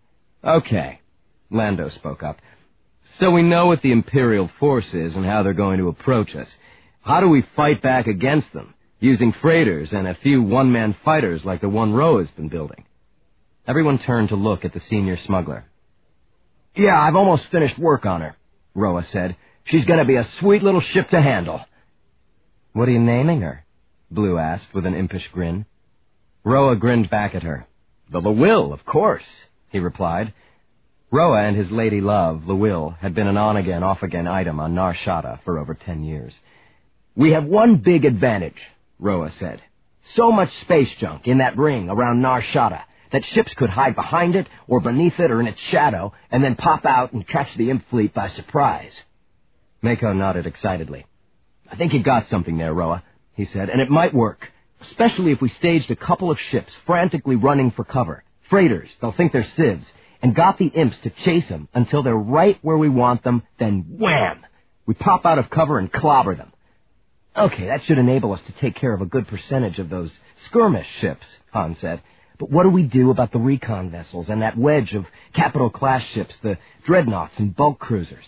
Okay, Lando spoke up. So we know what the Imperial force is and how they're going to approach us. How do we fight back against them, using freighters and a few one-man fighters like the one Roa's been building? Everyone turned to look at the senior smuggler. Yeah, I've almost finished work on her, Roa said. She's going to be a sweet little ship to handle. What are you naming her? Blue asked with an impish grin. Roa grinned back at her. The LaWill, of course, he replied. Roa and his lady love, LaWill, had been an on-again, off-again item on Nar Shaddaa for over 10 years. We have one big advantage, Roa said. So much space junk in that ring around Nar Shaddaa that ships could hide behind it or beneath it or in its shadow and then pop out and catch the Imp fleet by surprise. Mako nodded excitedly. I think you got something there, Roa, he said, and it might work, especially if we staged a couple of ships frantically running for cover. Freighters, they'll think they're civs, and got the Imps to chase them until they're right where we want them, then wham! We pop out of cover and clobber them. Okay, that should enable us to take care of a good percentage of those skirmish ships, Han said. But what do we do about the recon vessels and that wedge of capital-class ships, the dreadnoughts and bulk cruisers?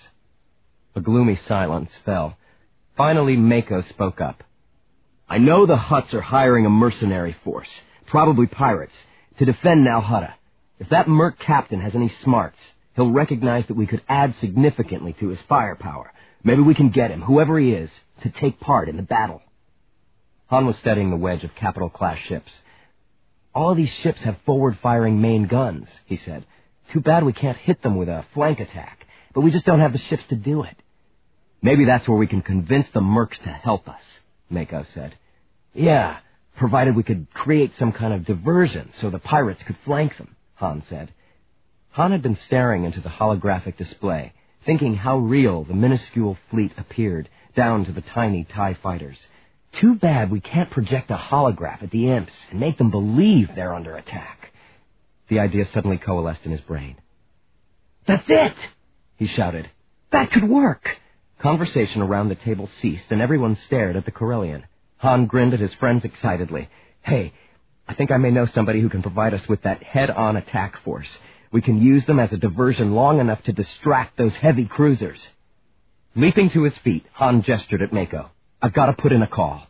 A gloomy silence fell. Finally, Mako spoke up. I know the Hutts are hiring a mercenary force, probably pirates, to defend Nal Hutta. If that merc captain has any smarts, he'll recognize that we could add significantly to his firepower. Maybe we can get him, whoever he is, to take part in the battle. Han was studying the wedge of capital-class ships. All of these ships have forward-firing main guns, he said. Too bad we can't hit them with a flank attack, but we just don't have the ships to do it. Maybe that's where we can convince the mercs to help us, Mako said. Yeah, provided we could create some kind of diversion so the pirates could flank them, Han said. Han had been staring into the holographic display, thinking how real the minuscule fleet appeared, down to the tiny TIE fighters. Too bad we can't project a holograph at the Imps and make them believe they're under attack. The idea suddenly coalesced in his brain. That's it! He shouted. That could work! Conversation around the table ceased, and everyone stared at the Corellian. Han grinned at his friends excitedly. Hey, I think I may know somebody who can provide us with that head-on attack force. We can use them as a diversion long enough to distract those heavy cruisers. Leaping to his feet, Han gestured at Mako. I've got to put in a call.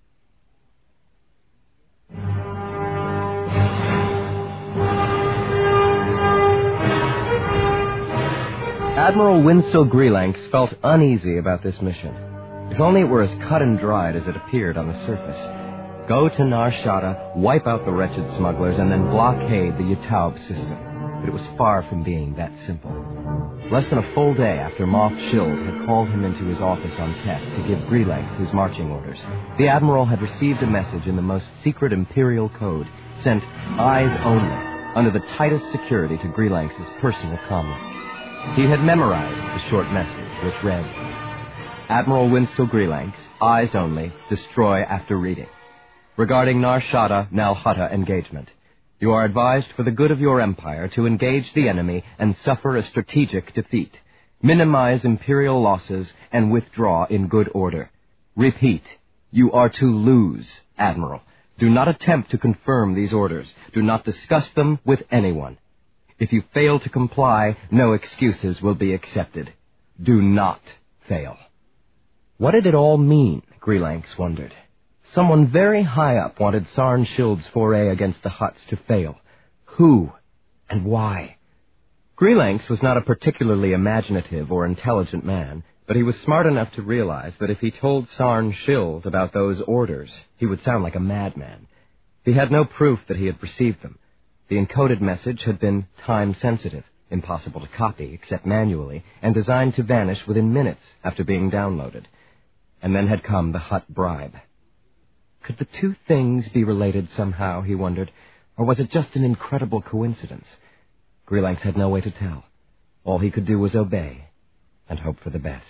Admiral Winslow Greelanx felt uneasy about this mission. If only it were as cut and dried as it appeared on the surface. Go to Nar Shaddaa, wipe out the wretched smugglers, and then blockade the Yutaub system. But it was far from being that simple. Less than a full day after Moff Shield had called him into his office on Teth to give Greelanx his marching orders, the Admiral had received a message in the most secret Imperial code, sent eyes only, under the tightest security to Greelanx's personal commune. He had memorized the short message, which read, Admiral Winslow Greelanx, eyes only, destroy after reading. Regarding Nar Shaddaa, Nal Hutta engagement. You are advised for the good of your empire to engage the enemy and suffer a strategic defeat. Minimize Imperial losses and withdraw in good order. Repeat, you are to lose, Admiral. Do not attempt to confirm these orders. Do not discuss them with anyone. If you fail to comply, no excuses will be accepted. Do not fail. What did it all mean, Greelanx wondered. Someone very high up wanted Sarn Schild's foray against the Hutts to fail. Who and why? Greelanx was not a particularly imaginative or intelligent man, but he was smart enough to realize that if he told Sarn Schild about those orders, he would sound like a madman. He had no proof that he had received them. The encoded message had been time-sensitive, impossible to copy except manually, and designed to vanish within minutes after being downloaded. And then had come the Hutt bribe. Could the two things be related somehow, he wondered, or was it just an incredible coincidence? Greelanx had no way to tell. All he could do was obey and hope for the best.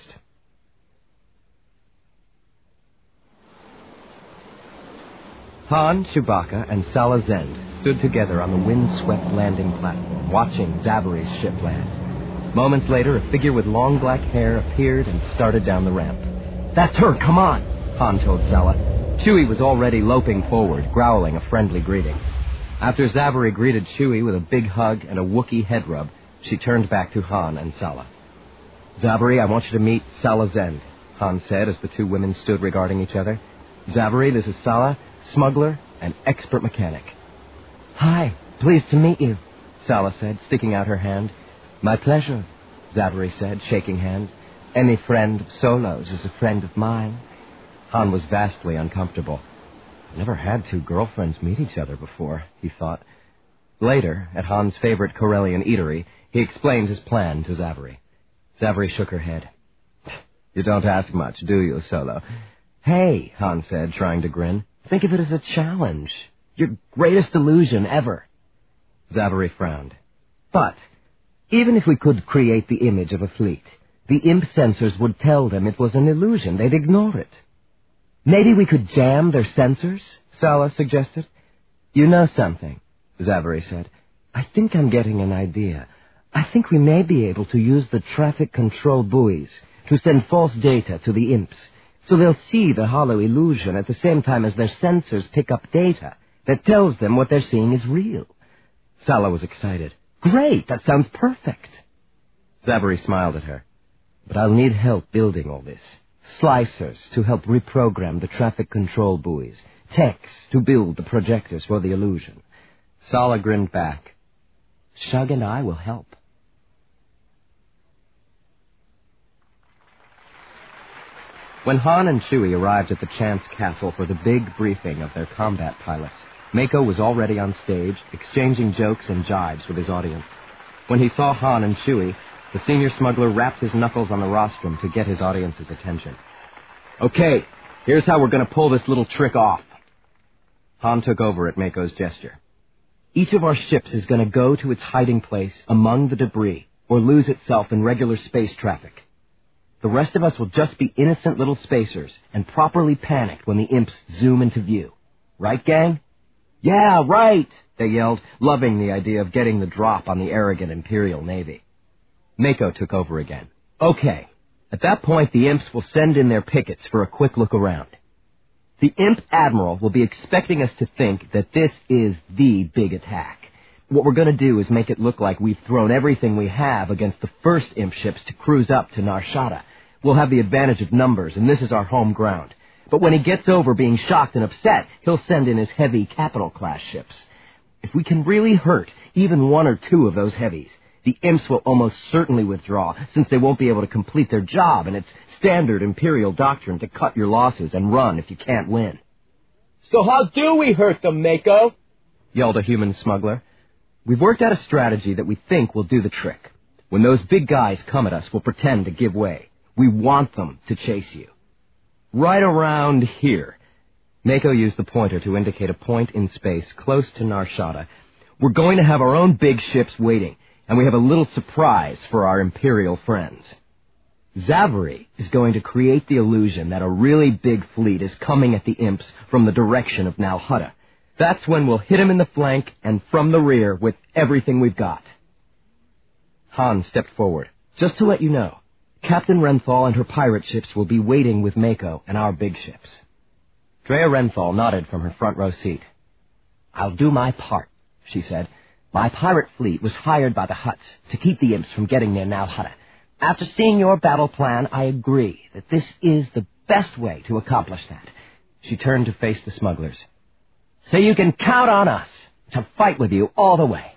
Han, Chewbacca, and Sala Zend stood together on the wind-swept landing platform, watching Zavary's ship land. Moments later, a figure with long black hair appeared and started down the ramp. "That's her, come on," Han told Sala. Chewie was already loping forward, growling a friendly greeting. After Zavary greeted Chewie with a big hug and a Wookiee head rub, she turned back to Han and Sala. "Zavary, I want you to meet Sala Zend," Han said as the two women stood regarding each other. "Zavary, this is Sala, smuggler and expert mechanic." "Hi, pleased to meet you," Sala said, sticking out her hand. "My pleasure," Zavary said, shaking hands. "Any friend of Solo's is a friend of mine." Han was vastly uncomfortable. Never had two girlfriends meet each other before, he thought. Later, at Han's favorite Corellian eatery, he explained his plan to Zavary. Zavary shook her head. "You don't ask much, do you, Solo?" "Hey," Han said, trying to grin. "Think of it as a challenge. Your greatest illusion ever." Zavary frowned. "But, even if we could create the image of a fleet, the imp sensors would tell them it was an illusion. They'd ignore it." "Maybe we could jam their sensors?" Sala suggested. "You know something," Zavary said. "I think I'm getting an idea. I think we may be able to use the traffic control buoys to send false data to the imps, so they'll see the hollow illusion at the same time as their sensors pick up data that tells them what they're seeing is real." Sala was excited. "Great, that sounds perfect." Zavary smiled at her. "But I'll need help building all this. Slicers to help reprogram the traffic control buoys, techs to build the projectors for the illusion." Sala grinned back. "Shug and I will help." When Han and Chewie arrived at the Chance Castle for the big briefing of their combat pilots, Mako was already on stage, exchanging jokes and jibes with his audience. When he saw Han and Chewie, the senior smuggler rapped his knuckles on the rostrum to get his audience's attention. "Okay, here's how we're going to pull this little trick off." Han took over at Mako's gesture. "Each of our ships is going to go to its hiding place among the debris or lose itself in regular space traffic. The rest of us will just be innocent little spacers and properly panicked when the imps zoom into view. Right, gang?" "Yeah, right," they yelled, loving the idea of getting the drop on the arrogant Imperial Navy. Mako took over again. "Okay, at that point the imps will send in their pickets for a quick look around. The imp admiral will be expecting us to think that this is the big attack. What we're going to do is make it look like we've thrown everything we have against the first imp ships to cruise up to Nar Shaddaa. We'll have the advantage of numbers, and this is our home ground. But when he gets over being shocked and upset, he'll send in his heavy capital-class ships. If we can really hurt even one or two of those heavies, the imps will almost certainly withdraw, since they won't be able to complete their job, and it's standard Imperial doctrine to cut your losses and run if you can't win." "So how do we hurt them, Mako?" yelled a human smuggler. "We've worked out a strategy that we think will do the trick. When those big guys come at us, we'll pretend to give way. We want them to chase you. Right around here." Mako used the pointer to indicate a point in space close to Nar Shaddaa. "We're going to have our own big ships waiting, and we have a little surprise for our Imperial friends. Zavary is going to create the illusion that a really big fleet is coming at the imps from the direction of Nal Hutta. That's when we'll hit him in the flank and from the rear with everything we've got." Han stepped forward. "Just to let you know, Captain Renthal and her pirate ships will be waiting with Mako and our big ships." Drea Renthal nodded from her front row seat. "I'll do my part," she said. My pirate fleet was hired by the Hutts to keep the imps from getting near Nal Hutta. After seeing your battle plan, I agree that this is the best way to accomplish that. She turned to face the smugglers. So you can count on us to fight with you all the way.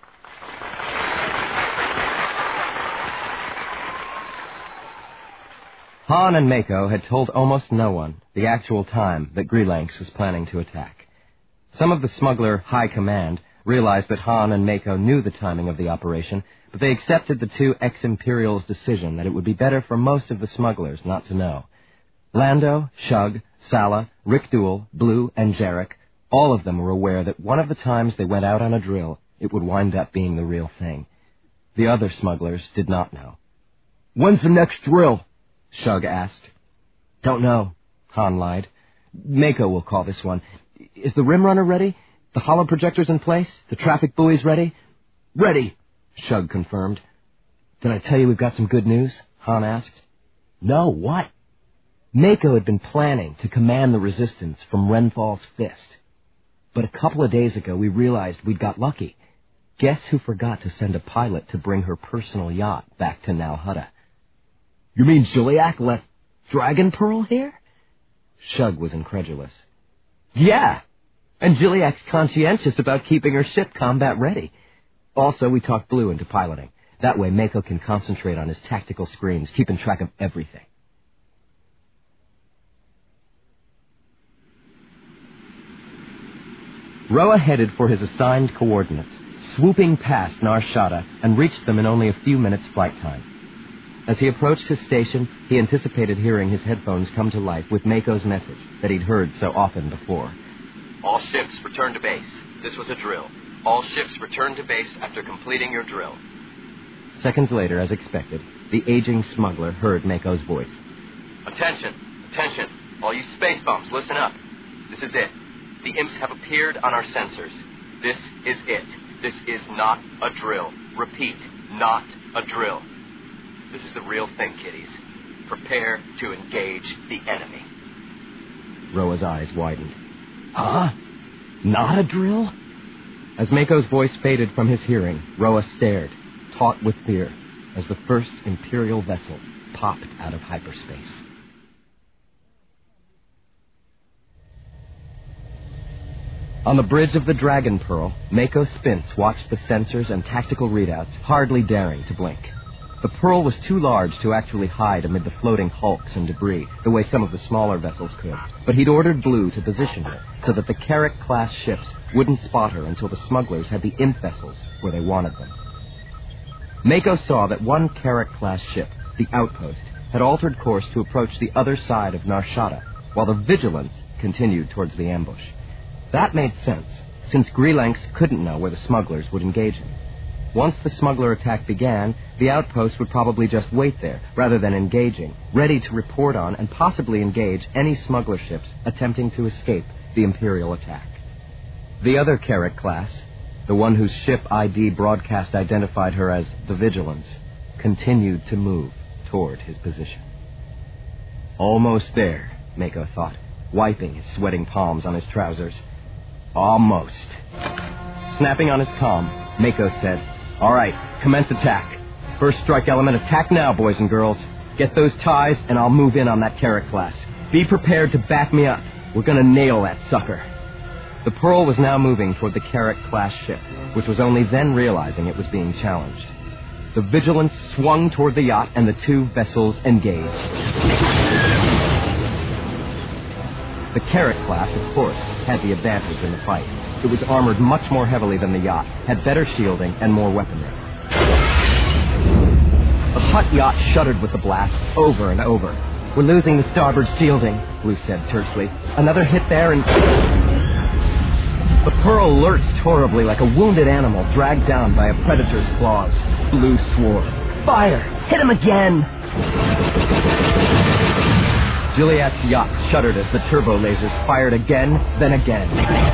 Han and Mako had told almost no one the actual time that Greelanx was planning to attack. Some of the smuggler high command realized that Han and Mako knew the timing of the operation, but they accepted the two ex-Imperials' decision that it would be better for most of the smugglers not to know. Lando, Shug, Sala, Rick Duel, Blue, and Jarek, all of them were aware that one of the times they went out on a drill, it would wind up being the real thing. The other smugglers did not know. When's the next drill? Shug asked. Don't know, Han lied. Mako will call this one. Is the rim runner ready? The hollow projectors in place? The traffic buoys ready? Ready, Shug confirmed. Did I tell you we've got some good news? Han asked. No, what? Mako had been planning to command the resistance from Renfall's fist. But a couple of days ago we realized we'd got lucky. Guess who forgot to send a pilot to bring her personal yacht back to Nal Hutta? You mean Ziliak left Dragon Pearl here? Shug was incredulous. Yeah, and Ziliak's conscientious about keeping her ship combat ready. Also, we talked Blue into piloting. That way Mako can concentrate on his tactical screens, keeping track of everything. Roa headed for his assigned coordinates, swooping past Nar Shaddaa, and reached them in only a few minutes flight time. As he approached his station, he anticipated hearing his headphones come to life with Mako's message that he'd heard so often before. All ships return to base. This was a drill. All ships return to base after completing your drill. Seconds later, as expected, the aging smuggler heard Mako's voice. Attention, attention. All you space bums, listen up. This is it. The imps have appeared on our sensors. This is it. This is not a drill. Repeat, not a drill. This is the real thing, kiddies. Prepare to engage the enemy. Roa's eyes widened. Huh? Not a drill? As Mako's voice faded from his hearing, Roa stared, taut with fear, as the first Imperial vessel popped out of hyperspace. On the bridge of the Dragon Pearl, Mako Spince watched the sensors and tactical readouts, hardly daring to blink. The Pearl was too large to actually hide amid the floating hulks and debris, the way some of the smaller vessels could. But he'd ordered Blue to position her, so that the Carrack-class ships wouldn't spot her until the smugglers had the imp vessels where they wanted them. Mako saw that one Carrack-class ship, the Outpost, had altered course to approach the other side of Nar Shaddaa, while the Vigilance continued towards the ambush. That made sense, since Greelanx couldn't know where the smugglers would engage him. Once the smuggler attack began, the Outpost would probably just wait there, rather than engaging, ready to report on and possibly engage any smuggler ships attempting to escape the Imperial attack. The other Carrack class, the one whose ship ID broadcast identified her as the Vigilance, continued to move toward his position. Almost there, Mako thought, wiping his sweating palms on his trousers. Almost. Snapping on his comm, Mako said, "All right, commence attack. First strike element, attack now, boys and girls. Get those ties, and I'll move in on that Carrack class. Be prepared to back me up. We're gonna nail that sucker." The Pearl was now moving toward the Carrack-class ship, which was only then realizing it was being challenged. The Vigilance swung toward the yacht, and the two vessels engaged. The Carrack class, of course, had the advantage in the fight. It was armored much more heavily than the yacht, had better shielding, and more weaponry. The Hutt yacht shuddered with the blast over and over. "We're losing the starboard shielding," Blue said tersely. "Another hit there and..." The Pearl lurched horribly like a wounded animal dragged down by a predator's claws. Blue swore. "Fire! Hit him again!" Ziliak's yacht shuddered as the turbo lasers fired again, then again.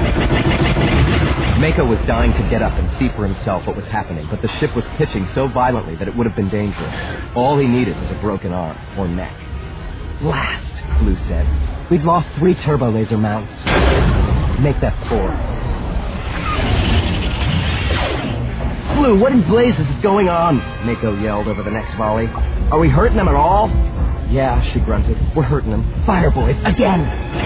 Mako was dying to get up and see for himself what was happening, but the ship was pitching so violently that it would have been dangerous. All he needed was a broken arm or neck. "Blast," Blue said. "We've lost 3 turbo laser mounts." "Make that 4. Zulu, what in blazes is going on? Mako yelled over the next volley. Are we hurting them at all? Yeah, she grunted. We're hurting them. Fire, boys, again!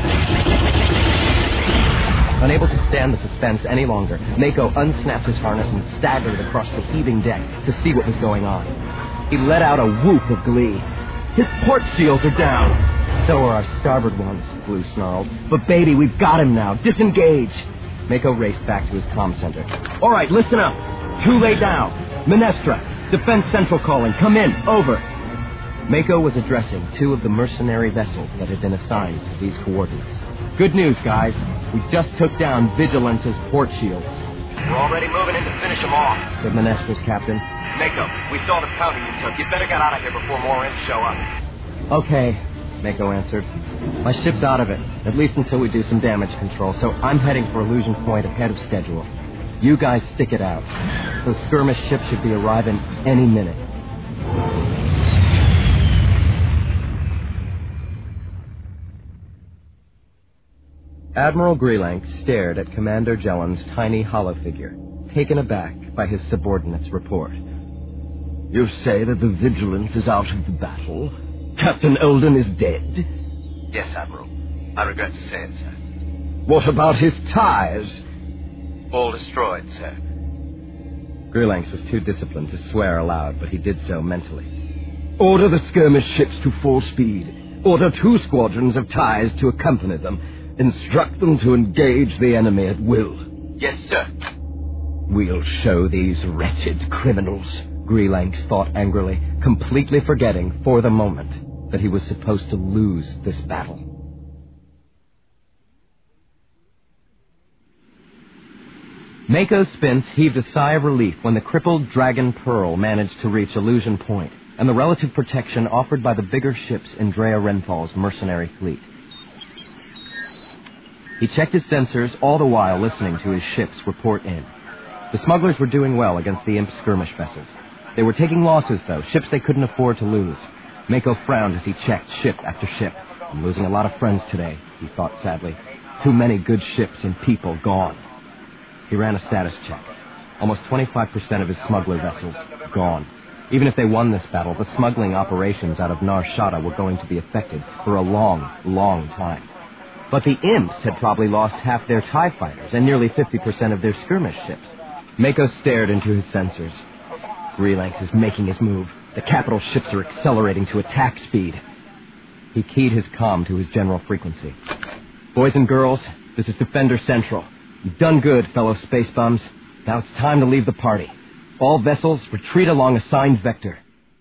Unable to stand the suspense any longer, Mako unsnapped his harness and staggered across the heaving deck to see what was going on. He let out a whoop of glee. His port shields are down. So are our starboard ones, Blue snarled. But baby, we've got him now. Disengage! Mako raced back to his comm center. All right, listen up. Too late now. Menestra, Defense Central calling. Come in. Over. Mako was addressing two of the mercenary vessels that had been assigned to these coordinates. Good news, guys. We just took down Vigilance's port shields. We're already moving in to finish them off, said Menestra's captain. Mako, we saw the pounding you took. You better get out of here before more imps show up. Okay, Mako answered. My ship's out of it, at least until we do some damage control, so I'm heading for Illusion Point ahead of schedule. You guys stick it out. Those skirmish ships should be arriving any minute. Admiral Greelank stared at Commander Jellen's tiny hollow figure, taken aback by his subordinate's report. You say that the Vigilance is out of the battle? Captain Eldon is dead? Yes, Admiral. I regret to say it, sir. What about his ties? All destroyed, sir. Greelank was too disciplined to swear aloud, but he did so mentally. Order the skirmish ships to full speed. Order 2 squadrons of ties to accompany them. Instruct them to engage the enemy at will. Yes, sir. We'll show these wretched criminals, Greelank thought angrily, completely forgetting, for the moment, that he was supposed to lose this battle. Mako Spence heaved a sigh of relief when the crippled Dragon Pearl managed to reach Illusion Point and the relative protection offered by the bigger ships in Drea Renfall's mercenary fleet. He checked his sensors, all the while listening to his ships report in. The smugglers were doing well against the imp skirmish vessels. They were taking losses, though, ships they couldn't afford to lose. Mako frowned as he checked ship after ship. I'm losing a lot of friends today, he thought sadly. Too many good ships and people gone. He ran a status check. Almost 25% of his smuggler vessels gone. Even if they won this battle, the smuggling operations out of Nar Shaddaa were going to be affected for a long, long time. But the imps had probably lost half their TIE fighters and nearly 50% of their skirmish ships. Mako stared into his sensors. Greelank is making his move. The capital ships are accelerating to attack speed. He keyed his comm to his general frequency. Boys and girls, this is Defender Central. You've done good, fellow space bums. Now it's time to leave the party. All vessels, retreat along assigned vector.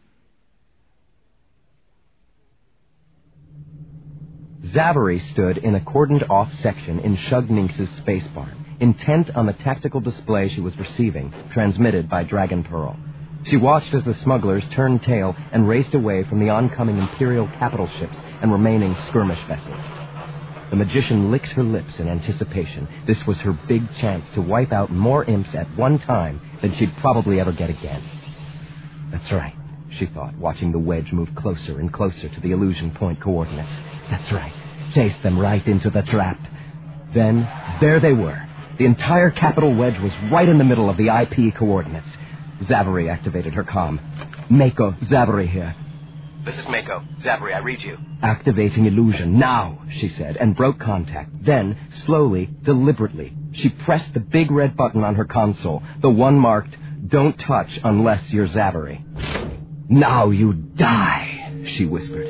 Zavary stood in a cordoned-off section in Shug Ninx's space barn, intent on the tactical display she was receiving, transmitted by Dragon Pearl. She watched as the smugglers turned tail and raced away from the oncoming Imperial capital ships and remaining skirmish vessels. The magician licked her lips in anticipation. This was her big chance to wipe out more imps at one time than she'd probably ever get again. That's right, she thought, watching the wedge move closer and closer to the Illusion Point coordinates. That's right. Chase them right into the trap. Then, there they were. The entire capital wedge was right in the middle of the IP coordinates. Zavary activated her comm. Mako, Zavary here. This is Mako. Zavary, I read you. Activating illusion, now, she said, and broke contact. Then, slowly, deliberately, she pressed the big red button on her console, the one marked, "Don't touch unless you're Zavary." "Now you die," she whispered.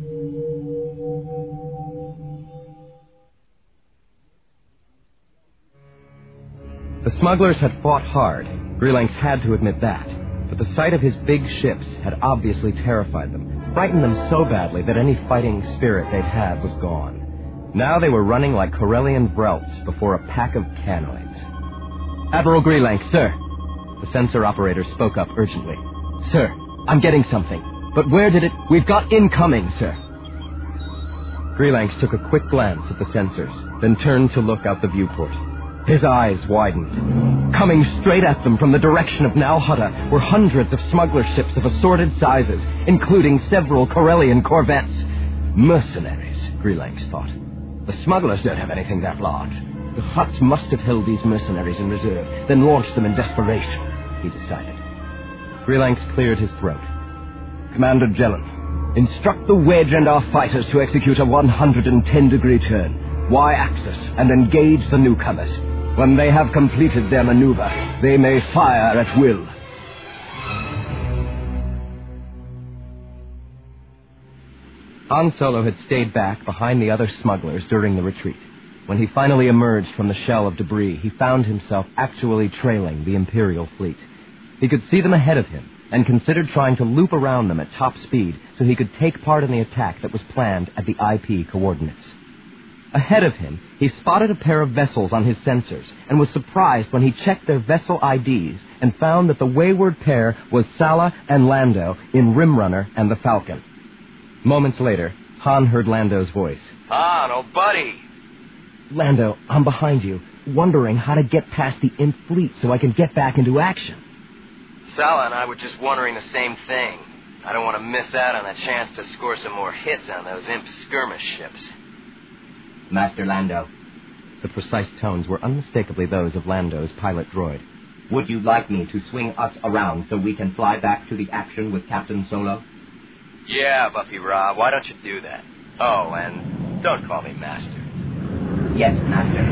The smugglers had fought hard. Greelank had to admit that. But the sight of his big ships had obviously terrified them, frightened them so badly that any fighting spirit they'd had was gone. Now they were running like Corellian Vrelts before a pack of canoids. "Admiral Greelank, sir." The sensor operator spoke up urgently. "Sir, I'm getting something. But where did it... We've got incoming, sir." Greelank took a quick glance at the sensors, then turned to look out the viewport. His eyes widened. Coming straight at them from the direction of Nal Hutta were hundreds of smuggler ships of assorted sizes, including several Corellian corvettes. Mercenaries, Greelank thought. The smugglers don't have anything that large. The Hutts must have held these mercenaries in reserve, then launched them in desperation. he decided. Greelanx cleared his throat. Commander Jellin, instruct the Wedge and our fighters to execute a 110-degree turn, Y-axis, and engage the newcomers. When they have completed their maneuver, they may fire at will. Han Solo had stayed back behind the other smugglers during the retreat. When he finally emerged from the shell of debris, he found himself actually trailing the Imperial fleet. He could see them ahead of him, and considered trying to loop around them at top speed so he could take part in the attack that was planned at the IP coordinates. Ahead of him, he spotted a pair of vessels on his sensors and was surprised when he checked their vessel IDs and found that the wayward pair was Sala and Lando in Rimrunner and the Falcon. Moments later, Han heard Lando's voice. Han, oh buddy! Lando, I'm behind you, wondering how to get past the Imp fleet so I can get back into action. Sala and I were just wondering the same thing. I don't want to miss out on a chance to score some more hits on those Imp skirmish ships. Master Lando. The precise tones were unmistakably those of Lando's pilot droid. Would you like me to swing us around so we can fly back to the action with Captain Solo? Yeah, Buffy Ra, why don't you do that? Oh, and don't call me Master. Yes, Master.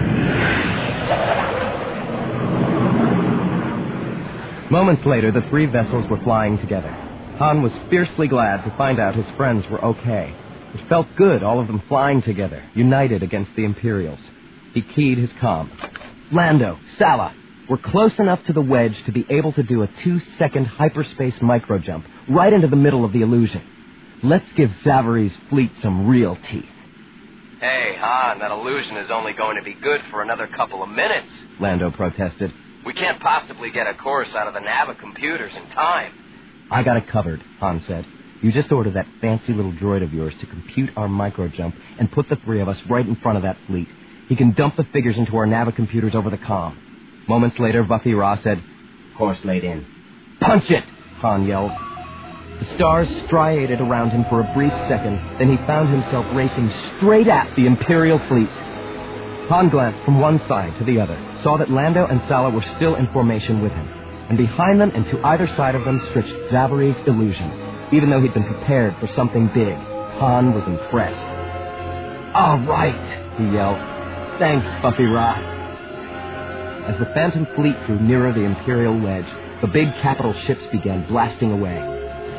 Moments later, the three vessels were flying together. Han was fiercely glad to find out his friends were okay. It felt good, all of them flying together, united against the Imperials. He keyed his comm. Lando, Sala, we're close enough to the Wedge to be able to do a 2-second hyperspace microjump right into the middle of the illusion. Let's give Zavary's fleet some real teeth. Hey, Han, that illusion is only going to be good for another couple of minutes, Lando protested. We can't possibly get a course out of the Nava computers in time. I got it covered, Han said. You just order that fancy little droid of yours to compute our microjump and put the three of us right in front of that fleet. He can dump the figures into our Nava computers over the comm. Moments later, Buffy Ra said, Course laid in. Punch it! Han yelled. The stars striated around him for a brief second, then he found himself racing straight at the Imperial fleet. Han glanced from one side to the other, saw that Lando and Sala were still in formation with him, and behind them and to either side of them stretched Zavary's illusion. Even though he'd been prepared for something big, Han was impressed. All right, he yelled. Thanks, Buffy Ra. As the Phantom fleet drew nearer the Imperial Wedge, the big capital ships began blasting away.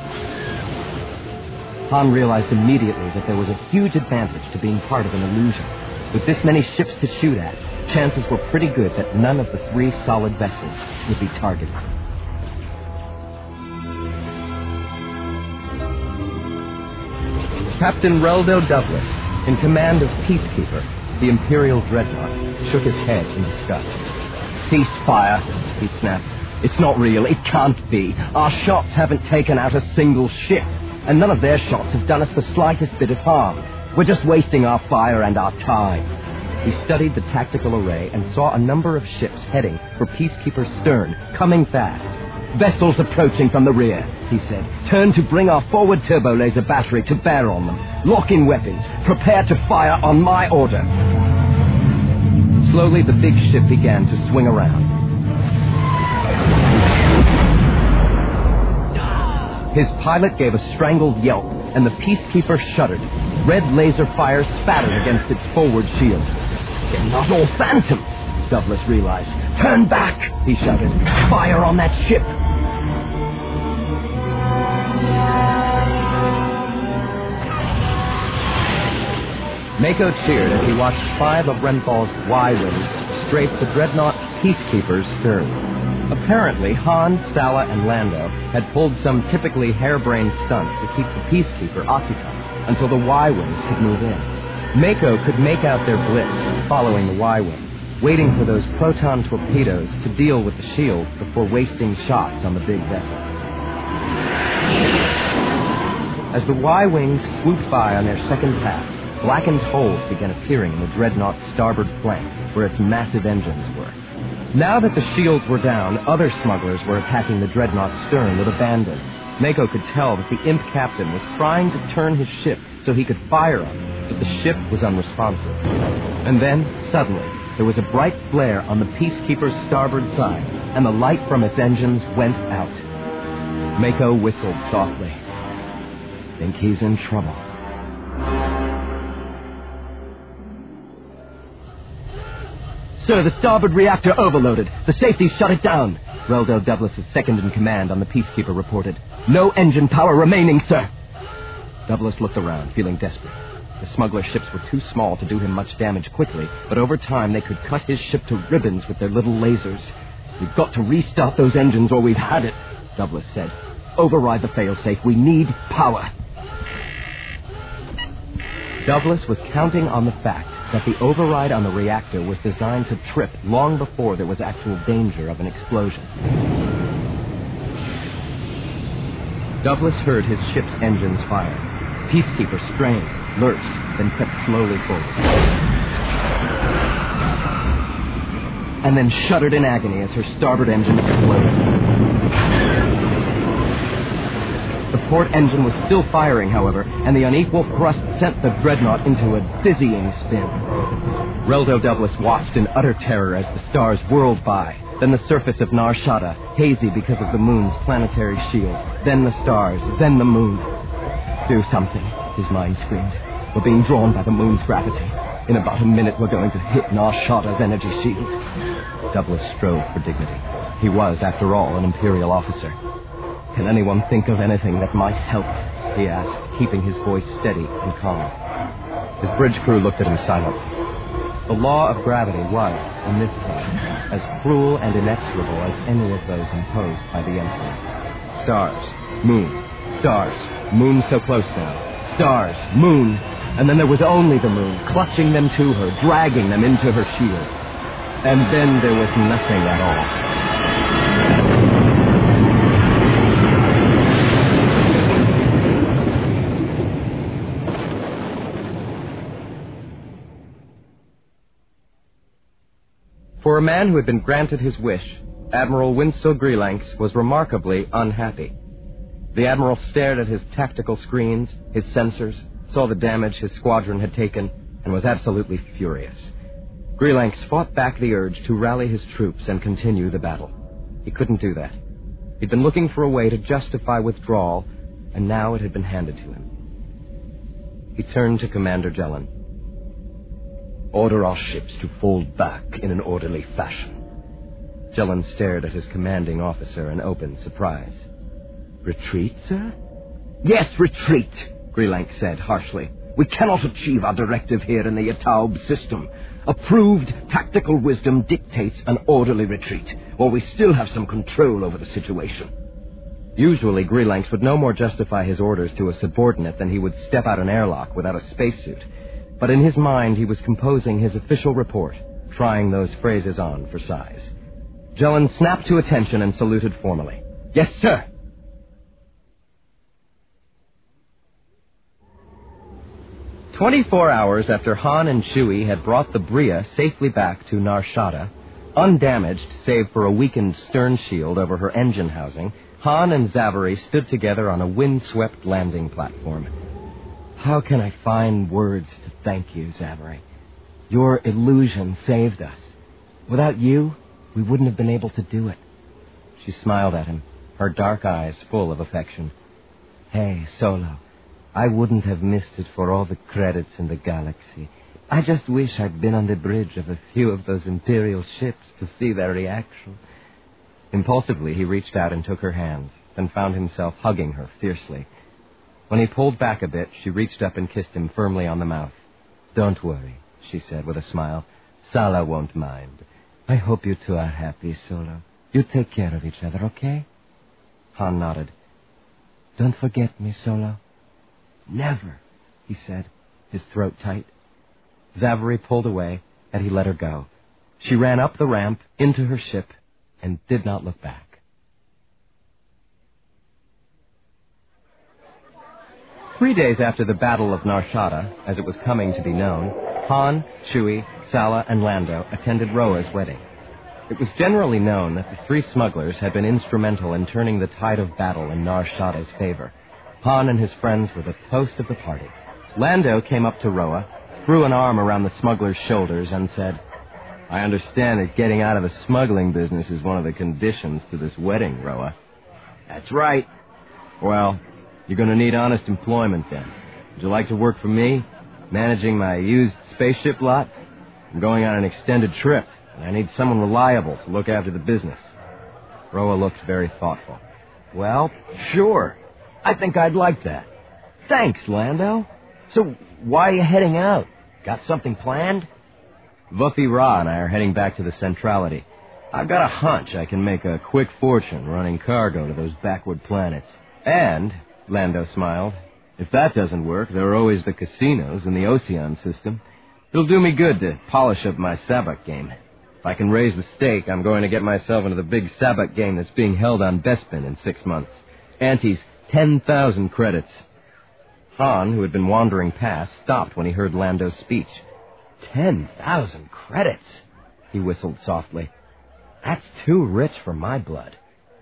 Han realized immediately that there was a huge advantage to being part of an illusion. With this many ships to shoot at, chances were pretty good that none of the three solid vessels would be targeted. Captain Reldo Douglas, in command of Peacekeeper, the Imperial Dreadnought, shook his head in disgust. Cease fire, he snapped. It's not real. It can't be. Our shots haven't taken out a single ship, and none of their shots have done us the slightest bit of harm. We're just wasting our fire and our time. He studied the tactical array and saw a number of ships heading for Peacekeeper's stern, coming fast. Vessels approaching from the rear, he said. Turn to bring our forward turbo laser battery to bear on them. Lock in weapons. Prepare to fire on my order. Slowly, the big ship began to swing around. His pilot gave a strangled yelp, and the Peacekeeper shuddered. Red laser fire spattered against its forward shield. They're not all phantoms, Douglas realized. Turn back, he shouted. Fire on that ship. Mako cheered as he watched 5 of Renthal's Y-wings strafe the dreadnought Peacekeeper's stern. Apparently, Han, Sala, and Lando had pulled some typically harebrained stunt to keep the Peacekeeper occupied until the Y-wings could move in. Mako could make out their blips following the Y-wings, waiting for those proton torpedoes to deal with the shield before wasting shots on the big vessel. As the Y-wings swooped by on their second pass, blackened holes began appearing in the dreadnought's starboard flank, where its massive engines were. Now that the shields were down, other smugglers were attacking the dreadnought's stern with abandon. Mako could tell that the Imp captain was trying to turn his ship so he could fire on it, but the ship was unresponsive. And then, suddenly, there was a bright flare on the Peacekeeper's starboard side. and the light from its engines went out. Mako whistled softly. Think he's in trouble. Sir, the starboard reactor overloaded. The safeties shut it down. Reldo Douglas, second in command on the Peacekeeper, reported. No engine power remaining, sir. Douglas looked around, feeling desperate. The smuggler ships were too small to do him much damage quickly, but over time they could cut his ship to ribbons with their little lasers. We've got to restart those engines or we've had it, Douglas said. Override the failsafe. We need power. Douglas was counting on the fact that the override on the reactor was designed to trip long before there was actual danger of an explosion. Douglas heard his ship's engines fire. Peacekeeper strained, lurched, then crept slowly forward. And then shuddered in agony as her starboard engine exploded. The port engine was still firing, however, and the unequal thrust sent the dreadnought into a dizzying spin. Reldo Douglas watched in utter terror as the stars whirled by, then the surface of Nar Shaddaa, hazy because of the moon's planetary shield, then the stars, then the moon. Do something, his mind screamed. We're being drawn by the moon's gravity. In about a minute, we're going to hit Nar Shaddaa's energy shield. Douglas strove for dignity. He was, after all, an Imperial officer. Can anyone think of anything that might help? He asked, keeping his voice steady and calm. His bridge crew looked at him silently. The law of gravity was, in this case, as cruel and inexorable as any of those imposed by the Emperor. Stars, moon, stars, moon so close now. Stars, moon, and then there was only the moon, clutching them to her, dragging them into her shield. And then there was nothing at all. For a man who had been granted his wish, Admiral Winslow Greelanx was remarkably unhappy. The Admiral stared at his tactical screens, his sensors, saw the damage his squadron had taken, and was absolutely furious. Greelanx fought back the urge to rally his troops and continue the battle. He couldn't do that. He'd been looking for a way to justify withdrawal, and now it had been handed to him. He turned to Commander Jellin. Order our ships to fall back in an orderly fashion. Jellin stared at his commanding officer in open surprise. Retreat, sir? Yes, retreat, Greelanx said harshly. We cannot achieve our directive here in the Yataub system. Approved tactical wisdom dictates an orderly retreat, while we still have some control over the situation. Usually, Greelanx would no more justify his orders to a subordinate than he would step out an airlock without a spacesuit. But in his mind, he was composing his official report, trying those phrases on for size. Jellin snapped to attention and saluted formally. Yes, sir. 24 hours after Han and Chewie had brought the Bria safely back to Nar Shaddaa, undamaged save for a weakened stern shield over her engine housing, Han and Zavary stood together on a windswept landing platform. How can I find words to thank you, Zavary? Your illusion saved us. Without you, we wouldn't have been able to do it. She smiled at him, her dark eyes full of affection. Hey, Solo, I wouldn't have missed it for all the credits in the galaxy. I just wish I'd been on the bridge of a few of those Imperial ships to see their reaction. Impulsively, he reached out and took her hands, then found himself hugging her fiercely. When he pulled back a bit, she reached up and kissed him firmly on the mouth. Don't worry, she said with a smile. Sala won't mind. I hope you two are happy, Solo. You take care of each other, okay? Han nodded. Don't forget me, Solo. Never, he said, his throat tight. Zavary pulled away, and he let her go. She ran up the ramp, into her ship, and did not look back. Three days after the Battle of Nar Shaddaa, as it was coming to be known, Han, Chewie, Sala, and Lando attended Roa's wedding. It was generally known that the three smugglers had been instrumental in turning the tide of battle in Nar Shaddaa's favor. Han and his friends were the toast of the party. Lando came up to Roa, threw an arm around the smuggler's shoulders, and said, I understand that getting out of the smuggling business is one of the conditions to this wedding, Roa. That's right. Well, you're going to need honest employment then. Would you like to work for me, managing my used spaceship lot? I'm going on an extended trip, and I need someone reliable to look after the business. Roa looked very thoughtful. Well, sure. I think I'd like that. Thanks, Lando. So, why are you heading out? Got something planned? Vuffy Ra and I are heading back to the Centrality. I've got a hunch I can make a quick fortune running cargo to those backward planets. And, Lando smiled, if that doesn't work, there are always the casinos in the Ocean system. It'll do me good to polish up my sabak game. If I can raise the stake, I'm going to get myself into the big sabak game that's being held on Bespin in 6 months. Ante's 10,000 credits. Han, who had been wandering past, stopped when he heard Lando's speech. 10,000 credits, he whistled softly. That's too rich for my blood.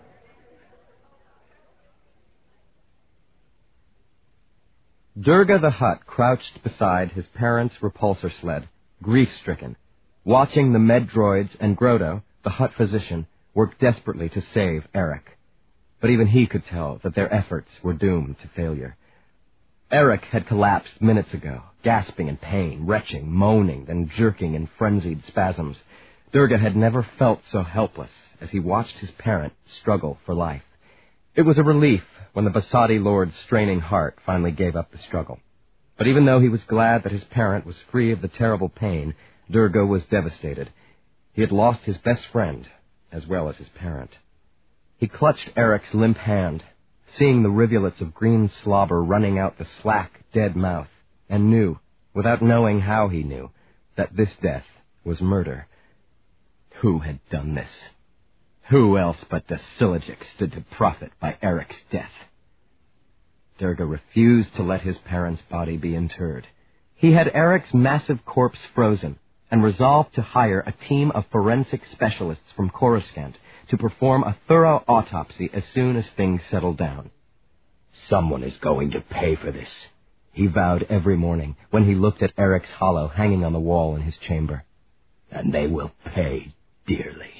Durga the Hutt crouched beside his parents' repulsor sled, grief-stricken, watching the med droids and Grotto, the Hutt physician, work desperately to save Eric. But even he could tell that their efforts were doomed to failure. Eric had collapsed minutes ago, gasping in pain, retching, moaning, then jerking in frenzied spasms. Durga had never felt so helpless as he watched his parent struggle for life. It was a relief when the Basadi Lord's straining heart finally gave up the struggle. But even though he was glad that his parent was free of the terrible pain, Durga was devastated. He had lost his best friend, as well as his parent. He clutched Eric's limp hand, seeing the rivulets of green slobber running out the slack, dead mouth, and knew, without knowing how he knew, that this death was murder. Who had done this? Who else but the Silijic stood to profit by Eric's death? Durga refused to let his parent's body be interred. He had Eric's massive corpse frozen and resolved to hire a team of forensic specialists from Coruscant to perform a thorough autopsy as soon as things settled down. Someone is going to pay for this, he vowed every morning when he looked at Eric's hollow hanging on the wall in his chamber. And they will pay dearly.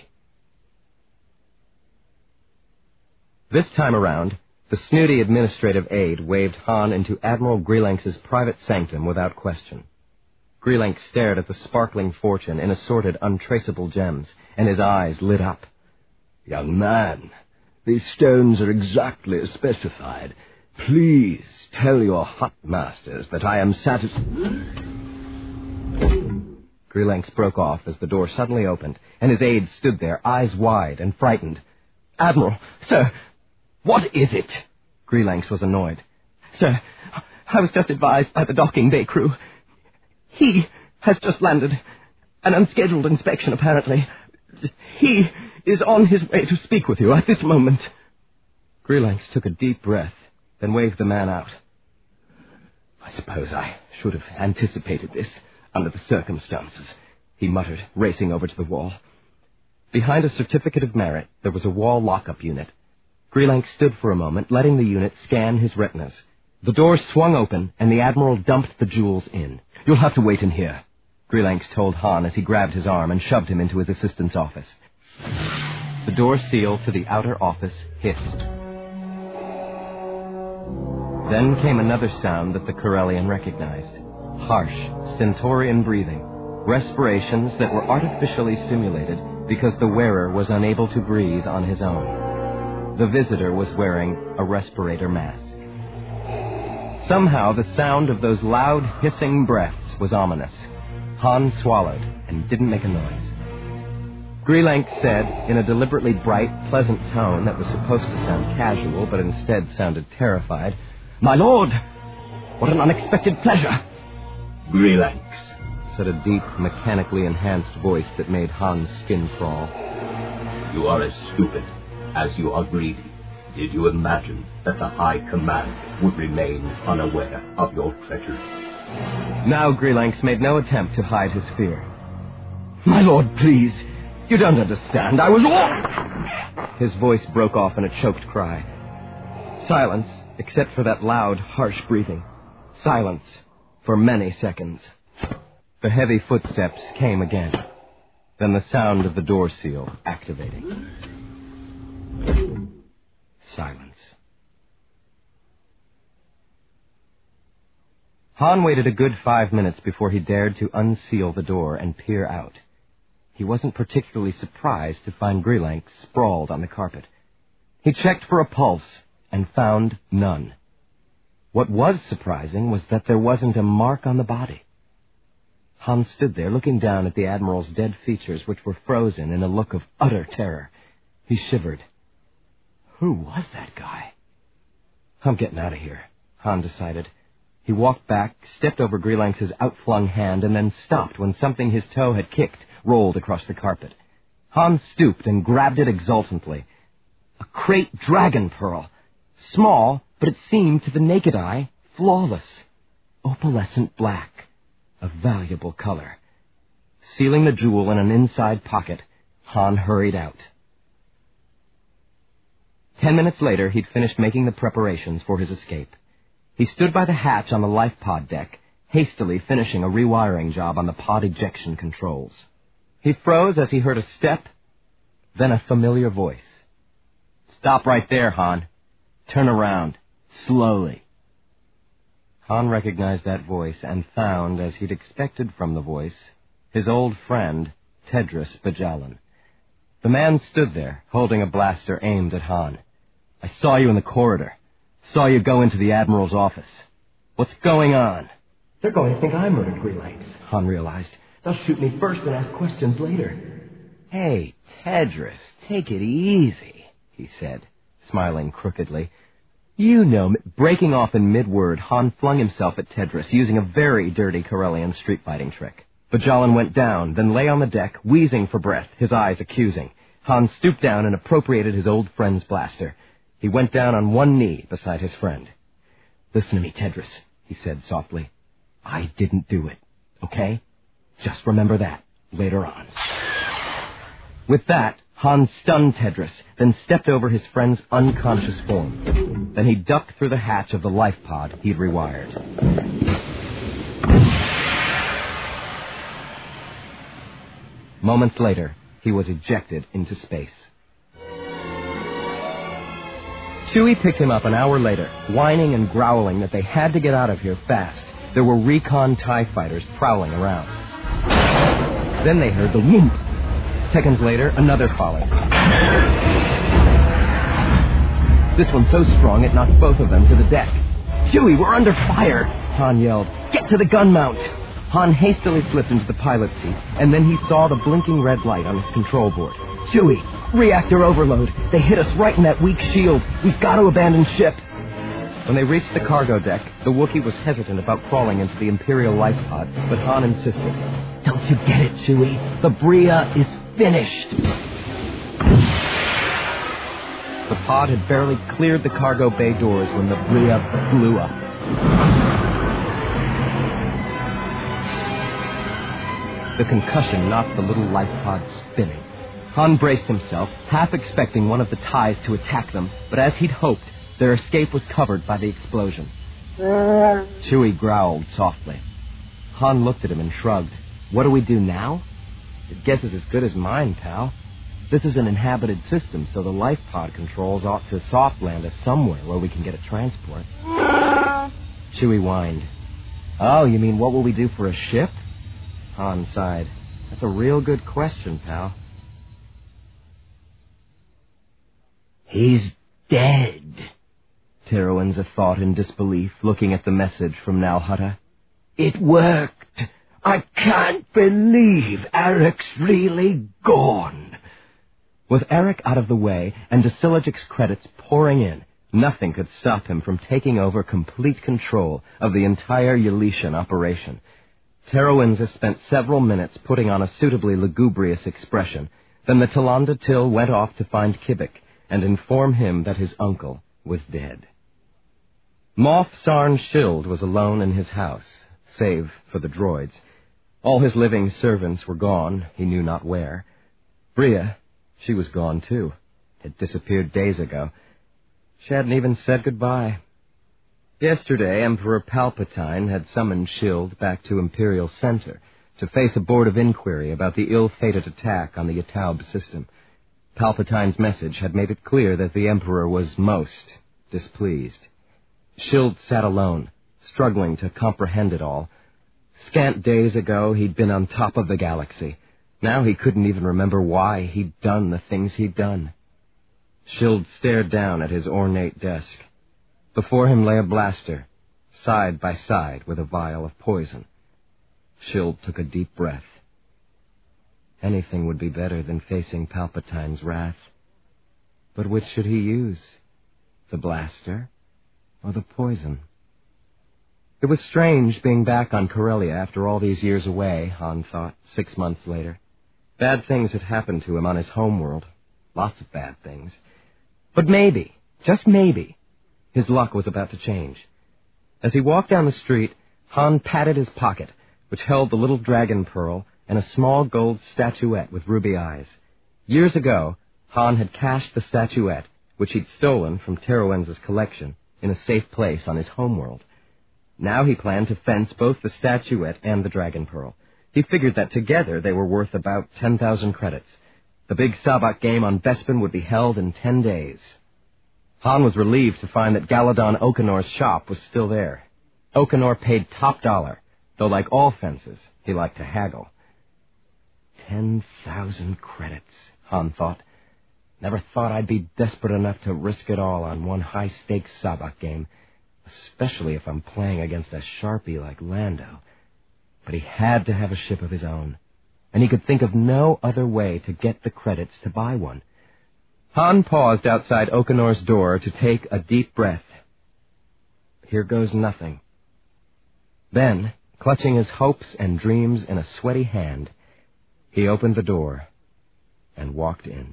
This time around, the snooty administrative aide waved Han into Admiral Greelanx's private sanctum without question. Greelanx stared at the sparkling fortune in assorted, untraceable gems, and his eyes lit up. Young man, these stones are exactly as specified. Please tell your Hutt masters that I am satisfied. Greelanx broke off as the door suddenly opened, and his aide stood there, eyes wide and frightened. Admiral, sir, what is it? Greelanx was annoyed. Sir, I was just advised by the docking bay crew. He has just landed. An unscheduled inspection, apparently. He is on his way to speak with you at this moment. Greelanx took a deep breath, then waved the man out. I suppose I should have anticipated this under the circumstances, he muttered, racing over to the wall. Behind a certificate of merit, there was a wall lockup unit. Greelanx stood for a moment, letting the unit scan his retinas. The door swung open, and the Admiral dumped the jewels in. You'll have to wait in here, Greelanx told Han as he grabbed his arm and shoved him into his assistant's office. The door seal to the outer office hissed. Then came another sound that the Corellian recognized. Harsh, stentorian breathing. Respirations that were artificially simulated because the wearer was unable to breathe on his own. The visitor was wearing a respirator mask. Somehow the sound of those loud, hissing breaths was ominous. Han swallowed and didn't make a noise. Greelanx said, in a deliberately bright, pleasant tone that was supposed to sound casual but instead sounded terrified, "My lord, what an unexpected pleasure!" Greelanx, said a deep, mechanically enhanced voice that made Han's skin crawl. You are as stupid as you are greedy. Did you imagine that the High Command would remain unaware of your treachery? Now Greelanx made no attempt to hide his fear. "My lord, please. You don't understand. I was all..." His voice broke off in a choked cry. Silence, except for that loud, harsh breathing. Silence for many seconds. The heavy footsteps came again. Then the sound of the door seal activating. Silence. Han waited a good 5 minutes before he dared to unseal the door and peer out. He wasn't particularly surprised to find Grielank sprawled on the carpet. He checked for a pulse and found none. What was surprising was that there wasn't a mark on the body. Han stood there looking down at the Admiral's dead features, which were frozen in a look of utter terror. He shivered. Who was that guy? I'm getting out of here, Han decided. He walked back, stepped over Grielanx's outflung hand, and then stopped when something his toe had kicked rolled across the carpet. Han stooped and grabbed it exultantly. A crate dragon pearl. Small, but it seemed to the naked eye flawless. Opalescent black. A valuable color. Sealing the jewel in an inside pocket, Han hurried out. 10 minutes later, he'd finished making the preparations for his escape. He stood by the hatch on the life pod deck, hastily finishing a rewiring job on the pod ejection controls. He froze as he heard a step, then a familiar voice. Stop right there, Han. Turn around. Slowly. Han recognized that voice and found, as he'd expected from the voice, his old friend, Tedros Bajalan. The man stood there, holding a blaster aimed at Han. I saw you in the corridor. Saw you go into the Admiral's office. What's going on? They're going to think I murdered Grielanx, Han realized. They'll shoot me first and ask questions later. Hey, Tedros, take it easy, he said, smiling crookedly. You know, breaking off in mid-word, Han flung himself at Tedros, using a very dirty Corellian street-fighting trick. Bajalan went down, then lay on the deck, wheezing for breath, his eyes accusing. Han stooped down and appropriated his old friend's blaster. He went down on one knee beside his friend. Listen to me, Tedros, he said softly. I didn't do it, okay? Just remember that later on. With that, Han stunned Tedros, then stepped over his friend's unconscious form. Then he ducked through the hatch of the life pod he'd rewired. Moments later, he was ejected into space. Chewie picked him up an hour later, whining and growling that they had to get out of here fast. There were recon TIE fighters prowling around. Then they heard the whoomp. Seconds later, another followed. This one so strong it knocked both of them to the deck. Chewie, we're under fire, Han yelled. Get to the gun mount. Han hastily slipped into the pilot's seat, and then he saw the blinking red light on his control board. Chewie, reactor overload. They hit us right in that weak shield. We've got to abandon ship. When they reached the cargo deck, the Wookiee was hesitant about crawling into the Imperial life pod, but Han insisted. Don't you get it, Chewie? The Bria is finished. The pod had barely cleared the cargo bay doors when the Bria blew up. The concussion knocked the little life pod spinning. Han braced himself, half expecting one of the TIEs to attack them, but as he'd hoped, their escape was covered by the explosion. Chewie growled softly. Han looked at him and shrugged. What do we do now? Your guess is as good as mine, pal. This is an inhabited system, so the life pod controls ought to soft land us somewhere where we can get a transport. Chewie whined. Oh, you mean what will we do for a ship? Han sighed. That's a real good question, pal. He's dead, Terowinza thought in disbelief, looking at the message from Nal Hutta. It worked. I can't believe Arek's really gone. With Arek out of the way and Dasilegic's credits pouring in, nothing could stop him from taking over complete control of the entire Yaletian operation. Terowinza spent several minutes putting on a suitably lugubrious expression. Then the Talanda Till went off to find Kibik and inform him that his uncle was dead. Moff Sarn Shield was alone in his house, save for the droids. All his living servants were gone, he knew not where. Bria, she was gone too, had disappeared days ago. She hadn't even said goodbye. Yesterday, Emperor Palpatine had summoned Shield back to Imperial Center, to face a board of inquiry about the ill-fated attack on the Ytaub system. Palpatine's message had made it clear that the Emperor was most displeased. Schild sat alone, struggling to comprehend it all. Scant days ago, he'd been on top of the galaxy. Now he couldn't even remember why he'd done the things he'd done. Schild stared down at his ornate desk. Before him lay a blaster, side by side with a vial of poison. Schild took a deep breath. Anything would be better than facing Palpatine's wrath. But which should he use? The blaster or the poison? It was strange being back on Corellia after all these years away, Han thought, 6 months later. Bad things had happened to him on his homeworld. Lots of bad things. But maybe, just maybe, his luck was about to change. As he walked down the street, Han patted his pocket, which held the little dragon pearl and a small gold statuette with ruby eyes. Years ago, Han had cached the statuette, which he'd stolen from Teruen's collection, in a safe place on his homeworld. Now he planned to fence both the statuette and the dragon pearl. He figured that together they were worth about 10,000 credits. The big Sabak game on Bespin would be held in 10 days. Han was relieved to find that Galadon Okenor's shop was still there. Okenor paid top dollar, though like all fences, he liked to haggle. 10,000 credits, Han thought. Never thought I'd be desperate enough to risk it all on one high-stakes Sabak game, especially if I'm playing against a Sharpie like Lando. But he had to have a ship of his own, and he could think of no other way to get the credits to buy one. Han paused outside Okenor's door to take a deep breath. Here goes nothing. Then, clutching his hopes and dreams in a sweaty hand, he opened the door and walked in.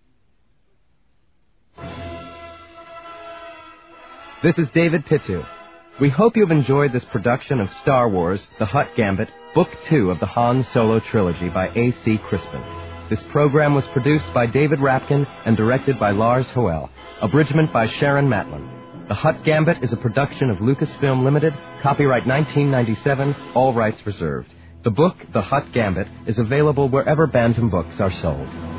This is David Pittu. We hope you've enjoyed this production of Star Wars, The Hutt Gambit, Book 2 of the Han Solo Trilogy by A.C. Crispin. This program was produced by David Rapkin and directed by Lars Hoel. Abridgment by Sharon Matlin. The Hutt Gambit is a production of Lucasfilm Limited, copyright 1997, all rights reserved. The book, The Hutt Gambit, is available wherever Bantam books are sold.